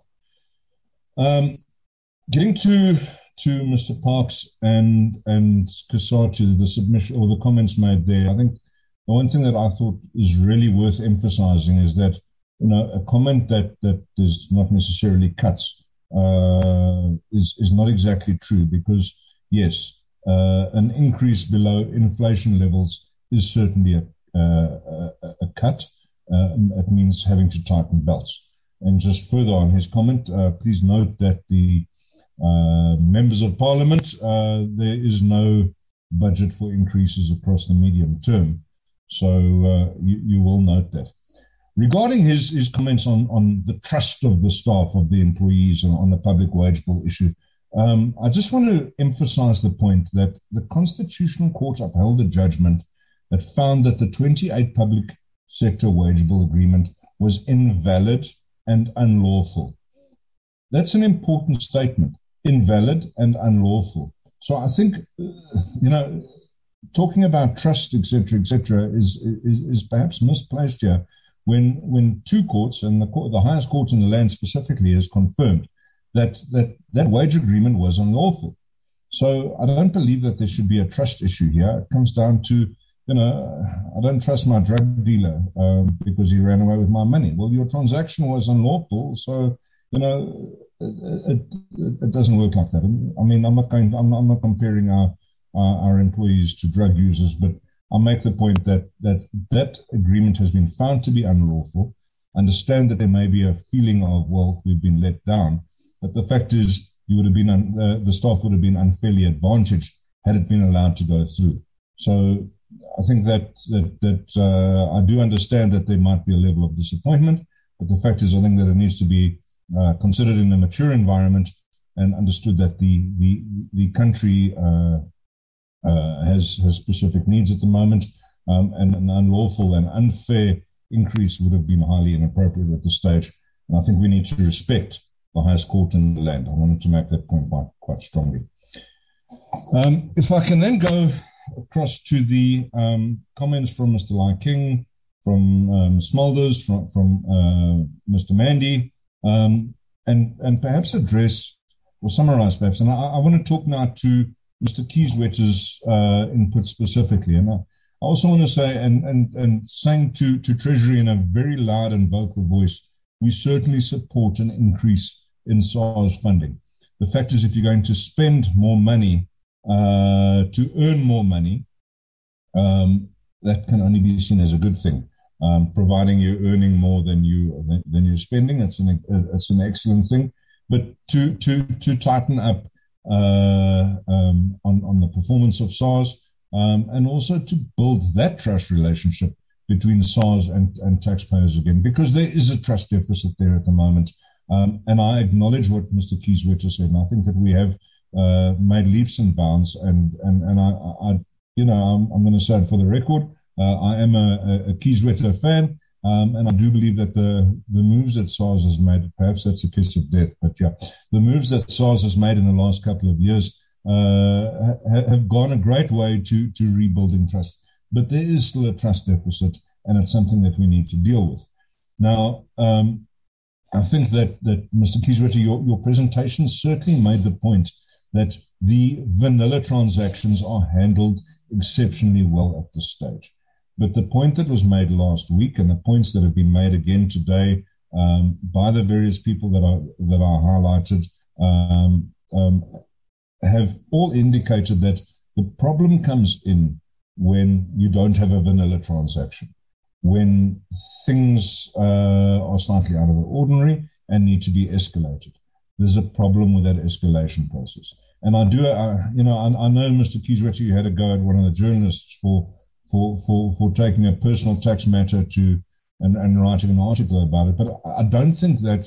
Um, getting to to Mister Parks and and Kasati, the submission or the comments made there, I think the one thing that I thought is really worth emphasizing is that, you know, a comment that that is not necessarily cuts uh, is is not exactly true, because yes, uh, an increase below inflation levels is certainly a a, a cut. Uh, it means having to tighten belts. And just further on his comment, uh, please note that the uh, members of Parliament, uh, there is no budget for increases across the medium term. So uh, you, you will note that. Regarding his, his comments on, on the trust of the staff, of the employees, and on the public wage bill issue, um, I just want to emphasize the point that the Constitutional Court upheld a judgment that found that the twenty-eight public sector wage bill agreement was invalid and unlawful. That's an important statement, invalid and unlawful. So I think, you know, talking about trust, et cetera, et cetera, is, is, is perhaps misplaced here when when two courts, and the, court, the highest court in the land specifically, has confirmed that, that that wage agreement was unlawful. So I don't believe that there should be a trust issue here. It comes down to, you know, I don't trust my drug dealer um, because he ran away with my money. Well, your transaction was unlawful, so, you know, it, it, it doesn't work like that. I mean, I'm not going, I'm not, I'm not comparing our, our our employees to drug users, but I'll make the point that that that agreement has been found to be unlawful. Understand that there may be a feeling of, well, we've been let down, but the fact is you would have been un, uh, the staff would have been unfairly advantaged had it been allowed to go through. So I think that that, that uh, I do understand that there might be a level of disappointment, but the fact is I think that it needs to be uh, considered in a mature environment and understood that the the the country uh, uh, has has specific needs at the moment, um, and an unlawful and unfair increase would have been highly inappropriate at this stage. And I think we need to respect the highest court in the land. I wanted to make that point quite, quite strongly. Um, if I can then go across to the um, comments from Mister Lai King, from um, Smulders, from, from uh, Mister Mandy, um, and, and perhaps address or summarize perhaps. And I, I want to talk now to Mister Kieswetter's uh, input specifically. And I, I also want to say, and, and, and saying to, to Treasury in a very loud and vocal voice, we certainly support an increase in SARS funding. The fact is, if you're going to spend more money uh, to earn more money, um, that can only be seen as a good thing. Um, providing you're earning more than you than, than you're spending, it's an it's an excellent thing. But to to to tighten up uh, um, on on the performance of SARS, um, and also to build that trust relationship between SARS and, and taxpayers again, because there is a trust deficit there at the moment. Um, and I acknowledge what Mister Kieswetter said, and I think that we have uh, made leaps and bounds. And and and I, I you know, I'm, I'm going to say it for the record, uh, I am a, a Kieswetter fan, um, and I do believe that the the moves that SARS has made, perhaps that's a kiss of death, but yeah, the moves that SARS has made in the last couple of years uh, ha- have gone a great way to to rebuilding trust. But there is still a trust deficit, and it's something that we need to deal with. Now, um, I think that, that Mister Kieswetter, your, your presentation certainly made the point that the vanilla transactions are handled exceptionally well at this stage. But the point that was made last week, and the points that have been made again today um, by the various people that are that are highlighted, um, um, have all indicated that the problem comes in when you don't have a vanilla transaction, when things uh, are slightly out of the ordinary and need to be escalated. There's a problem with that escalation process. And I do, uh, you know, I, I know, Mister Kieswetter, you had a go at one of the journalists for for for, for taking a personal tax matter to and, and writing an article about it. But I don't think that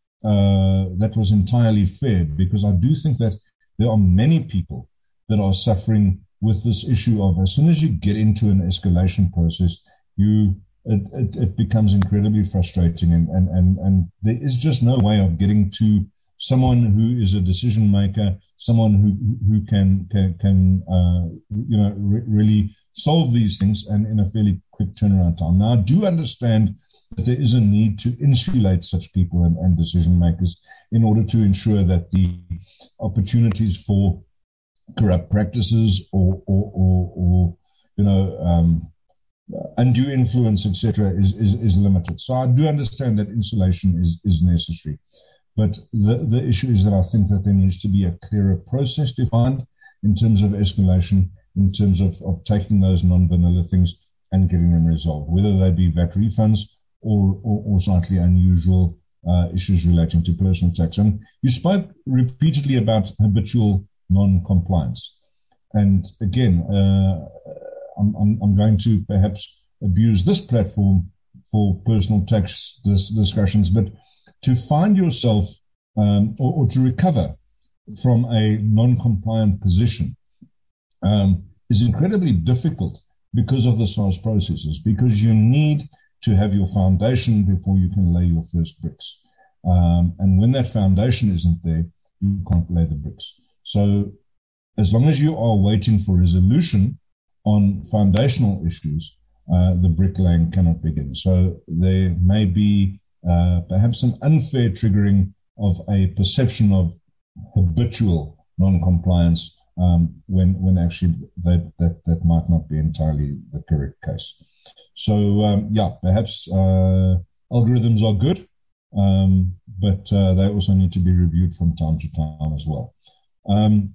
uh, that was entirely fair, because I do think that there are many people that are suffering with this issue of, as soon as you get into an escalation process, you it, it, it becomes incredibly frustrating, and, and, and, and there is just no way of getting to someone who is a decision maker, someone who who can can, can uh, you know re- really solve these things and in a fairly quick turnaround time. Now, I do understand that there is a need to insulate such people and, and decision makers in order to ensure that the opportunities for corrupt practices or, or, or, or you know, um, undue influence, et cetera, is, is, is limited. So I do understand that insulation is, is necessary. But the, the issue is that I think that there needs to be a clearer process defined in terms of escalation, in terms of, of taking those non-vanilla things and getting them resolved, whether they be V A T refunds or, or, or slightly unusual uh, issues relating to personal tax. And you spoke repeatedly about habitual non-compliance. And again, uh, I'm, I'm, I'm going to perhaps abuse this platform for personal tax dis- discussions, but to find yourself um, or, or to recover from a non-compliant position um, is incredibly difficult because of the SARS processes, because you need to have your foundation before you can lay your first bricks. Um, and when that foundation isn't there, you can't lay the bricks. So as long as you are waiting for resolution on foundational issues, uh, the bricklaying cannot begin. So there may be uh, perhaps an unfair triggering of a perception of habitual non-compliance um, when when actually that, that, that might not be entirely the correct case. So, um, yeah, perhaps uh, algorithms are good, um, but uh, they also need to be reviewed from time to time as well. Um,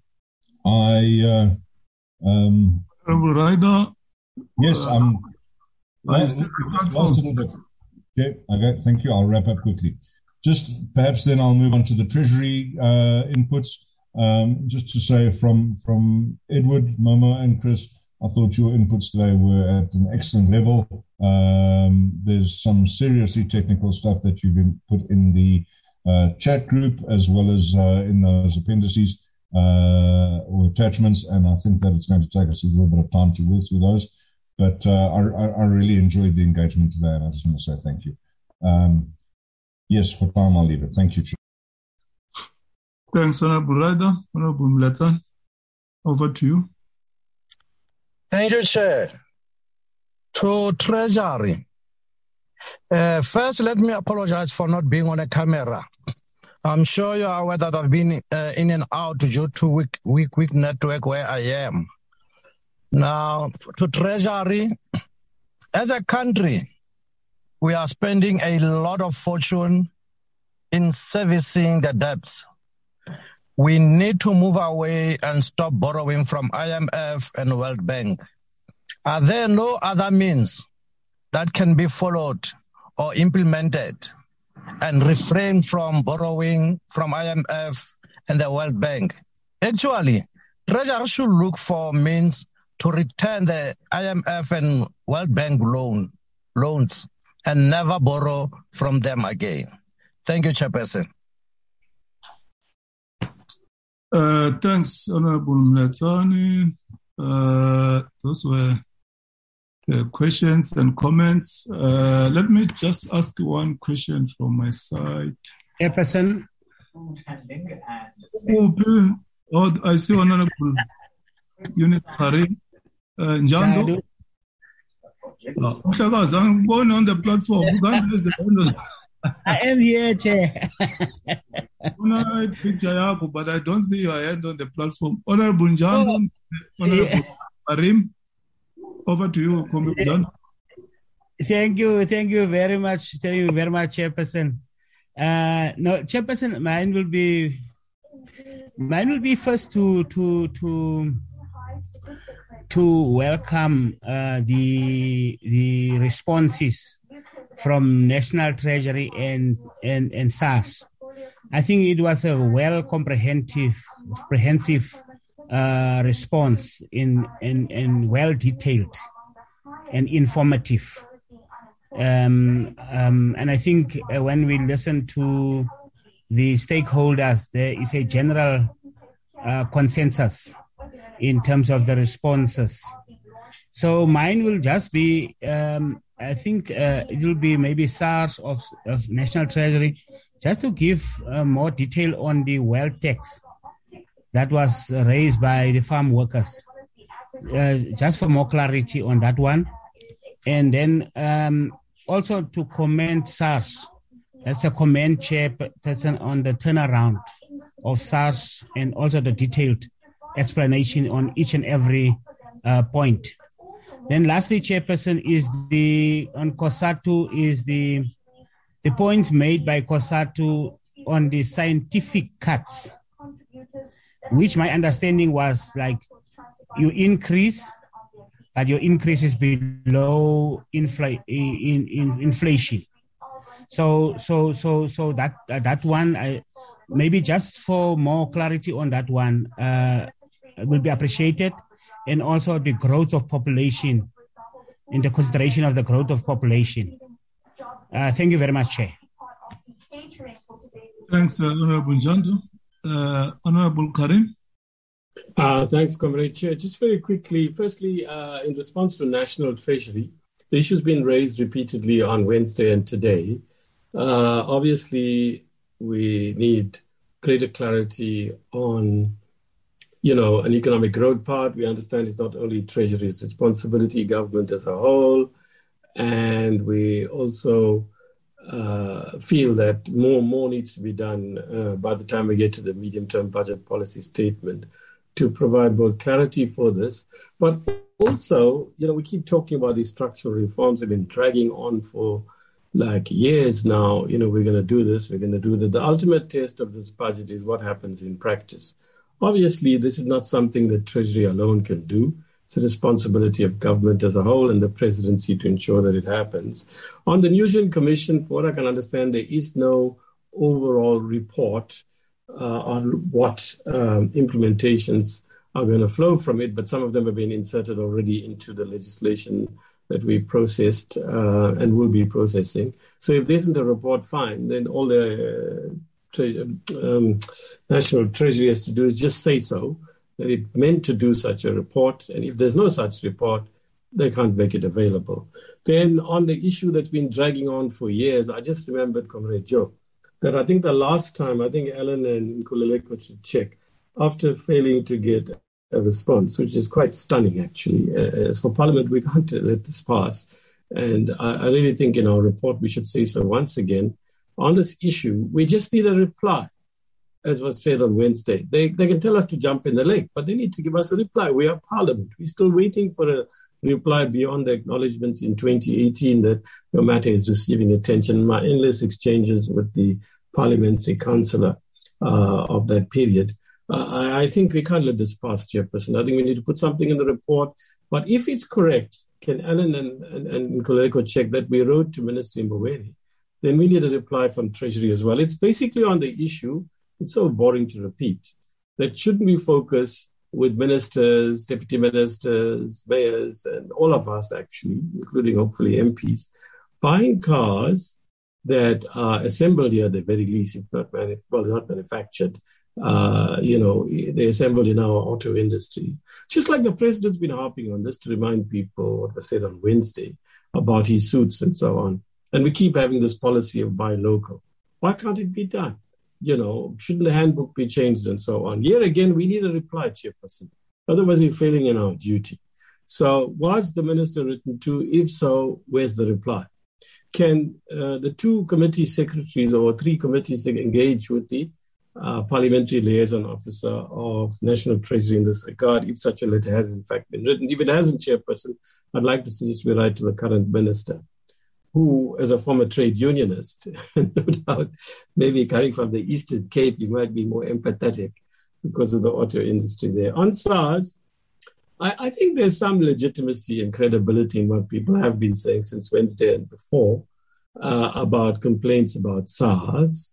I, uh, um, Raida, yes, I'm. Uh, last, last little bit. Okay, okay, thank you. I'll wrap up quickly. just perhaps then I'll move on to the Treasury uh, inputs. Um, just to say from from Edward, Momo, and Chris, I thought your inputs today were at an excellent level. Um, there's some seriously technical stuff that you've been put in the uh, chat group as well as uh, in those appendices uh, or attachments, and I think that it's going to take us a little bit of time to work through those. But uh, I, I really enjoyed the engagement today, and I just want to say thank you. Um, yes, for time, I'll leave it. Thank you, Chair. Thanks, Honorable Ryder. Honorable Mletsane, over to you. Thank you, Chair. To Treasury, uh, first let me apologize for not being on a camera. I'm sure you are aware that I've been uh, in and out due to weak, weak, weak network where I am. Now, to Treasury, as a country, we are spending a lot of fortune in servicing the debts. We need to move away and stop borrowing from I M F and World Bank. Are there no other means that can be followed or implemented and refrain from borrowing from I M F and the World Bank? Actually, Treasury should look for means to return the I M F and World Bank loan, loans and never borrow from them again. Thank you, Chairperson. Uh, thanks, Honorable Mletsane. Uh, those were the questions and comments. Uh, let me just ask one question from my side. Chairperson. Oh, I see Honorable Unit Karim. Uh, Njando. Uh, I'm going on the platform. I am here, Chair. But I don't see your hand on the platform. Honorable Njando, oh, Honorable yeah. Karim, over to you, Njando. Thank you, thank you very much. Thank you very much, Chairperson. Uh, no, Chairperson, mine will be, mine will be first to to to to welcome uh, the the responses from National Treasury and, and, and SARS. I think it was a well comprehensive, comprehensive uh, response in, in, in well detailed and informative. Um, um, and I think uh, when we listen to the stakeholders, there is a general uh, consensus in terms of the responses. So mine will just be, um, I think uh, it will be maybe SARS of, of National Treasury, just to give uh, more detail on the wealth tax that was raised by the farm workers, uh, just for more clarity on that one. And then um, also to commend SARS, that's a comment chairperson on the turnaround of SARS and also the detailed explanation on each and every uh, point. Then lastly, Chairperson, is the on COSATU is the the point made by COSATU on the scientific cuts, which my understanding was like you increase, but your increase is below infl- in, in inflation. So so so so that uh, that one, I, maybe just for more clarity on that one, uh, will be appreciated. And also the growth of population, in the consideration of the growth of population. Uh, thank you very much, Chair. Thanks, uh, Honorable Njando. Uh, Honorable Karim. Uh, thanks, Comrade Chair. Just very quickly, firstly, uh, in response to National Treasury, the issue's been raised repeatedly on Wednesday and today. Uh, obviously, we need greater clarity on you know, an economic growth part. We understand it's not only Treasury's responsibility, government as a whole. And we also uh, feel that more more needs to be done uh, by the time we get to the medium-term budget policy statement to provide more clarity for this. But also, you know, we keep talking about these structural reforms have been dragging on for like years now. You know, we're going to do this, we're going to do that. The ultimate test of this budget is what happens in practice. Obviously, this is not something that Treasury alone can do. It's a responsibility of government as a whole and the presidency to ensure that it happens. On the Nugent Commission, for what I can understand, there is no overall report uh, on what um, implementations are going to flow from it, but some of them have been inserted already into the legislation that we processed uh, and will be processing. So if there isn't a report, fine, then all the uh, tre- um, National Treasury has to do is just say so, that it meant to do such a report, and if there's no such report, they can't make it available. Then on the issue that's been dragging on for years, I just remembered, Comrade Joe, that I think the last time, I think Alan and Nkululeko should check, after failing to get a response, which is quite stunning, actually. Uh, as for Parliament, we can't let this pass. And I, I really think in our report, we should say so once again. On this issue, we just need a reply, as was said on Wednesday. They, they can tell us to jump in the lake, but they need to give us a reply. We are Parliament. We're still waiting for a reply beyond the acknowledgements in twenty eighteen that the matter is receiving attention. My endless exchanges with the parliamentary councillor uh, of that period. Uh, I, I think we can't let this pass, Chairperson. I think we need to put something in the report. But if it's correct, can Alan and, and, and Nkululeko check that we wrote to Minister Mboweni, then we need a reply from Treasury as well. It's basically on the issue. It's so boring to repeat. That shouldn't we focus with ministers, deputy ministers, mayors, and all of us actually, including hopefully M Ps, buying cars that are assembled here at the very least, if not manu- well, not manufactured. Uh, you know, they assembled in our auto industry. Just like the president's been harping on this to remind people what was said on Wednesday about his suits and so on. And we keep having this policy of buy local. Why can't it be done? You know, shouldn't the handbook be changed and so on? Here again, we need a reply, Chairperson. Otherwise, we're failing in our duty. So was the minister written to? If so, where's the reply? Can uh, the two committee secretaries or three committees engage with the uh, parliamentary liaison officer of National Treasury in this regard, if such a letter has in fact been written? If it hasn't, Chairperson, I'd like to suggest we write to the current minister, who, as a former trade unionist, no doubt, maybe coming from the Eastern Cape, you might be more empathetic because of the auto industry there. On SARS, I, I think there's some legitimacy and credibility in what people have been saying since Wednesday and before uh, about complaints about SARS.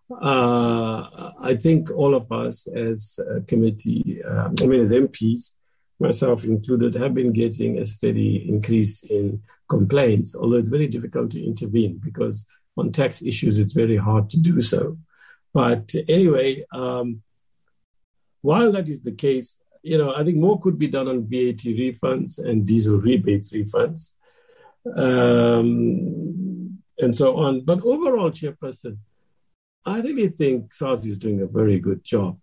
Uh, I think all of us as a committee, um, I mean as M Ps, myself included, have been getting a steady increase in complaints, although it's very difficult to intervene because on tax issues, it's very hard to do so. But anyway, um, while that is the case, you know, I think more could be done on V A T refunds and diesel rebates refunds, um, and so on. But overall, Chairperson, I really think SARS is doing a very good job.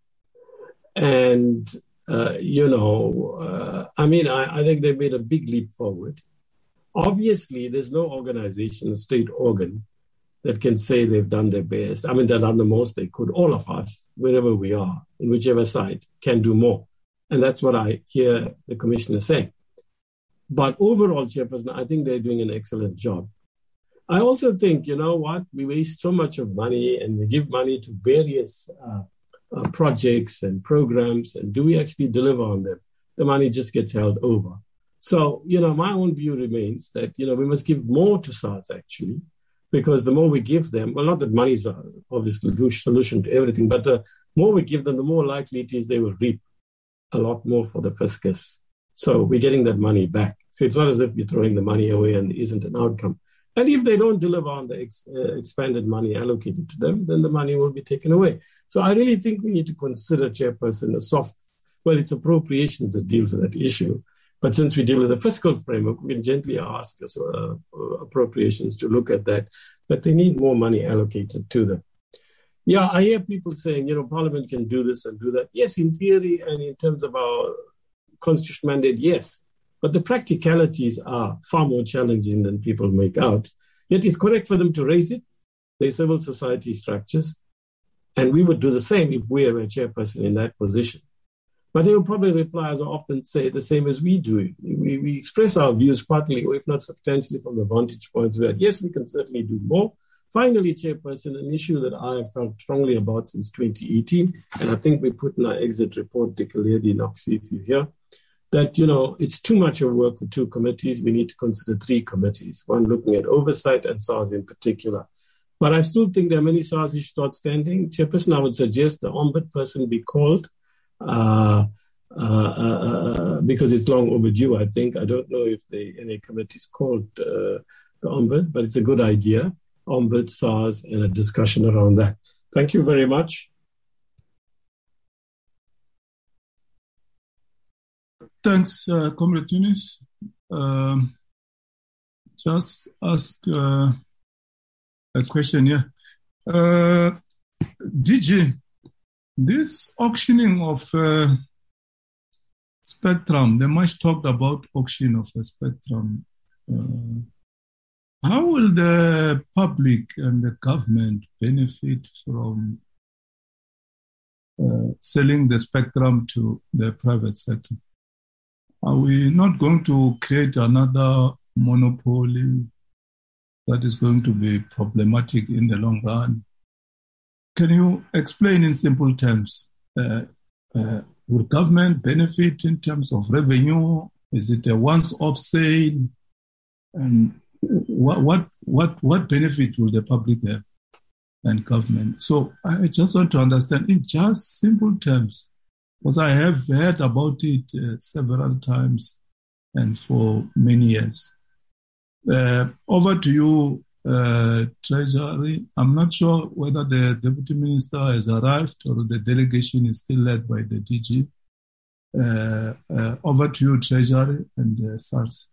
And, uh, you know, uh, I mean, I, I think they made a big leap forward. Obviously, there's no organization, a state organ, that can say they've done their best. I mean, they've done the most they could. All of us, wherever we are, in whichever side, can do more. And that's what I hear the commissioner saying. But overall, Chairperson, I think they're doing an excellent job. I also think, you know what, we waste so much of money and we give money to various uh, uh, projects and programs, and do we actually deliver on them? The money just gets held over. So, you know, my own view remains that, you know, we must give more to SARS actually, because the more we give them, well, not that money is obviously the solution to everything, but the more we give them, the more likely it is they will reap a lot more for the fiscus. So we're getting that money back. So it's not as if you're throwing the money away and there isn't an outcome. And if they don't deliver on the ex, uh, expanded money allocated to them, then the money will be taken away. So I really think we need to consider, Chairperson, a soft, well, it's appropriations that deals with that issue. But since we deal with the fiscal framework, we can gently ask uh, appropriations to look at that, but they need more money allocated to them. Yeah, I hear people saying, you know, Parliament can do this and do that. Yes, in theory and in terms of our constitutional mandate, yes. But the practicalities are far more challenging than people make out. Yet it's correct for them to raise it. They're civil society structures. And we would do the same if we were a chairperson in that position. But they will probably reply, as I often say, the same as we do. We, we express our views partly, or if not substantially, from the vantage points where, yes, we can certainly do more. Finally, Chairperson, an issue that I have felt strongly about since twenty eighteen, and I think we put in our exit report, Dikaledi, Noxie, if you're here, that, you know, it's too much of work for two committees. We need to consider three committees, one looking at oversight and SARS in particular. But I still think there are many SARS issues outstanding. Chairperson, I would suggest the ombudsperson be called uh, uh, uh, because it's long overdue, I think. I don't know if the N A committee is called uh, the ombud, but it's a good idea. Ombud, SARS, and a discussion around that. Thank you very much. Thanks, uh, Comrade Tunis. Um, just ask uh, a question here. Uh, D G, this auctioning of uh, spectrum, they much talked about auction of a spectrum. Uh, how will the public and the government benefit from uh, selling the spectrum to the private sector? Are we not going to create another monopoly that is going to be problematic in the long run? Can you explain in simple terms? Uh, uh, will government benefit in terms of revenue? Is it a once-off sale? And what what what what benefit will the public have and government? So I just want to understand in just simple terms, because I have heard about it uh, several times and for many years. Uh, over to you, uh, Treasury. I'm not sure whether the Deputy Minister has arrived or the delegation is still led by the D G. Uh, uh, over to you, Treasury and uh, SARS.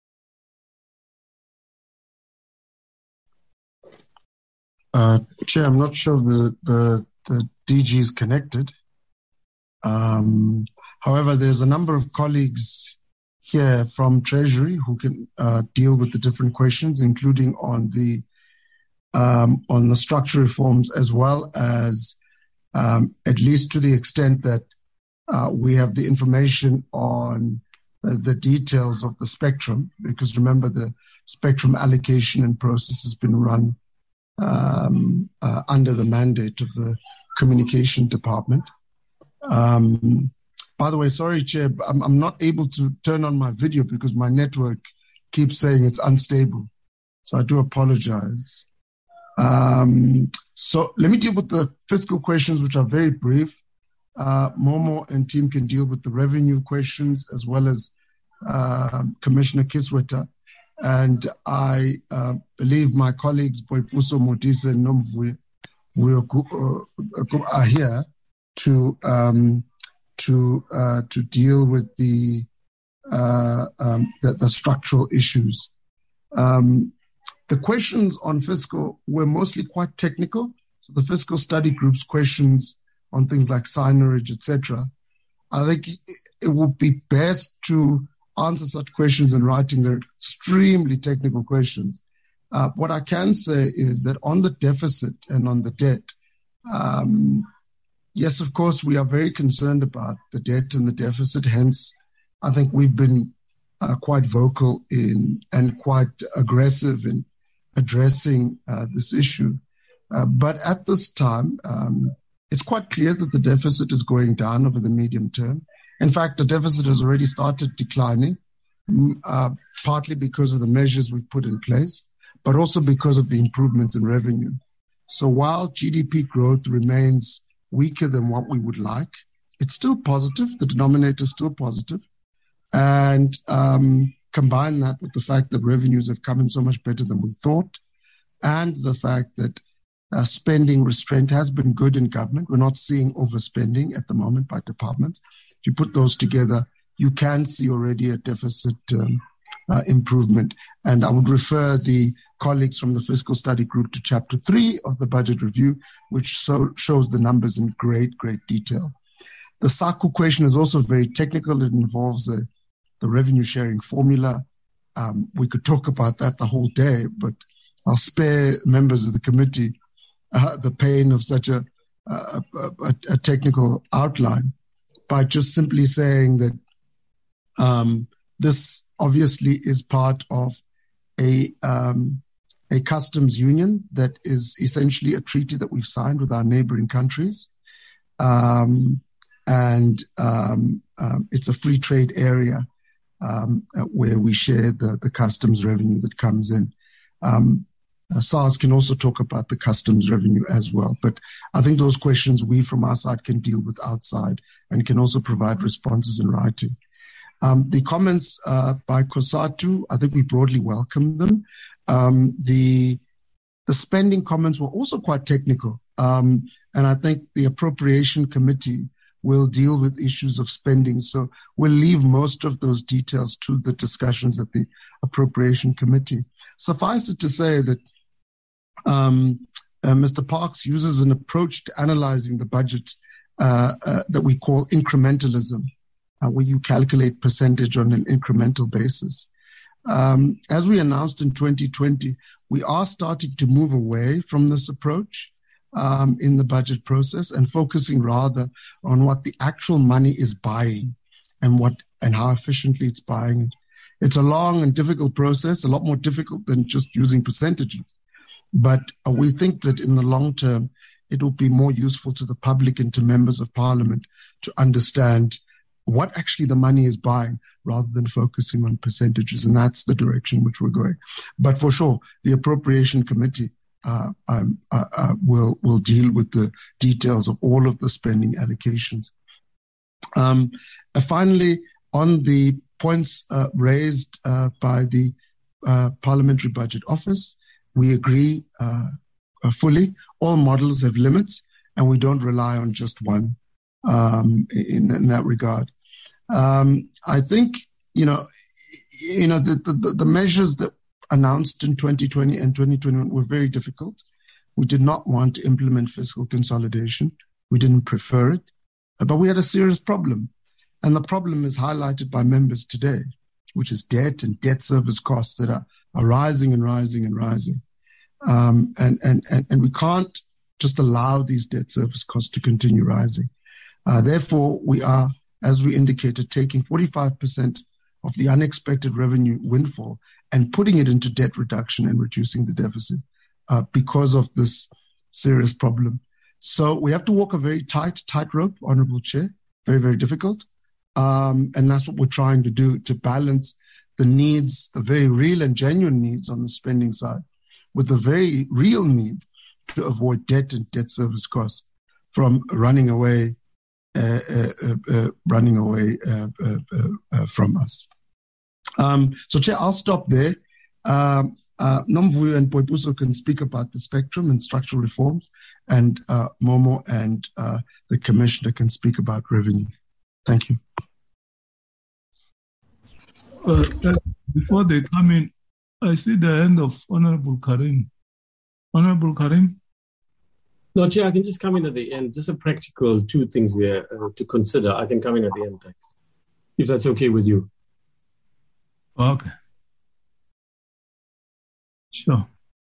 Uh, Chair, I'm not sure the, the, the D G is connected. Um, however, there's a number of colleagues here from Treasury who can uh, deal with the different questions, including on the um, on the structural reforms, as well as um, at least to the extent that uh, we have the information on uh, the details of the spectrum, because remember the spectrum allocation and process has been run um, uh, under the mandate of the Communication Department. Um, by the way, sorry, Chair, I'm, I'm not able to turn on my video because my network keeps saying it's unstable. So I do apologize. Um, so let me deal with the fiscal questions, which are very brief. Uh, Momo and team can deal with the revenue questions as well as uh, Commissioner Kisweta. And I uh, believe my colleagues Boipuso Modise and Nomvuyo uh, are here to um, to uh, to deal with the, uh, um, the the structural issues. Um, the questions on fiscal were mostly quite technical. So the fiscal study group's questions on things like signage, et cetera. I think it would be best to answer such questions in writing. They're extremely technical questions. Uh, what I can say is that on the deficit and on the debt, um, yes, of course, we are very concerned about the debt and the deficit. Hence, I think we've been uh, quite vocal in and quite aggressive in addressing uh, this issue. Uh, but at this time, um, it's quite clear that the deficit is going down over the medium term. In fact, the deficit has already started declining, uh, partly because of the measures we've put in place, but also because of the improvements in revenue. So while G D P growth remains weaker than what we would like, it's still positive. The denominator is still positive. And um, combine that with the fact that revenues have come in so much better than we thought, and the fact that uh, spending restraint has been good in government. We're not seeing overspending at the moment by departments. If you put those together, you can see already a deficit um, uh, improvement. And I would refer the colleagues from the Fiscal Study Group to Chapter three of the Budget Review, which so shows the numbers in great, great detail. The SACU question is also very technical. It involves a, the revenue sharing formula. Um, we could talk about that the whole day, but I'll spare members of the committee uh, the pain of such a, a, a, a technical outline by just simply saying that um, this obviously is part of a um, a customs union that is essentially a treaty that we've signed with our neighboring countries. Um, and um, um, it's a free trade area um, where we share the, the customs revenue that comes in. Um, Uh, SARS can also talk about the customs revenue as well. But I think those questions we from our side can deal with outside and can also provide responses in writing. Um, the comments uh, by COSATU, I think we broadly welcome them. Um, the the spending comments were also quite technical. Um, and I think the appropriation committee will deal with issues of spending. So we'll leave most of those details to the discussions at the appropriation committee. Suffice it to say that um, uh, Mister Parks uses an approach to analyzing the budget uh, uh, that we call incrementalism, uh, where you calculate percentage on an incremental basis. Um, as we announced in twenty twenty, we are starting to move away from this approach um, in the budget process and focusing rather on what the actual money is buying and what and how efficiently it's buying it. It's a long and difficult process, a lot more difficult than just using percentages. But uh, we think that in the long term, it will be more useful to the public and to members of parliament to understand what actually the money is buying rather than focusing on percentages. And that's the direction which we're going. But for sure, the appropriation committee uh, um, uh, uh, will, will deal with the details of all of the spending allocations. Um, uh, finally, on the points uh, raised uh, by the uh, Parliamentary Budget Office, we agree uh, uh, fully. All models have limits, and we don't rely on just one um, in, in that regard. Um, I think, you know, you know, the, the, the measures that announced in twenty twenty and twenty twenty-one were very difficult. We did not want to implement fiscal consolidation. We didn't prefer it, but we had a serious problem. And the problem is highlighted by members today, which is debt and debt service costs that are, are rising and rising and rising. Um, and, and, and, and we can't just allow these debt service costs to continue rising. Uh, therefore, we are, as we indicated, taking forty-five percent of the unexpected revenue windfall and putting it into debt reduction and reducing the deficit uh, because of this serious problem. So we have to walk a very tight, tightrope, Honorable Chair, very, very difficult. Um, and that's what we're trying to do, to balance the needs, the very real and genuine needs on the spending side with the very real need to avoid debt and debt service costs from running away Uh, uh, uh, running away uh, uh, uh, from us. Um, so, Chair, I'll stop there. Um, uh, Nomvuyo and Boipuso can speak about the spectrum and structural reforms, and uh, Momo and uh, the Commissioner can speak about revenue. Thank you. Uh, before they come in, I see the hand of Honorable Karim. Honorable Karim? No, Chair, I can just come in at the end. Just a practical two things we are uh, to consider. I can come in at the end, thanks. If that's okay with you. Okay. Sure.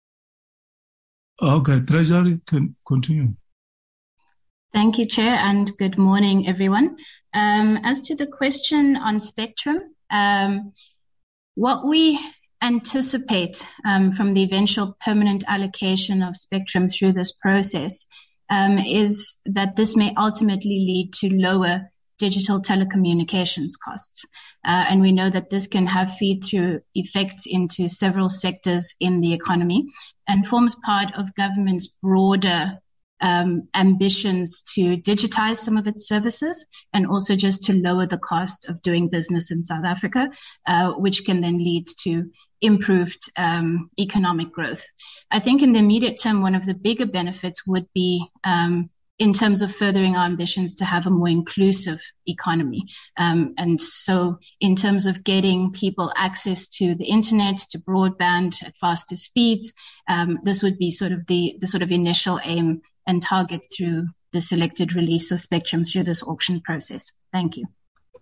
Okay, Treasury can continue. Thank you, Chair, and good morning, everyone. Um, as to the question on spectrum, um, what we anticipate um, from the eventual permanent allocation of spectrum through this process um, is that this may ultimately lead to lower digital telecommunications costs. Uh, and we know that this can have feed-through effects into several sectors in the economy and forms part of government's broader um, ambitions to digitize some of its services and also just to lower the cost of doing business in South Africa, uh, which can then lead to improved um, economic growth. I think in the immediate term, one of the bigger benefits would be um, in terms of furthering our ambitions to have a more inclusive economy. Um, and so in terms of getting people access to the internet, to broadband at faster speeds, um, this would be sort of the, the sort of initial aim and target through the selected release of spectrum through this auction process. Thank you.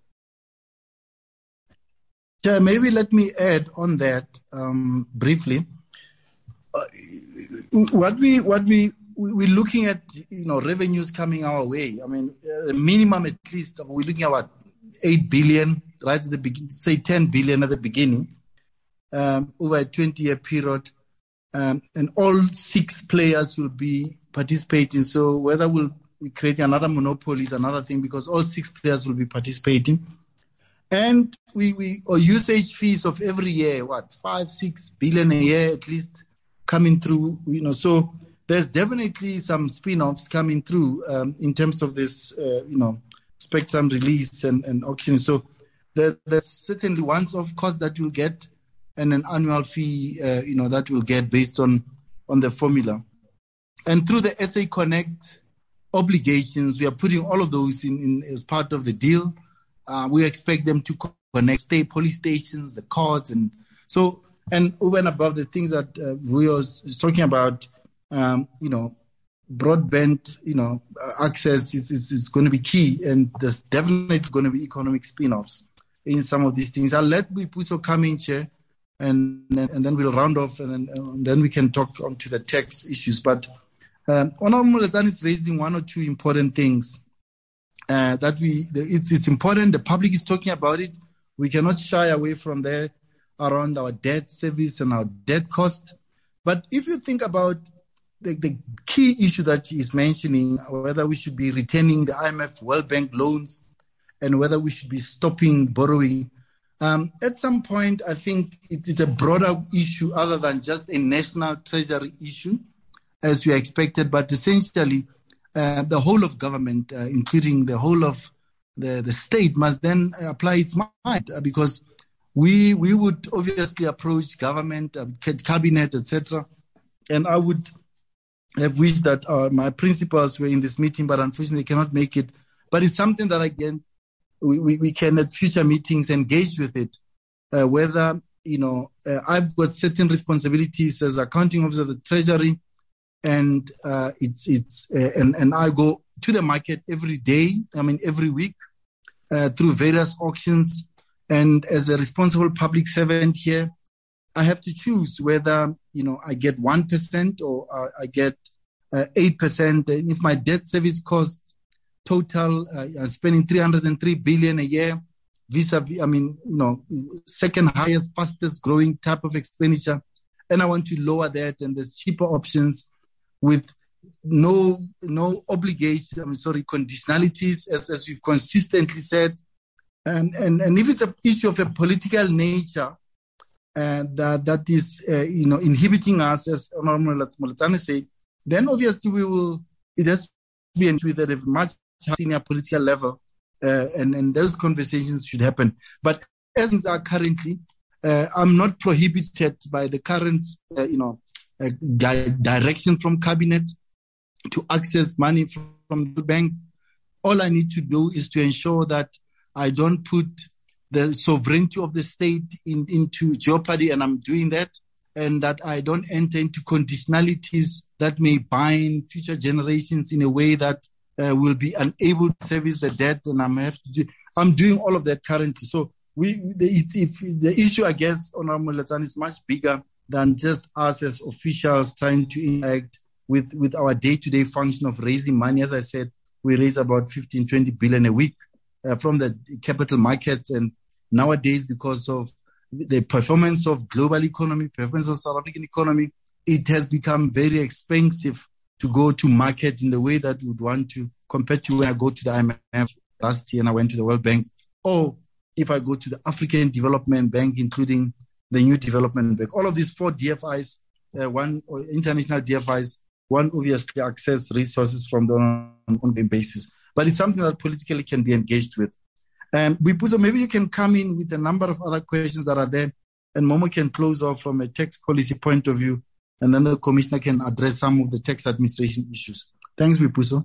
Chair, maybe let me add on that um, briefly. Uh, what we what we we're looking at, you know, revenues coming our way. I mean, uh, minimum at least we're looking at what, eight billion right at the beginning, say ten billion at the beginning, um, over a twenty-year period, um, and all six players will be participating. So whether we'll we create another monopoly is another thing, because all six players will be participating. And we, we or usage fees of every year, what, five, six billion a year at least coming through, you know, so there's definitely some spin-offs coming through um, in terms of this, uh, you know, spectrum release and, and auction. So there, there's certainly once-off cost that you'll get and an annual fee, uh, you know, that we'll get based on, on the formula. And through the S A Connect obligations, we are putting all of those in, in as part of the deal. Uh, we expect them to connect state police stations, the courts, and so, and over and above the things that uh, we was talking about, um, you know, broadband, you know, uh, access is, is, is going to be key, and there's definitely going to be economic spin-offs in some of these things. I'll let Boipuso come in, Chair, and, and then we'll round off, and then, and then we can talk on to the tax issues. But um, Honorable Moletlane is raising one or two important things uh, that we, the, it's, it's important. The public is talking about it. We cannot shy away from there around our debt service and our debt cost. But if you think about the, the key issue that she is mentioning, whether we should be retaining the I M F World Bank loans and whether we should be stopping borrowing, um, at some point, I think it is a broader issue other than just a national treasury issue, as we expected, but essentially uh, the whole of government, uh, including the whole of the, the state, must then apply its mind, uh, because we we would obviously approach government, uh, cabinet, et cetera. And I would have wished that uh, my principals were in this meeting, but unfortunately cannot make it. But it's something that, again, we, we, we can at future meetings engage with it, uh, whether, you know, uh, I've got certain responsibilities as accounting officer of the Treasury, and uh, it's it's uh, and, and I go to the market every day, I mean, every week, uh, through various auctions. And as a responsible public servant here, I have to choose whether, you know, I get one percent or uh, I get uh, eight percent. And if my debt service cost total, uh, I'm spending three hundred three billion a year, vis-a-vis, I mean, you know, second highest, fastest growing type of expenditure. And I want to lower that, and there's cheaper options with no no obligation, I mean, sorry, conditionalities, as, as we've consistently said. And, and, and if it's an issue of a political nature, uh, that, that is, uh, you know, inhibiting us, as Honorable Moletlane said, then obviously we will, it has to be ensured at a much senior political level, uh, and, and those conversations should happen. But as things are currently, uh, I'm not prohibited by the current, uh, you know, uh, di- direction from cabinet to access money from, from the bank. All I need to do is to ensure that I don't put the sovereignty of the state in, into jeopardy, and I'm doing that, and that I don't enter into conditionalities that may bind future generations in a way that uh, will be unable to service the debt, and I'm have to do. I'm doing all of that currently. So we, the, if the issue, I guess, Honorable Moletlane, is much bigger than just us as officials trying to interact with, with our day-to-day function of raising money. As I said, we raise about fifteen, twenty billion a week uh, from the capital markets. And nowadays, because of the performance of global economy, performance of South African economy, it has become very expensive to go to market in the way that we would want to, compared to when I go to the I M F last year and I went to the World Bank, or if I go to the African Development Bank, including the New Development Bank. All of these four D F Is, uh, one or international D F Is, one obviously access resources from the on ongoing basis. But it's something that politically can be engaged with. Um, Boipuso, maybe you can come in with a number of other questions that are there, and Momo can close off from a tax policy point of view, and then the Commissioner can address some of the tax administration issues. Thanks, Boipuso.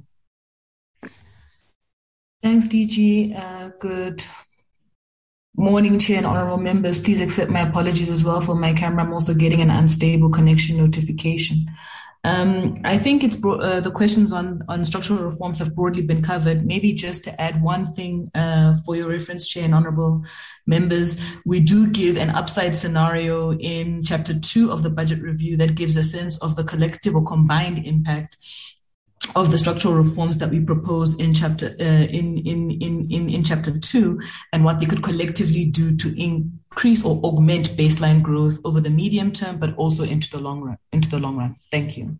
Thanks, D G. Uh, good morning, Chair and honorable members. Please accept my apologies as well for my camera. I'm also getting an unstable connection notification. Um, I think it's bro- uh, the questions on, on structural reforms have broadly been covered. Maybe just to add one thing uh, for your reference, Chair and honorable members, we do give an upside scenario in chapter two of the budget review that gives a sense of the collective or combined impact of the structural reforms that we propose in chapter uh, in, in in in in chapter two, and what they could collectively do to increase or augment baseline growth over the medium term, but also into the long run. Into the long run. Thank you.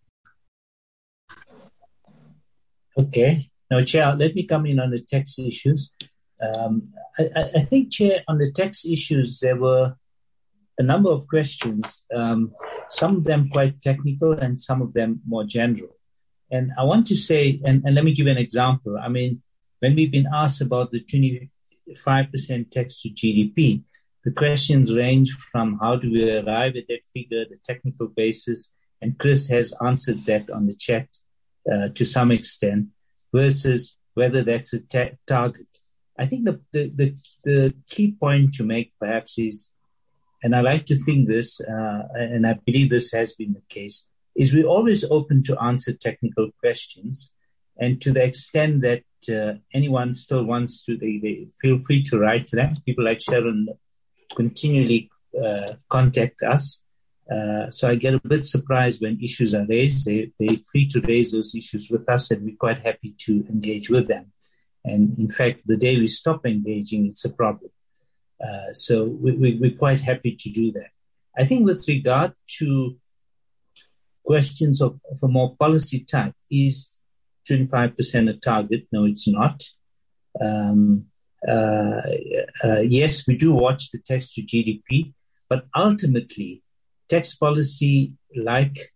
Okay. Now, Chair, let me come in on the tax issues. Um, I, I think, Chair, on the tax issues, there were a number of questions, um, some of them quite technical and some of them more general. And I want to say, and, and let me give an example. I mean, when we've been asked about the twenty-five percent tax to G D P, the questions range from how do we arrive at that figure, the technical basis, and Chris has answered that on the chat uh, to some extent, versus whether that's a ta- target. I think the, the, the, the key point to make perhaps is, and I like to think this, uh, and I believe this has been the case, is we're always open to answer technical questions. And to the extent that uh, anyone still wants to, they, they feel free to write to them. People like Sharon continually uh, contact us. Uh, so I get a bit surprised when issues are raised. They, they're free to raise those issues with us, and we're quite happy to engage with them. And in fact, the day we stop engaging, it's a problem. Uh, so we, we, we're quite happy to do that. I think with regard to questions of, of a more policy type, is twenty-five percent a target? No, it's not. Um, uh, uh, yes, we do watch the tax to G D P, but ultimately, tax policy, like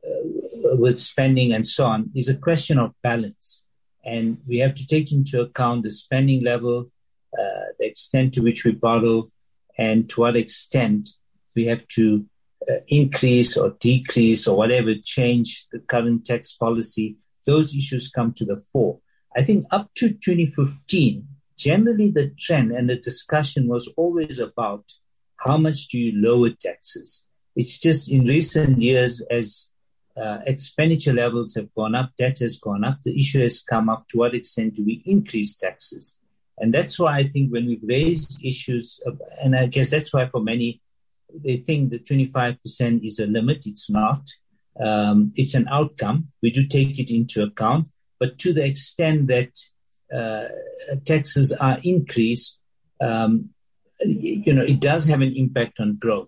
uh, with spending and so on, is a question of balance. And we have to take into account the spending level, uh, the extent to which we borrow, and to what extent we have to uh, increase or decrease or whatever, change the current tax policy. Those issues come to the fore. I think up to twenty fifteen, generally the trend and the discussion was always about how much do you lower taxes. It's just in recent years, as uh, expenditure levels have gone up, debt has gone up, the issue has come up, to what extent do we increase taxes? And that's why I think when we've raised issues, of, and I guess that's why for many, they think the twenty-five percent is a limit. It's not. Um, it's an outcome. We do take it into account. But to the extent that uh, taxes are increased, um, you know, it does have an impact on growth.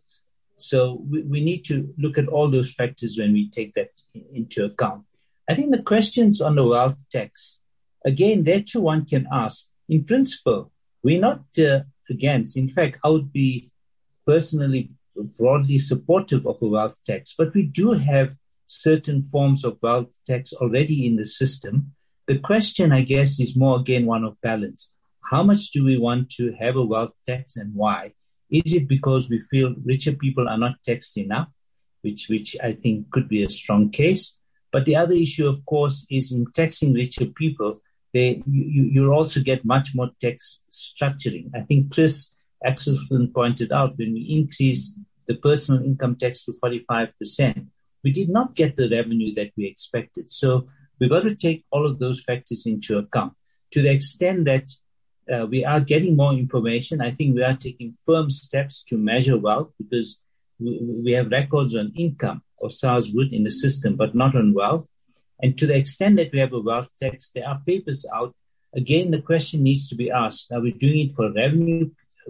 So we, we need to look at all those factors when we take that into account. I think the questions on the wealth tax, again, there too one can ask. In principle, we're not uh, against. In fact, I would be personally broadly supportive of a wealth tax, but we do have certain forms of wealth tax already in the system. The question, I guess, is more, again, one of balance. How much do we want to have a wealth tax and why? Is it because we feel richer people are not taxed enough, which which I think could be a strong case? But the other issue, of course, is in taxing richer people, they you, you also get much more tax structuring. I think Chris Axelson pointed out when we increase the personal income tax to forty-five percent, we did not get the revenue that we expected. So we've got to take all of those factors into account. To the extent that Uh, we are getting more information. I think we are taking firm steps to measure wealth because we, we have records on income, or SARS would in the system, but not on wealth. And to the extent that we have a wealth tax, there are papers out. Again, the question needs to be asked, are we doing it for revenue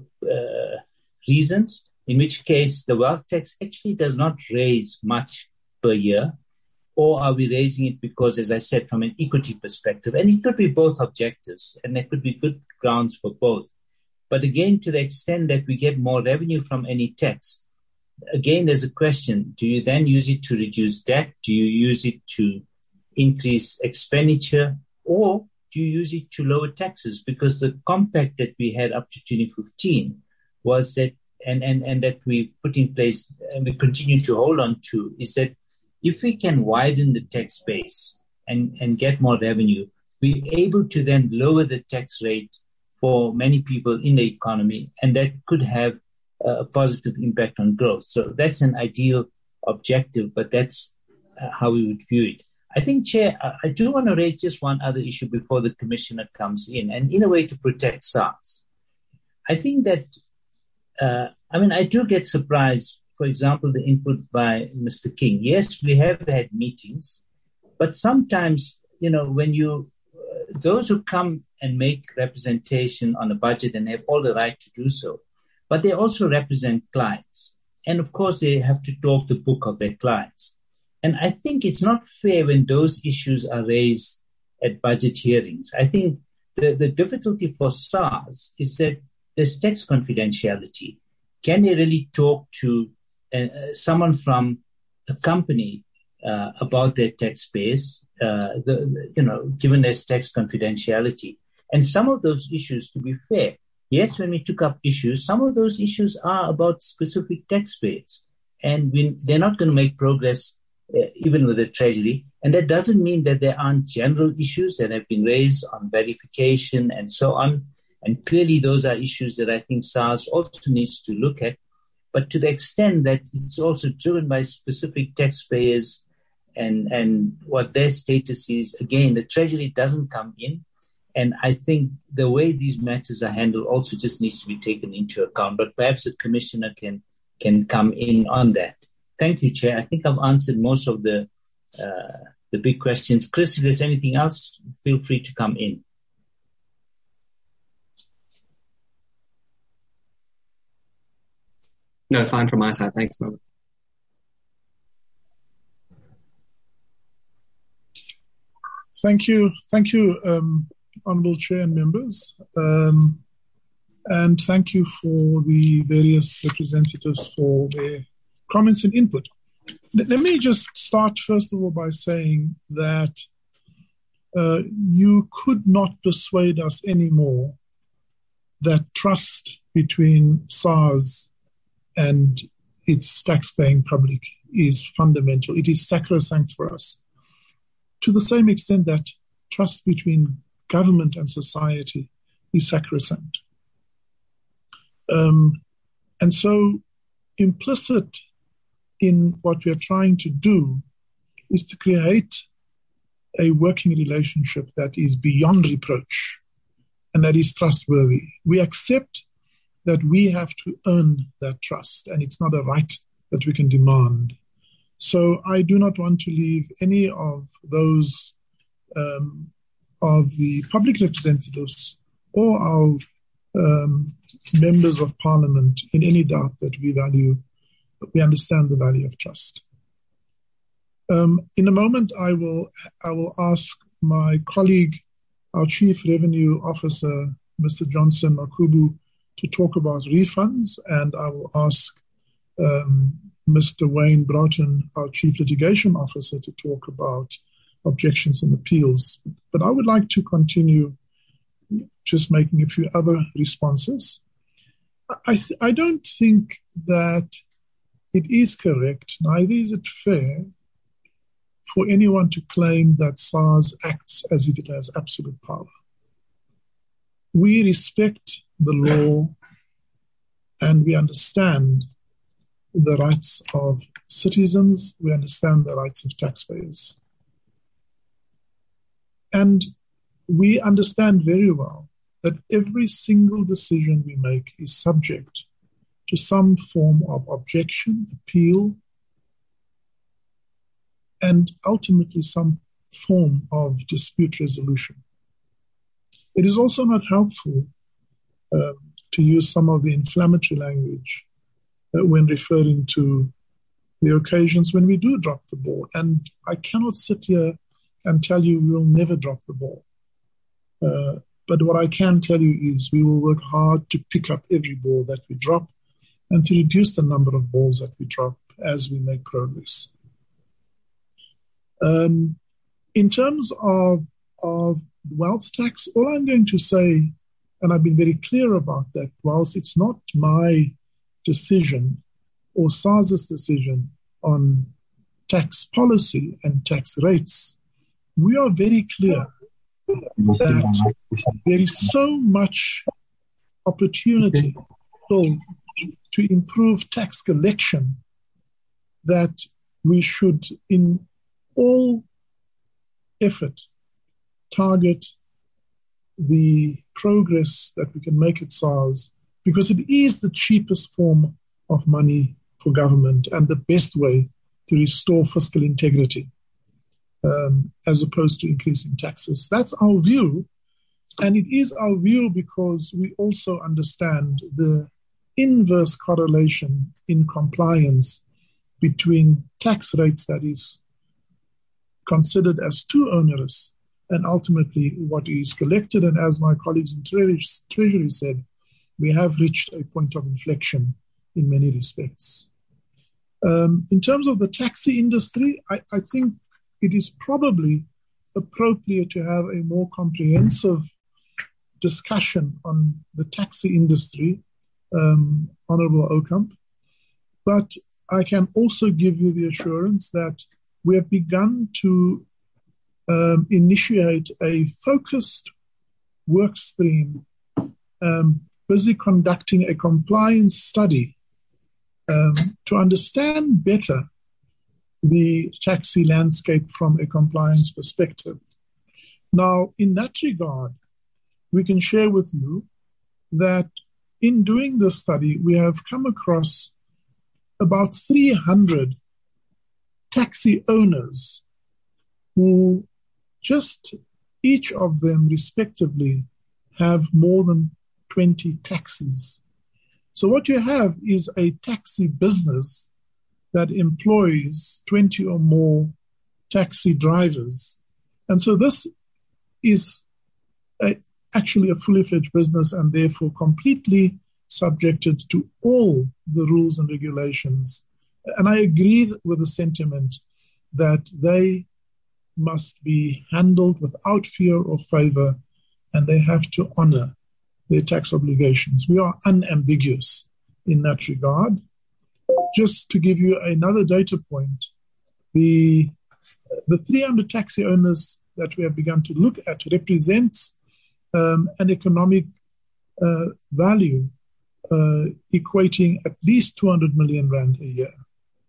uh, reasons? In which case, the wealth tax actually does not raise much per year. Or are we raising it because, as I said, from an equity perspective? And it could be both objectives, and there could be good grounds for both. But again, to the extent that we get more revenue from any tax, again, there's a question. Do you then use it to reduce debt? Do you use it to increase expenditure? Or do you use it to lower taxes? Because the compact that we had up to twenty fifteen was that, and, and, and that we've put in place and we continue to hold on to, is that if we can widen the tax base and, and get more revenue, we're able to then lower the tax rate for many people in the economy, and that could have a positive impact on growth. So that's an ideal objective, but that's uh, how we would view it. I think, Chair, I do want to raise just one other issue before the Commissioner comes in, and in a way to protect SARS. I think that, uh, I mean, I do get surprised. For example, the input by Mister King. Yes, we have had meetings, but sometimes, you know, when you, uh, those who come and make representation on a budget and have all the right to do so, but they also represent clients. And of course, they have to talk the book of their clients. And I think it's not fair when those issues are raised at budget hearings. I think the, the difficulty for SARS is that there's tax confidentiality. can they really talk to uh, someone from a company uh, about their tax base, uh, the, you know, given their tax confidentiality? And some of those issues, to be fair, yes, when we took up issues, some of those issues are about specific taxpayers, and we, they're not going to make progress uh, even with the Treasury. And that doesn't mean that there aren't general issues that have been raised on verification and so on. And clearly those are issues that I think SARS also needs to look at. But to the extent that it's also driven by specific taxpayers and, and what their status is, again, the Treasury doesn't come in. And I think the way these matters are handled also just needs to be taken into account. But perhaps the Commissioner can can come in on that. Thank you, Chair. I think I've answered most of the uh, the big questions. Chris, if there's anything else, feel free to come in. No, fine from my side. Thanks, Robert. Thank you. Thank you, um, Honourable Chair and members. Um, and thank you for the various representatives for their comments and input. Let, let me just start, first of all, by saying that uh, you could not persuade us anymore that trust between SARS and its tax-paying public is fundamental. It is sacrosanct for us. To the same extent that trust between government and society is sacrosanct. Um, and so implicit in what we are trying to do is to create a working relationship that is beyond reproach and that is trustworthy. We accept that we have to earn that trust, and it's not a right that we can demand. So I do not want to leave any of those um, of the public representatives or our um, members of parliament in any doubt that we value, we understand the value of trust. Um, in a moment, I will I will ask my colleague, our Chief Revenue Officer, Mister Johnson Makubu, to talk about refunds, and I will ask um, Mister Wayne Broughton, our Chief Litigation Officer, to talk about objections and appeals. But I would like to continue just making a few other responses. I, th- I don't think that it is correct, neither is it fair, for anyone to claim that SARS acts as if it has absolute power. We respect the law and we understand the rights of citizens, we understand the rights of taxpayers. And we understand very well that every single decision we make is subject to some form of objection, appeal, and ultimately some form of dispute resolution. It is also not helpful uh, to use some of the inflammatory language uh, when referring to the occasions when we do drop the ball. And I cannot sit here and tell you we will never drop the ball. Uh, but what I can tell you is we will work hard to pick up every ball that we drop and to reduce the number of balls that we drop as we make progress. Um, in terms of, of wealth tax, all I'm going to say, and I've been very clear about that, whilst it's not my decision or SARS's decision on tax policy and tax rates, we are very clear that there is so much opportunity still to improve tax collection that we should, in all effort, target the progress that we can make at SARS, because it is the cheapest form of money for government and the best way to restore fiscal integrity, um, as opposed to increasing taxes. That's our view, and it is our view because we also understand the inverse correlation in compliance between tax rates that is considered as too onerous and ultimately what is collected. And as my colleagues in Treasury said, we have reached a point of inflection in many respects. Um, in terms of the taxi industry, I, I think it is probably appropriate to have a more comprehensive discussion on the taxi industry, um, Honorable Oukamp. But I can also give you the assurance that we have begun to um, initiate a focused work stream, um, busy conducting a compliance study um, to understand better the taxi landscape from a compliance perspective. Now, in that regard, we can share with you that in doing this study, we have come across about three hundred taxi owners who just each of them respectively have more than twenty taxis. So what you have is a taxi business that employs twenty or more taxi drivers. And so this is a, actually a fully fledged business and therefore completely subjected to all the rules and regulations. And I agree with the sentiment that they must be handled without fear or favor, and they have to honor their tax obligations. We are unambiguous in that regard. Just to give you another data point, the, the three hundred taxi owners that we have begun to look at represents um, an economic uh, value uh, equating at least two hundred million rand a year.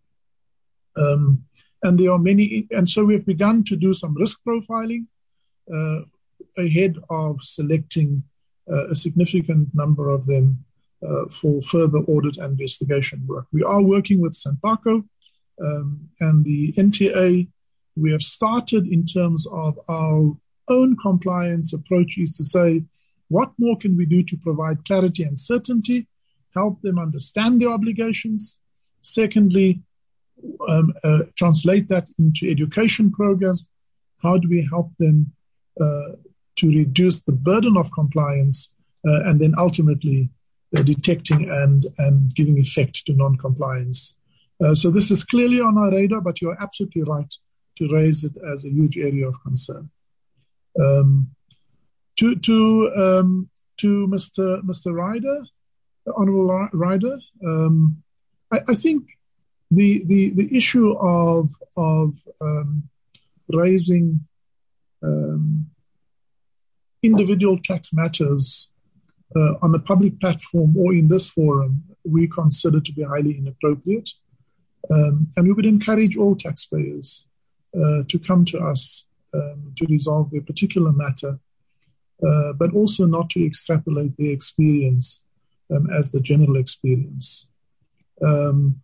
Um, and there are many, and so we have begun to do some risk profiling uh, ahead of selecting uh, a significant number of them uh, for further audit and investigation work. We are working with Sanpaco um, and the N T A. We have started in terms of our own compliance approach is to say, what more can we do to provide clarity and certainty, help them understand their obligations? Secondly, um, uh, translate that into education programs. How do we help them uh, to reduce the burden of compliance uh, and then ultimately uh, detecting and, and giving effect to non-compliance? Uh, so this is clearly on our radar, but you're absolutely right to raise it as a huge area of concern. Um, to to um, to Mister Mister Ryder, Honourable Ryder, um, I, I think the the the issue of of um, raising um, individual tax matters uh, on a public platform or in this forum, we consider to be highly inappropriate, um, and we would encourage all taxpayers uh, to come to us um, to resolve their particular matter. Uh, but also not to extrapolate their experience um, as the general experience. Um,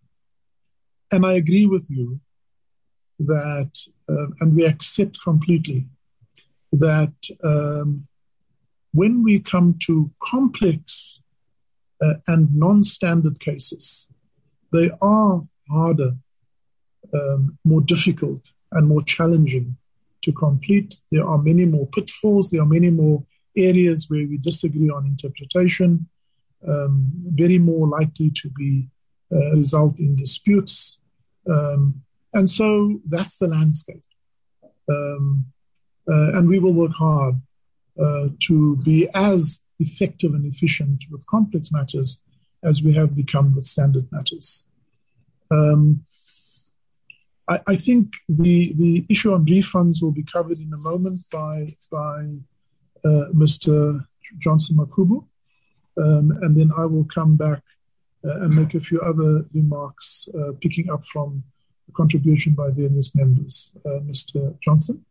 and I agree with you that, uh, and we accept completely, that um, when we come to complex uh, and non-standard cases, they are harder, um, more difficult, and more challenging to complete. There are many more pitfalls. There are many more areas where we disagree on interpretation, um, very more likely to be uh, result in disputes. Um, and so that's the landscape. Um, uh, and we will work hard uh, to be as effective and efficient with complex matters as we have become with standard matters. Um, I, I think the, the issue on refunds will be covered in a moment by by uh, Mister Johnson Makubu, um, and then I will come back uh, and make a few other remarks, uh, picking up from the contribution by various members. Uh, Mister Johnston.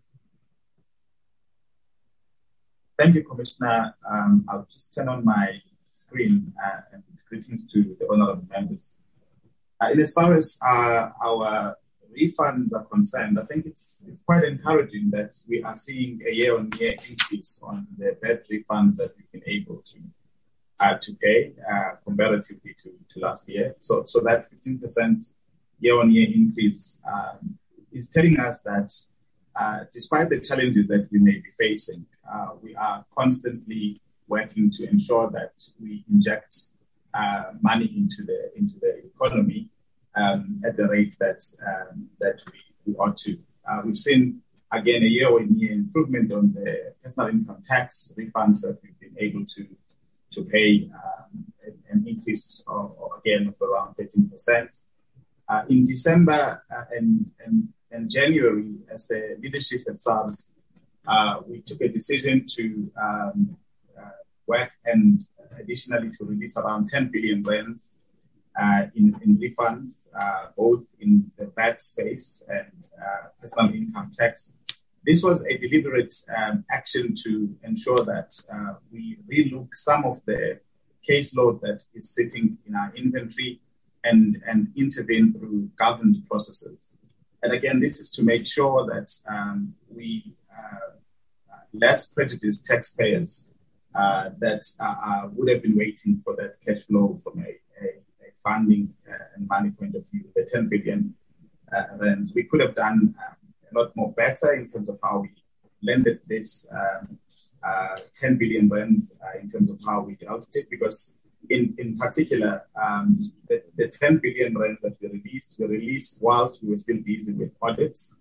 Thank you, Commissioner. Um, I'll just turn on my screen uh, and greetings to the honourable members. Uh, in as far as uh, our refunds are concerned, I think it's it's quite encouraging that we are seeing a year-on-year increase on the V A T refunds that we've been able to uh, to pay uh, comparatively to, to last year. So so that fifteen percent year-on-year increase um, is telling us that uh, despite the challenges that we may be facing, uh, we are constantly working to ensure that we inject uh, money into the into the economy um, at the rate that um, that we, we ought to. Uh, we've seen again a year-on-year improvement on the personal income tax refunds that we've been able to to pay, um, an increase of, of again of around thirteen percent. Uh, in December uh, and, and and January, as the leadership at SARS, uh, we took a decision to um, uh, work and additionally to release around ten billion rands uh, in, in refunds, uh, both in the V A T space and uh, personal income tax. This was a deliberate um, action to ensure that uh, we relook some of the caseload that is sitting in our inventory and, and intervene through governed processes. And again, this is to make sure that um, we uh, less prejudiced taxpayers uh, that uh, uh, would have been waiting for that cash flow from a, a, a funding uh, and money point of view, the ten billion uh, rands. We could have done um, a lot more better in terms of how we lended this um, uh, ten billion rands uh, in terms of how we dealt with it, because in, in particular, um, the, the ten billion rands that we released were released whilst we were still busy with audits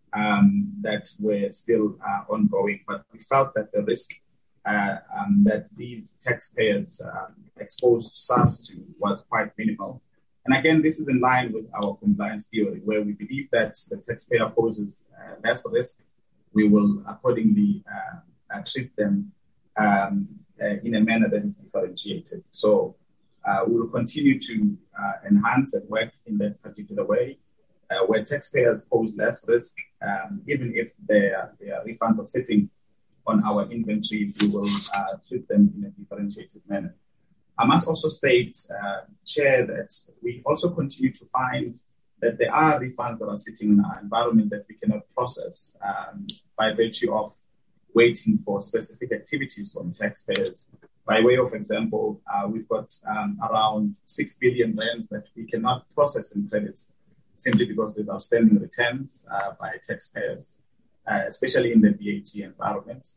um, that were still uh, ongoing. But we felt that the risk uh, um, that these taxpayers um, exposed SARS to was quite minimal. And again, this is in line with our compliance theory, where we believe that the taxpayer poses uh, less risk. We will accordingly uh, uh, treat them um, uh, in a manner that is differentiated. So uh, we will continue to uh, enhance and work in that particular way, uh, where taxpayers pose less risk, um, even if their, their refunds are sitting on our inventory, we will uh, treat them in a differentiated manner. I must also state, uh, Chair, that we also continue to find that there are refunds that are sitting in our environment that we cannot process um, by virtue of waiting for specific activities from taxpayers. By way of example, uh, we've got um, around six billion rands that we cannot process in credits simply because there's outstanding returns uh, by taxpayers, uh, especially in the V A T environment.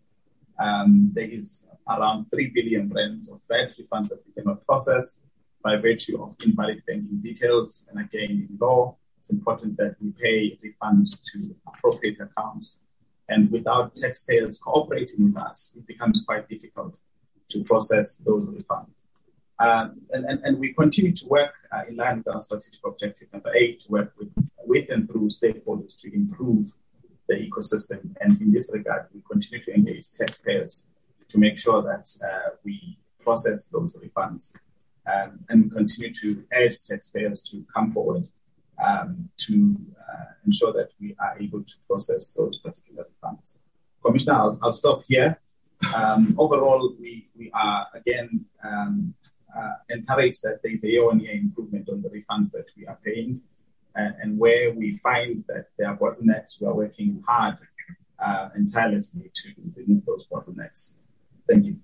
Um, there is around three billion rands of V A T refunds that we cannot process by virtue of invalid banking details. And again, in law, it's important that we pay refunds to appropriate accounts. And without taxpayers cooperating with us, it becomes quite difficult to process those refunds. Um, and, and, and we continue to work uh, in line with our strategic objective number eight, to work with, with and through stakeholders to improve the ecosystem. And in this regard, we continue to engage taxpayers to make sure that uh, we process those refunds. Um, and we continue to urge taxpayers to come forward um, to uh, ensure that we are able to process those particular refunds. Commissioner, I'll, I'll stop here. Um, overall, we, we are, again, um, uh, encouraged that there is a year-on-year improvement on the refunds that we are paying. Uh, and where we find that there are bottlenecks, we are working hard uh, and tirelessly to remove those bottlenecks. Thank you.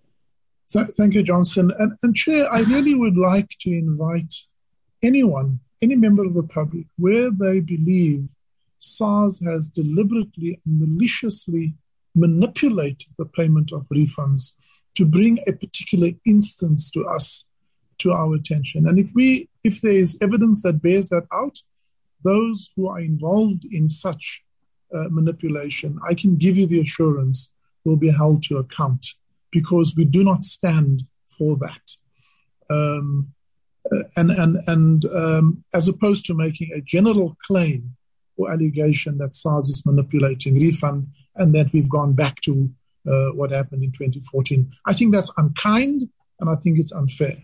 Th- thank you, Johnson. And, and Chair, I really would like to invite anyone, any member of the public, where they believe SARS has deliberately and maliciously manipulated the payment of refunds, to bring a particular instance to us, to our attention. And if we, if there is evidence that bears that out, those who are involved in such uh, manipulation, I can give you the assurance, will be held to account, because we do not stand for that. Um, uh, and and and um, as opposed to making a general claim or allegation that SARS is manipulating refund and that we've gone back to uh, what happened in twenty fourteen, I think that's unkind and I think it's unfair.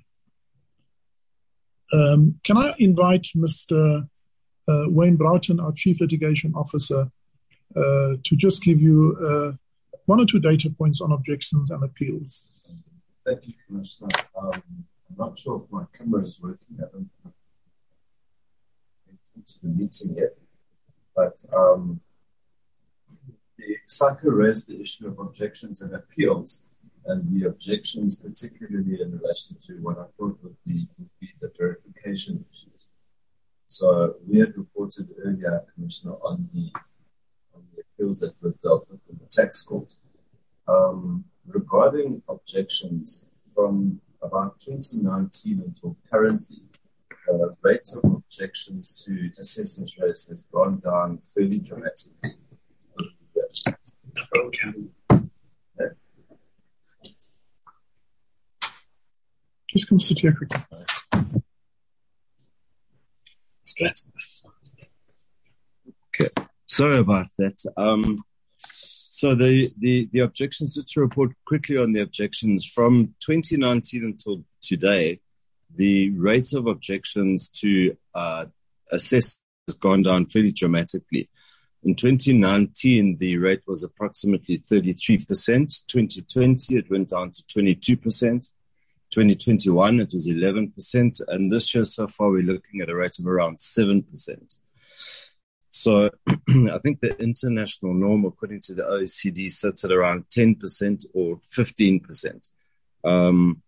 Um, can I invite Mister Uh, Wayne Broughton, our Chief Litigation Officer, uh, to just give you uh, one or two data points on objections and appeals. Thank you, Commissioner. Um, I'm not sure if my camera is working. I don't have into the meeting yet. But um, the SACA raised the issue of objections and appeals, and the objections particularly in relation to what I thought would be, would be the verification issues. So we had reported earlier, Commissioner, on the, on the appeals that were dealt with in the tax court. Um, regarding objections from about twenty nineteen until currently, the rate of objections to assessment rates has gone down fairly dramatically. Just come sit here quickly. Okay, sorry about that. Um, so the, the, the objections, just to report quickly on the objections, from twenty nineteen until today, the rate of objections to uh, assess has gone down fairly dramatically. In twenty nineteen, the rate was approximately thirty-three percent. twenty twenty, it went down to twenty-two percent. twenty twenty-one, it was eleven percent. And this year so far, we're looking at a rate of around seven percent. So I think the international norm, according to the O E C D, sits at around ten percent or fifteen percent. Um,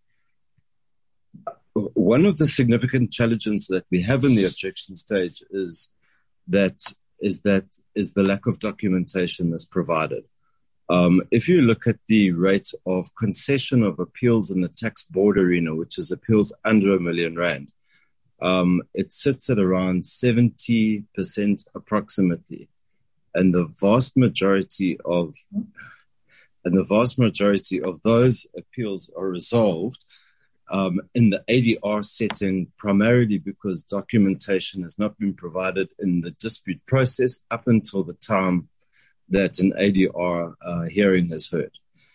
one of the significant challenges that we have in the objection stage is that is that is the lack of documentation that's provided. Um, if you look at the rate of concession of appeals in the tax board arena, which is appeals under a million rand, um, it sits at around seventy percent approximately. And the vast majority of, and the vast majority of those appeals are resolved um, in the A D R setting, primarily because documentation has not been provided in the dispute process up until the time that an A D R uh, hearing is heard.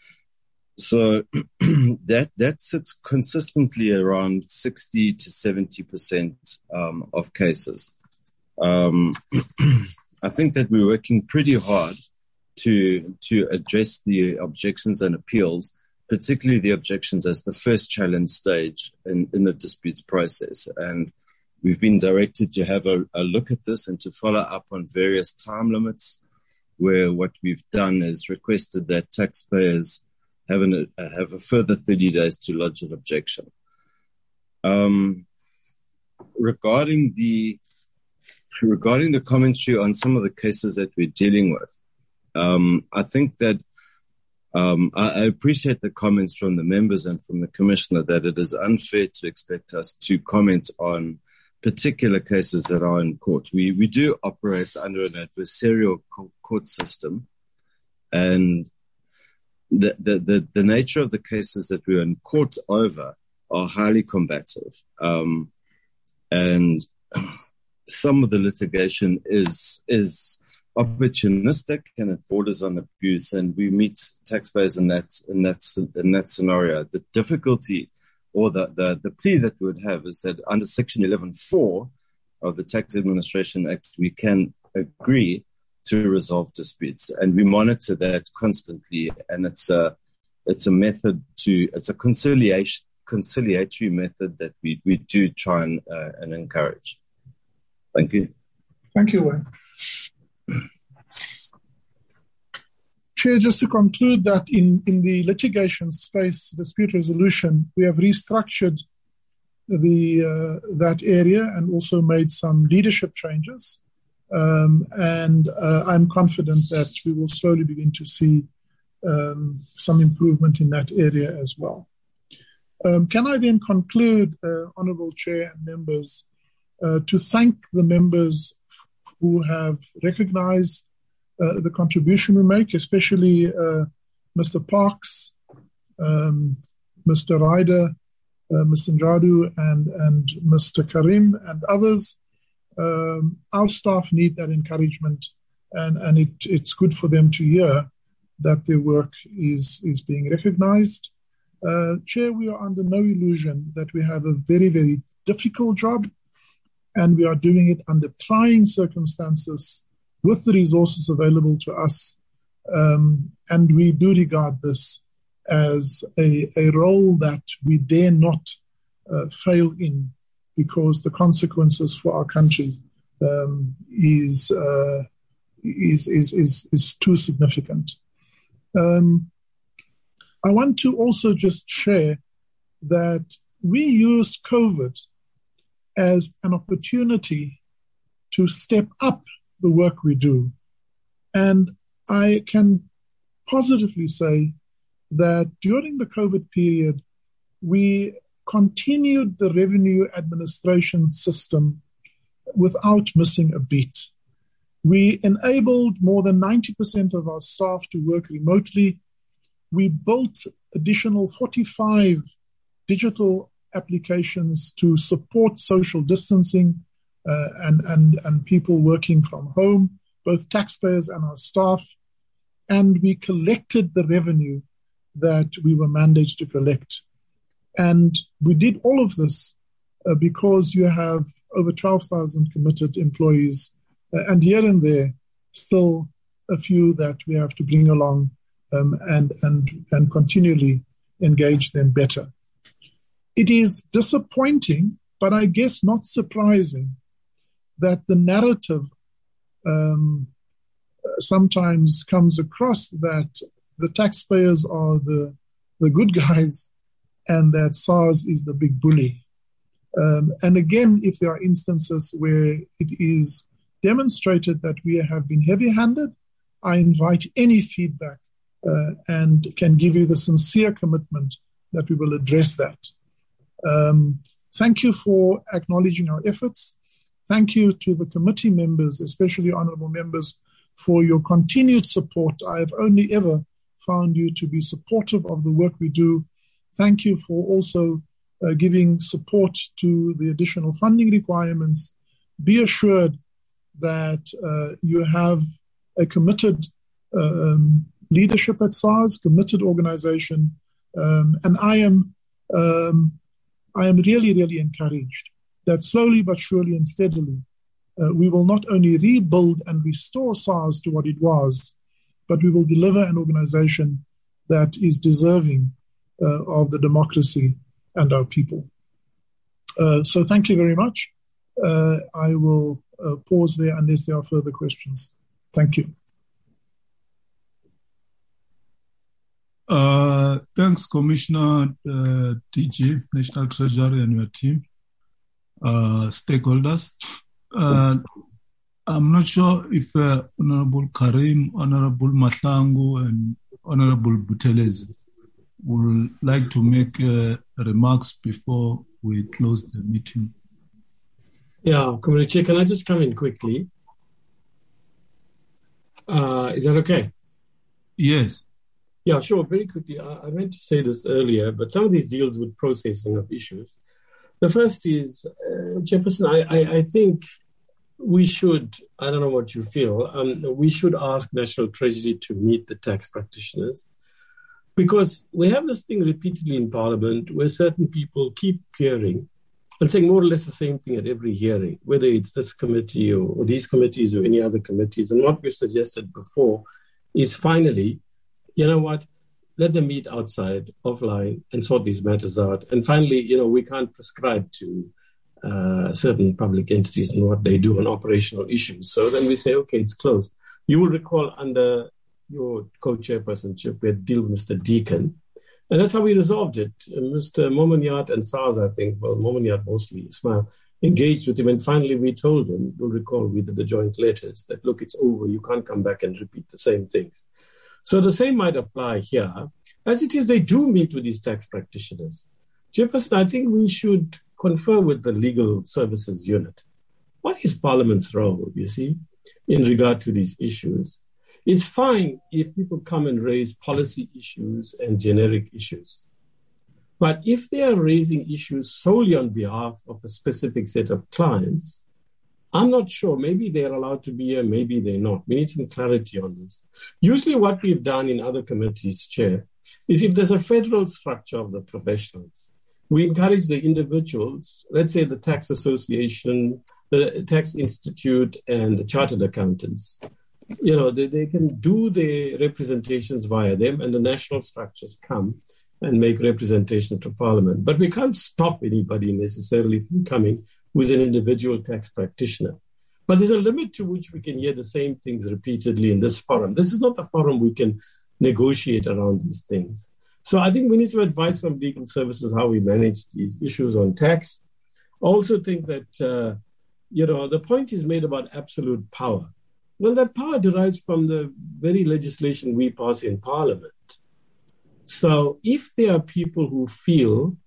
So that that sits consistently around sixty to seventy percent um, of cases. Um, I think that we're working pretty hard to to address the objections and appeals, particularly the objections as the first challenge stage in, in the disputes process. And we've been directed to have a, a look at this and to follow up on various time limits, where what we've done is requested that taxpayers have, an, uh, have a further thirty days to lodge an objection. Um, regarding the regarding the commentary on some of the cases that we're dealing with, um, I think that um, I, I appreciate the comments from the members and from the Commissioner that it is unfair to expect us to comment on particular cases that are in court. We we do operate under an adversarial court system, and the, the, the, the nature of the cases that we're in court over are highly combative. Um, and some of the litigation is is opportunistic and it borders on abuse, and we meet taxpayers in that in that in that scenario. The difficulty or the, the, the plea that we would have is that under Section eleven four of the Tax Administration Act, we can agree to resolve disputes, and we monitor that constantly. And it's a it's a method to it's a conciliation conciliatory method that we, we do try and uh, and encourage. Thank you. Thank you, Wayne. Chair, just to conclude that in, in the litigation space, dispute resolution, we have restructured the uh, that area and also made some leadership changes. Um, and uh, I'm confident that we will slowly begin to see um, some improvement in that area as well. Um, can I then conclude, uh, Honourable Chair and members, uh, to thank the members who have recognised Uh, the contribution we make, especially uh, Mister Parks, um, Mister Ryder, uh, Mister Njadu, and, and Mister Karim, and others. Um, our staff need that encouragement, and, and it, it's good for them to hear that their work is, is being recognized. Uh, Chair, we are under no illusion that we have a very, very difficult job, and we are doing it under trying circumstances with the resources available to us. Um, and we do regard this as a, a role that we dare not uh, fail in, because the consequences for our country um, is, uh, is, is, is, is too significant. Um, I want to also just share that we used COVID as an opportunity to step up the work we do. And I can positively say that during the COVID period, we continued the revenue administration system without missing a beat. We enabled more than ninety percent of our staff to work remotely. We built additional forty-five digital applications to support social distancing uh, and, and, and people working from home, both taxpayers and our staff. And we collected the revenue that we were mandated to collect. And we did all of this uh, because you have over twelve thousand committed employees, uh, and here and there, still a few that we have to bring along um, and, and, and continually engage them better. It is disappointing, but I guess not surprising, that the narrative um, sometimes comes across that the taxpayers are the, the good guys and that SARS is the big bully. Um, and again, if there are instances where it is demonstrated that we have been heavy-handed, I invite any feedback uh, and can give you the sincere commitment that we will address that. Um, thank you for acknowledging our efforts. Thank you to the committee members, especially honorable members, for your continued support. I have only ever found you to be supportive of the work we do. Thank you for also uh, giving support to the additional funding requirements. Be assured that uh, you have a committed um, leadership at SARS, committed organization, um, and I am um, I am really, really encouraged that slowly but surely and steadily uh, we will not only rebuild and restore SARS to what it was, but we will deliver an organization that is deserving uh, of the democracy and our people. Uh, so thank you very much. Uh, I will uh, pause there unless there are further questions. Thank you. Uh, thanks, Commissioner uh, T G, National Treasury, and your team, uh, stakeholders. Uh, I'm not sure if uh, Honorable Karim, Honorable Mahlangu, and Honorable Buthelezi would like to make uh, remarks before we close the meeting. Yeah, Commissioner Chair, can I just come in quickly? Uh, is that okay? Yes. Yeah, sure. Very quickly, I, I meant to say this earlier, but some of these deals with processing of issues. The first is, uh, Chairperson, I, I, I think we should, I don't know what you feel, um, we should ask National Treasury to meet the tax practitioners, because we have this thing repeatedly in Parliament where certain people keep appearing and saying more or less the same thing at every hearing, whether it's this committee or, or these committees or any other committees. And what we suggested before is finally, you know what, let them meet outside, offline, and sort these matters out. And finally, you know, we can't prescribe to uh, certain public entities and what they do on operational issues. So then we say, okay, it's closed. You will recall under your co-chairpersonship, we had deal with Mister Deacon. And that's how we resolved it. Uh, Mister Momonyat and SARS, I think, well, Momonyat mostly, Ismail, engaged with him. And finally, we told him, you'll recall, we did the joint letters, that, look, it's over. You can't come back and repeat the same things. So the same might apply here. As it is, they do meet with these tax practitioners. Chairperson, I think we should confer with the Legal Services Unit. What is Parliament's role, you see, in regard to these issues? It's fine if people come and raise policy issues and generic issues. But if they are raising issues solely on behalf of a specific set of clients, I'm not sure. Maybe they're allowed to be here, maybe they're not. We need some clarity on this. Usually what we've done in other committees, Chair, is if there's a federal structure of the professionals, we encourage the individuals, let's say the Tax Association, the Tax Institute, and the Chartered Accountants. You know, they, they can do their representations via them, and the national structures come and make representation to Parliament. But we can't stop anybody necessarily from coming who's an individual tax practitioner. But there's a limit to which we can hear the same things repeatedly in this forum. This is not a forum we can negotiate around these things. So I think we need some advice from legal services how we manage these issues on tax. I also think that, uh, you know, the point is made about absolute power. Well, that power derives from the very legislation we pass in Parliament. So if there are people who feel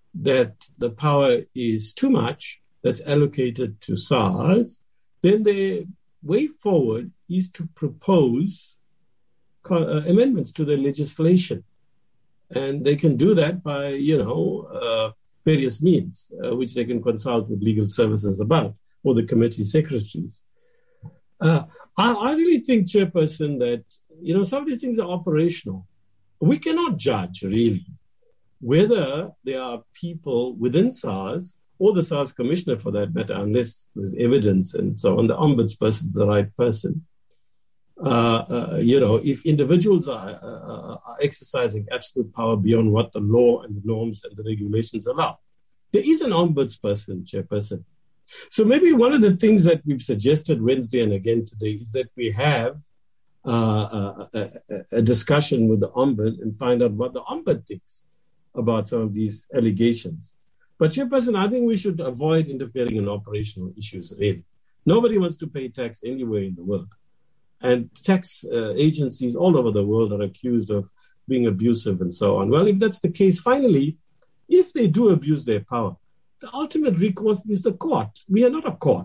that the power is too much that's allocated to SARS, then the way forward is to propose uh, amendments to the legislation. And they can do that by, you know, uh, various means, uh, which they can consult with legal services about, or the committee secretaries. Uh, I, I really think, Chairperson, that, you know, some of these things are operational. We cannot judge, really, whether there are people within SARS or the SARS commissioner, for that matter, unless there's evidence and so on. The ombudsperson is the right person. Uh, uh, you know, if individuals are, uh, are exercising absolute power beyond what the law and the norms and the regulations allow, there is an ombudsperson, Chairperson. So maybe one of the things that we've suggested Wednesday and again today is that we have uh, a, a, a discussion with the Ombud and find out what the Ombud thinks about some of these allegations. But Chairperson, I think we should avoid interfering in operational issues, really. Nobody wants to pay tax anywhere in the world. And tax uh, agencies all over the world are accused of being abusive and so on. Well, if that's the case, finally, if they do abuse their power, the ultimate recourse is the court. We are not a court.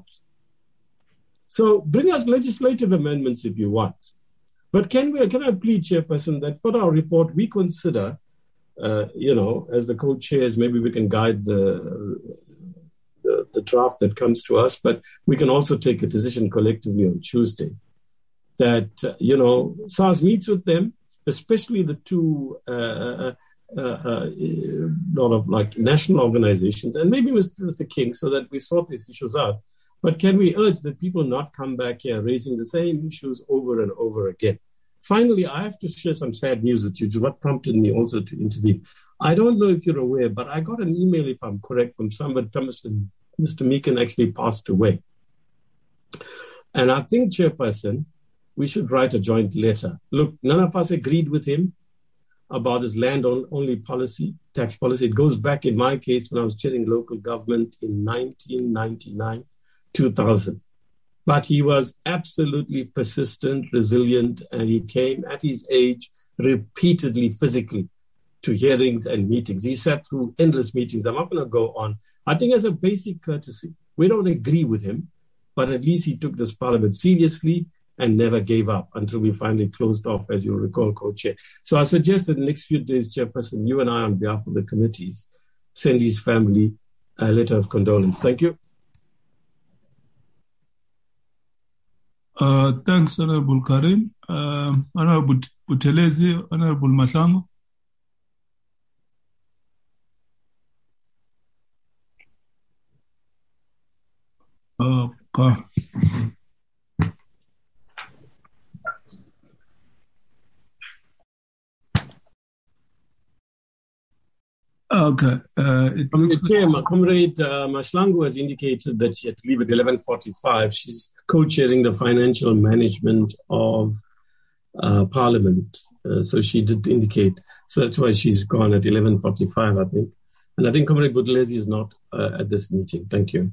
So bring us legislative amendments if you want. But can we? Can I plead, Chairperson, that for our report we consider, uh, you know, as the co-chairs, maybe we can guide the, the the draft that comes to us, but we can also take a decision collectively on Tuesday that, uh, you know, SARS meets with them, especially the two uh, uh, uh, lot of like national organizations, and maybe Mister Mister King, so that we sort these issues out. But can we urge that people not come back here raising the same issues over and over again? Finally, I have to share some sad news with you, what prompted me also to intervene. I don't know if you're aware, but I got an email, if I'm correct, from somebody, Mister Meekin actually passed away. And I think, Chairperson, we should write a joint letter. Look, none of us agreed with him about his land-only policy, tax policy. It goes back, in my case, when I was chairing local government in nineteen ninety-nine, two thousand. But he was absolutely persistent, resilient, and he came at his age repeatedly, physically, to hearings and meetings. He sat through endless meetings. I'm not going to go on. I think as a basic courtesy, we don't agree with him, but at least he took this parliament seriously and never gave up until we finally closed off, as you'll recall, co-chair. So I suggest that in the next few days, Chairperson, you and I, on behalf of the committees, send his family a letter of condolence. Thank you. Uh, thanks, Honorable Karim. Uh, Honorable Buthelezi, Honorable Mahlangu. Okay. Okay. Uh, it looks Chair, like- Comrade uh, Mahlangu has indicated that she had to leave at eleven forty-five. She's co-chairing the financial management of uh, Parliament. Uh, so she did indicate. So that's why she's gone at eleven forty-five, I think. And I think Comrade Buthelezi is not uh, at this meeting. Thank you.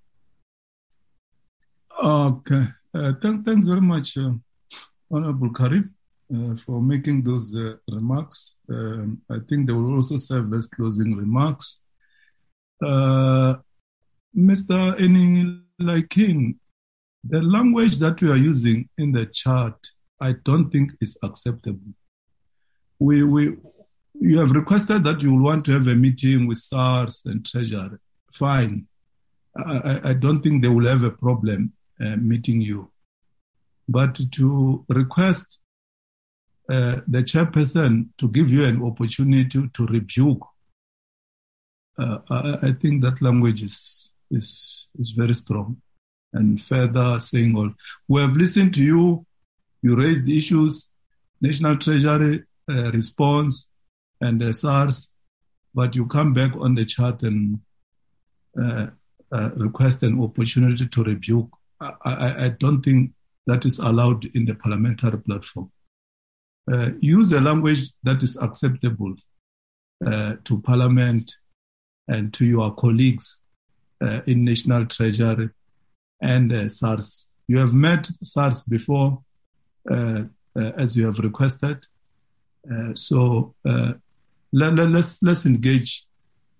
Okay. Uh, th- thanks very much, uh, Honorable Karim. Uh, for making those uh, remarks. Um, I think they will also serve as closing remarks. Uh, Mister Enilai King, the language that we are using in the chart, I don't think is acceptable. We, we, you have requested that you will want to have a meeting with SARS and Treasury. Fine. I, I don't think they will have a problem uh, meeting you. But to request Uh, the chairperson to give you an opportunity to rebuke, uh, I, I think that language is, is, is very strong. And further saying all, we have listened to you, you raised the issues, National Treasury uh, response and uh, SARS, but you come back on the chart and uh, uh, request an opportunity to rebuke. I, I, I don't think that is allowed in the parliamentary platform. Uh, use a language that is acceptable uh, to Parliament and to your colleagues uh, in National Treasury and uh, SARS. You have met SARS before, uh, uh, as you have requested. Uh, so uh, let, let, let's let's engage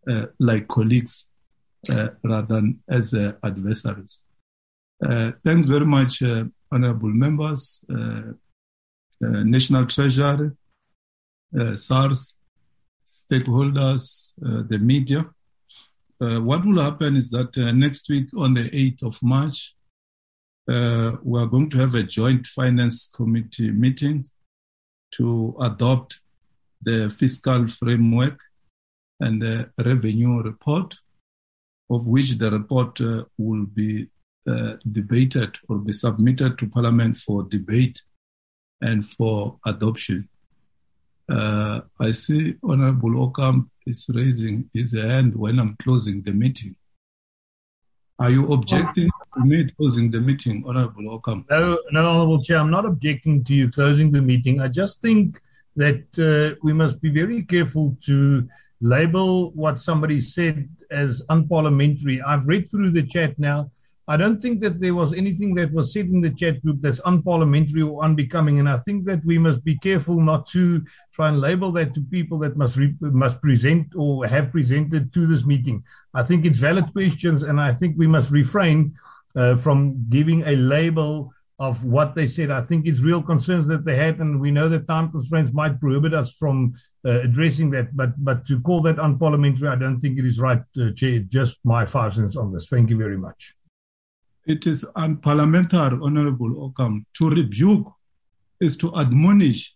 uh, like colleagues uh, rather than as uh, adversaries. Uh, thanks very much, uh, honorable members, uh, uh, National Treasury, uh, SARS, stakeholders, uh, the media. Uh, what will happen is that uh, next week on the eighth of March, uh, we are going to have a joint finance committee meeting to adopt the fiscal framework and the revenue report, of which the report uh, will be uh, debated or be submitted to Parliament for debate and for adoption. Uh, I see Honorable Ocampo is raising his hand when I'm closing the meeting. Are you objecting to me closing the meeting, Honorable Ocampo? No, no, Honorable Chair, I'm not objecting to you closing the meeting. I just think that uh, we must be very careful to label what somebody said as unparliamentary. I've read through the chat now. I don't think that there was anything that was said in the chat group that's unparliamentary or unbecoming, and I think that we must be careful not to try and label that to people that must re- must present or have presented to this meeting. I think it's valid questions, and I think we must refrain uh, from giving a label of what they said. I think it's real concerns that they had, and we know that time constraints might prohibit us from uh, addressing that, but but to call that unparliamentary, I don't think it is right, uh, Chair. Just my five cents on this. Thank you very much. It is unparliamentary, Honorable Ocampo. To rebuke is to admonish.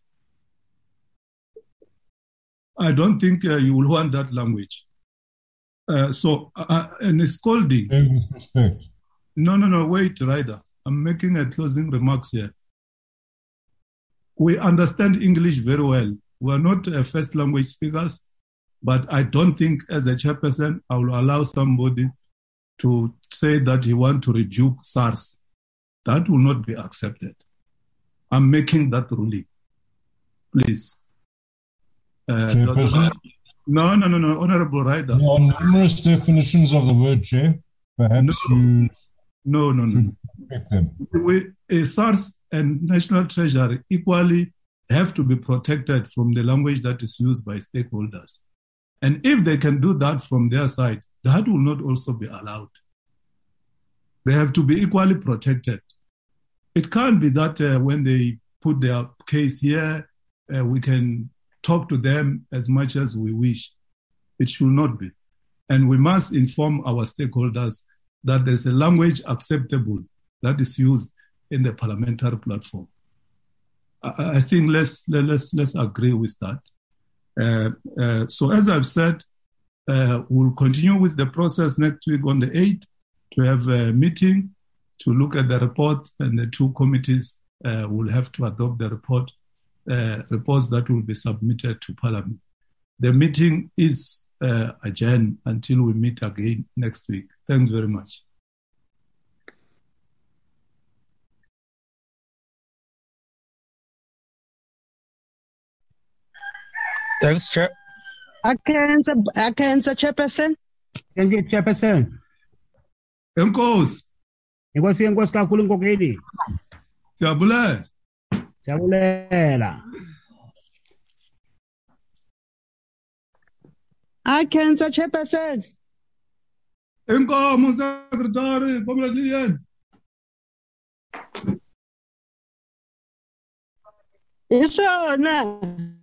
I don't think uh, you will want that language. Uh, so, uh, and scolding. With respect. No, no, no, wait, Ryder. I'm making a closing remarks here. We understand English very well. We are not uh, first language speakers, but I don't think as a chairperson, I will allow somebody to say that he wants to rebuke SARS. That will not be accepted. I'm making that ruling. Please. Uh, no, no, no, no, Honorable Ryder. There are numerous definitions of the word, Chair. Perhaps no, you... No, no, no. We, uh, SARS and National Treasury equally have to be protected from the language that is used by stakeholders. And if they can do that from their side, that will not also be allowed. They have to be equally protected. It can't be that uh, when they put their case here, uh, we can talk to them as much as we wish. It should not be. And we must inform our stakeholders that there's a language acceptable that is used in the parliamentary platform. I, I think let's, let's, let's agree with that. Uh, uh, so as I've said, uh, we'll continue with the process next week on the eighth to have a meeting to look at the report, and the two committees uh, will have to adopt the report, uh, reports that will be submitted to Parliament. The meeting is uh, adjourned until we meet again next week. Thanks very much. Thanks, Chair. I can answer, I can answer, Chairperson. Thank you, Chairperson. Enkosi. Enkosi, enkosi kakhulu Nkokeli. Siyabulela. Siyabulela. I can answer, Chairperson. Enkosi, Secretary, Comrade Lillian. Isona.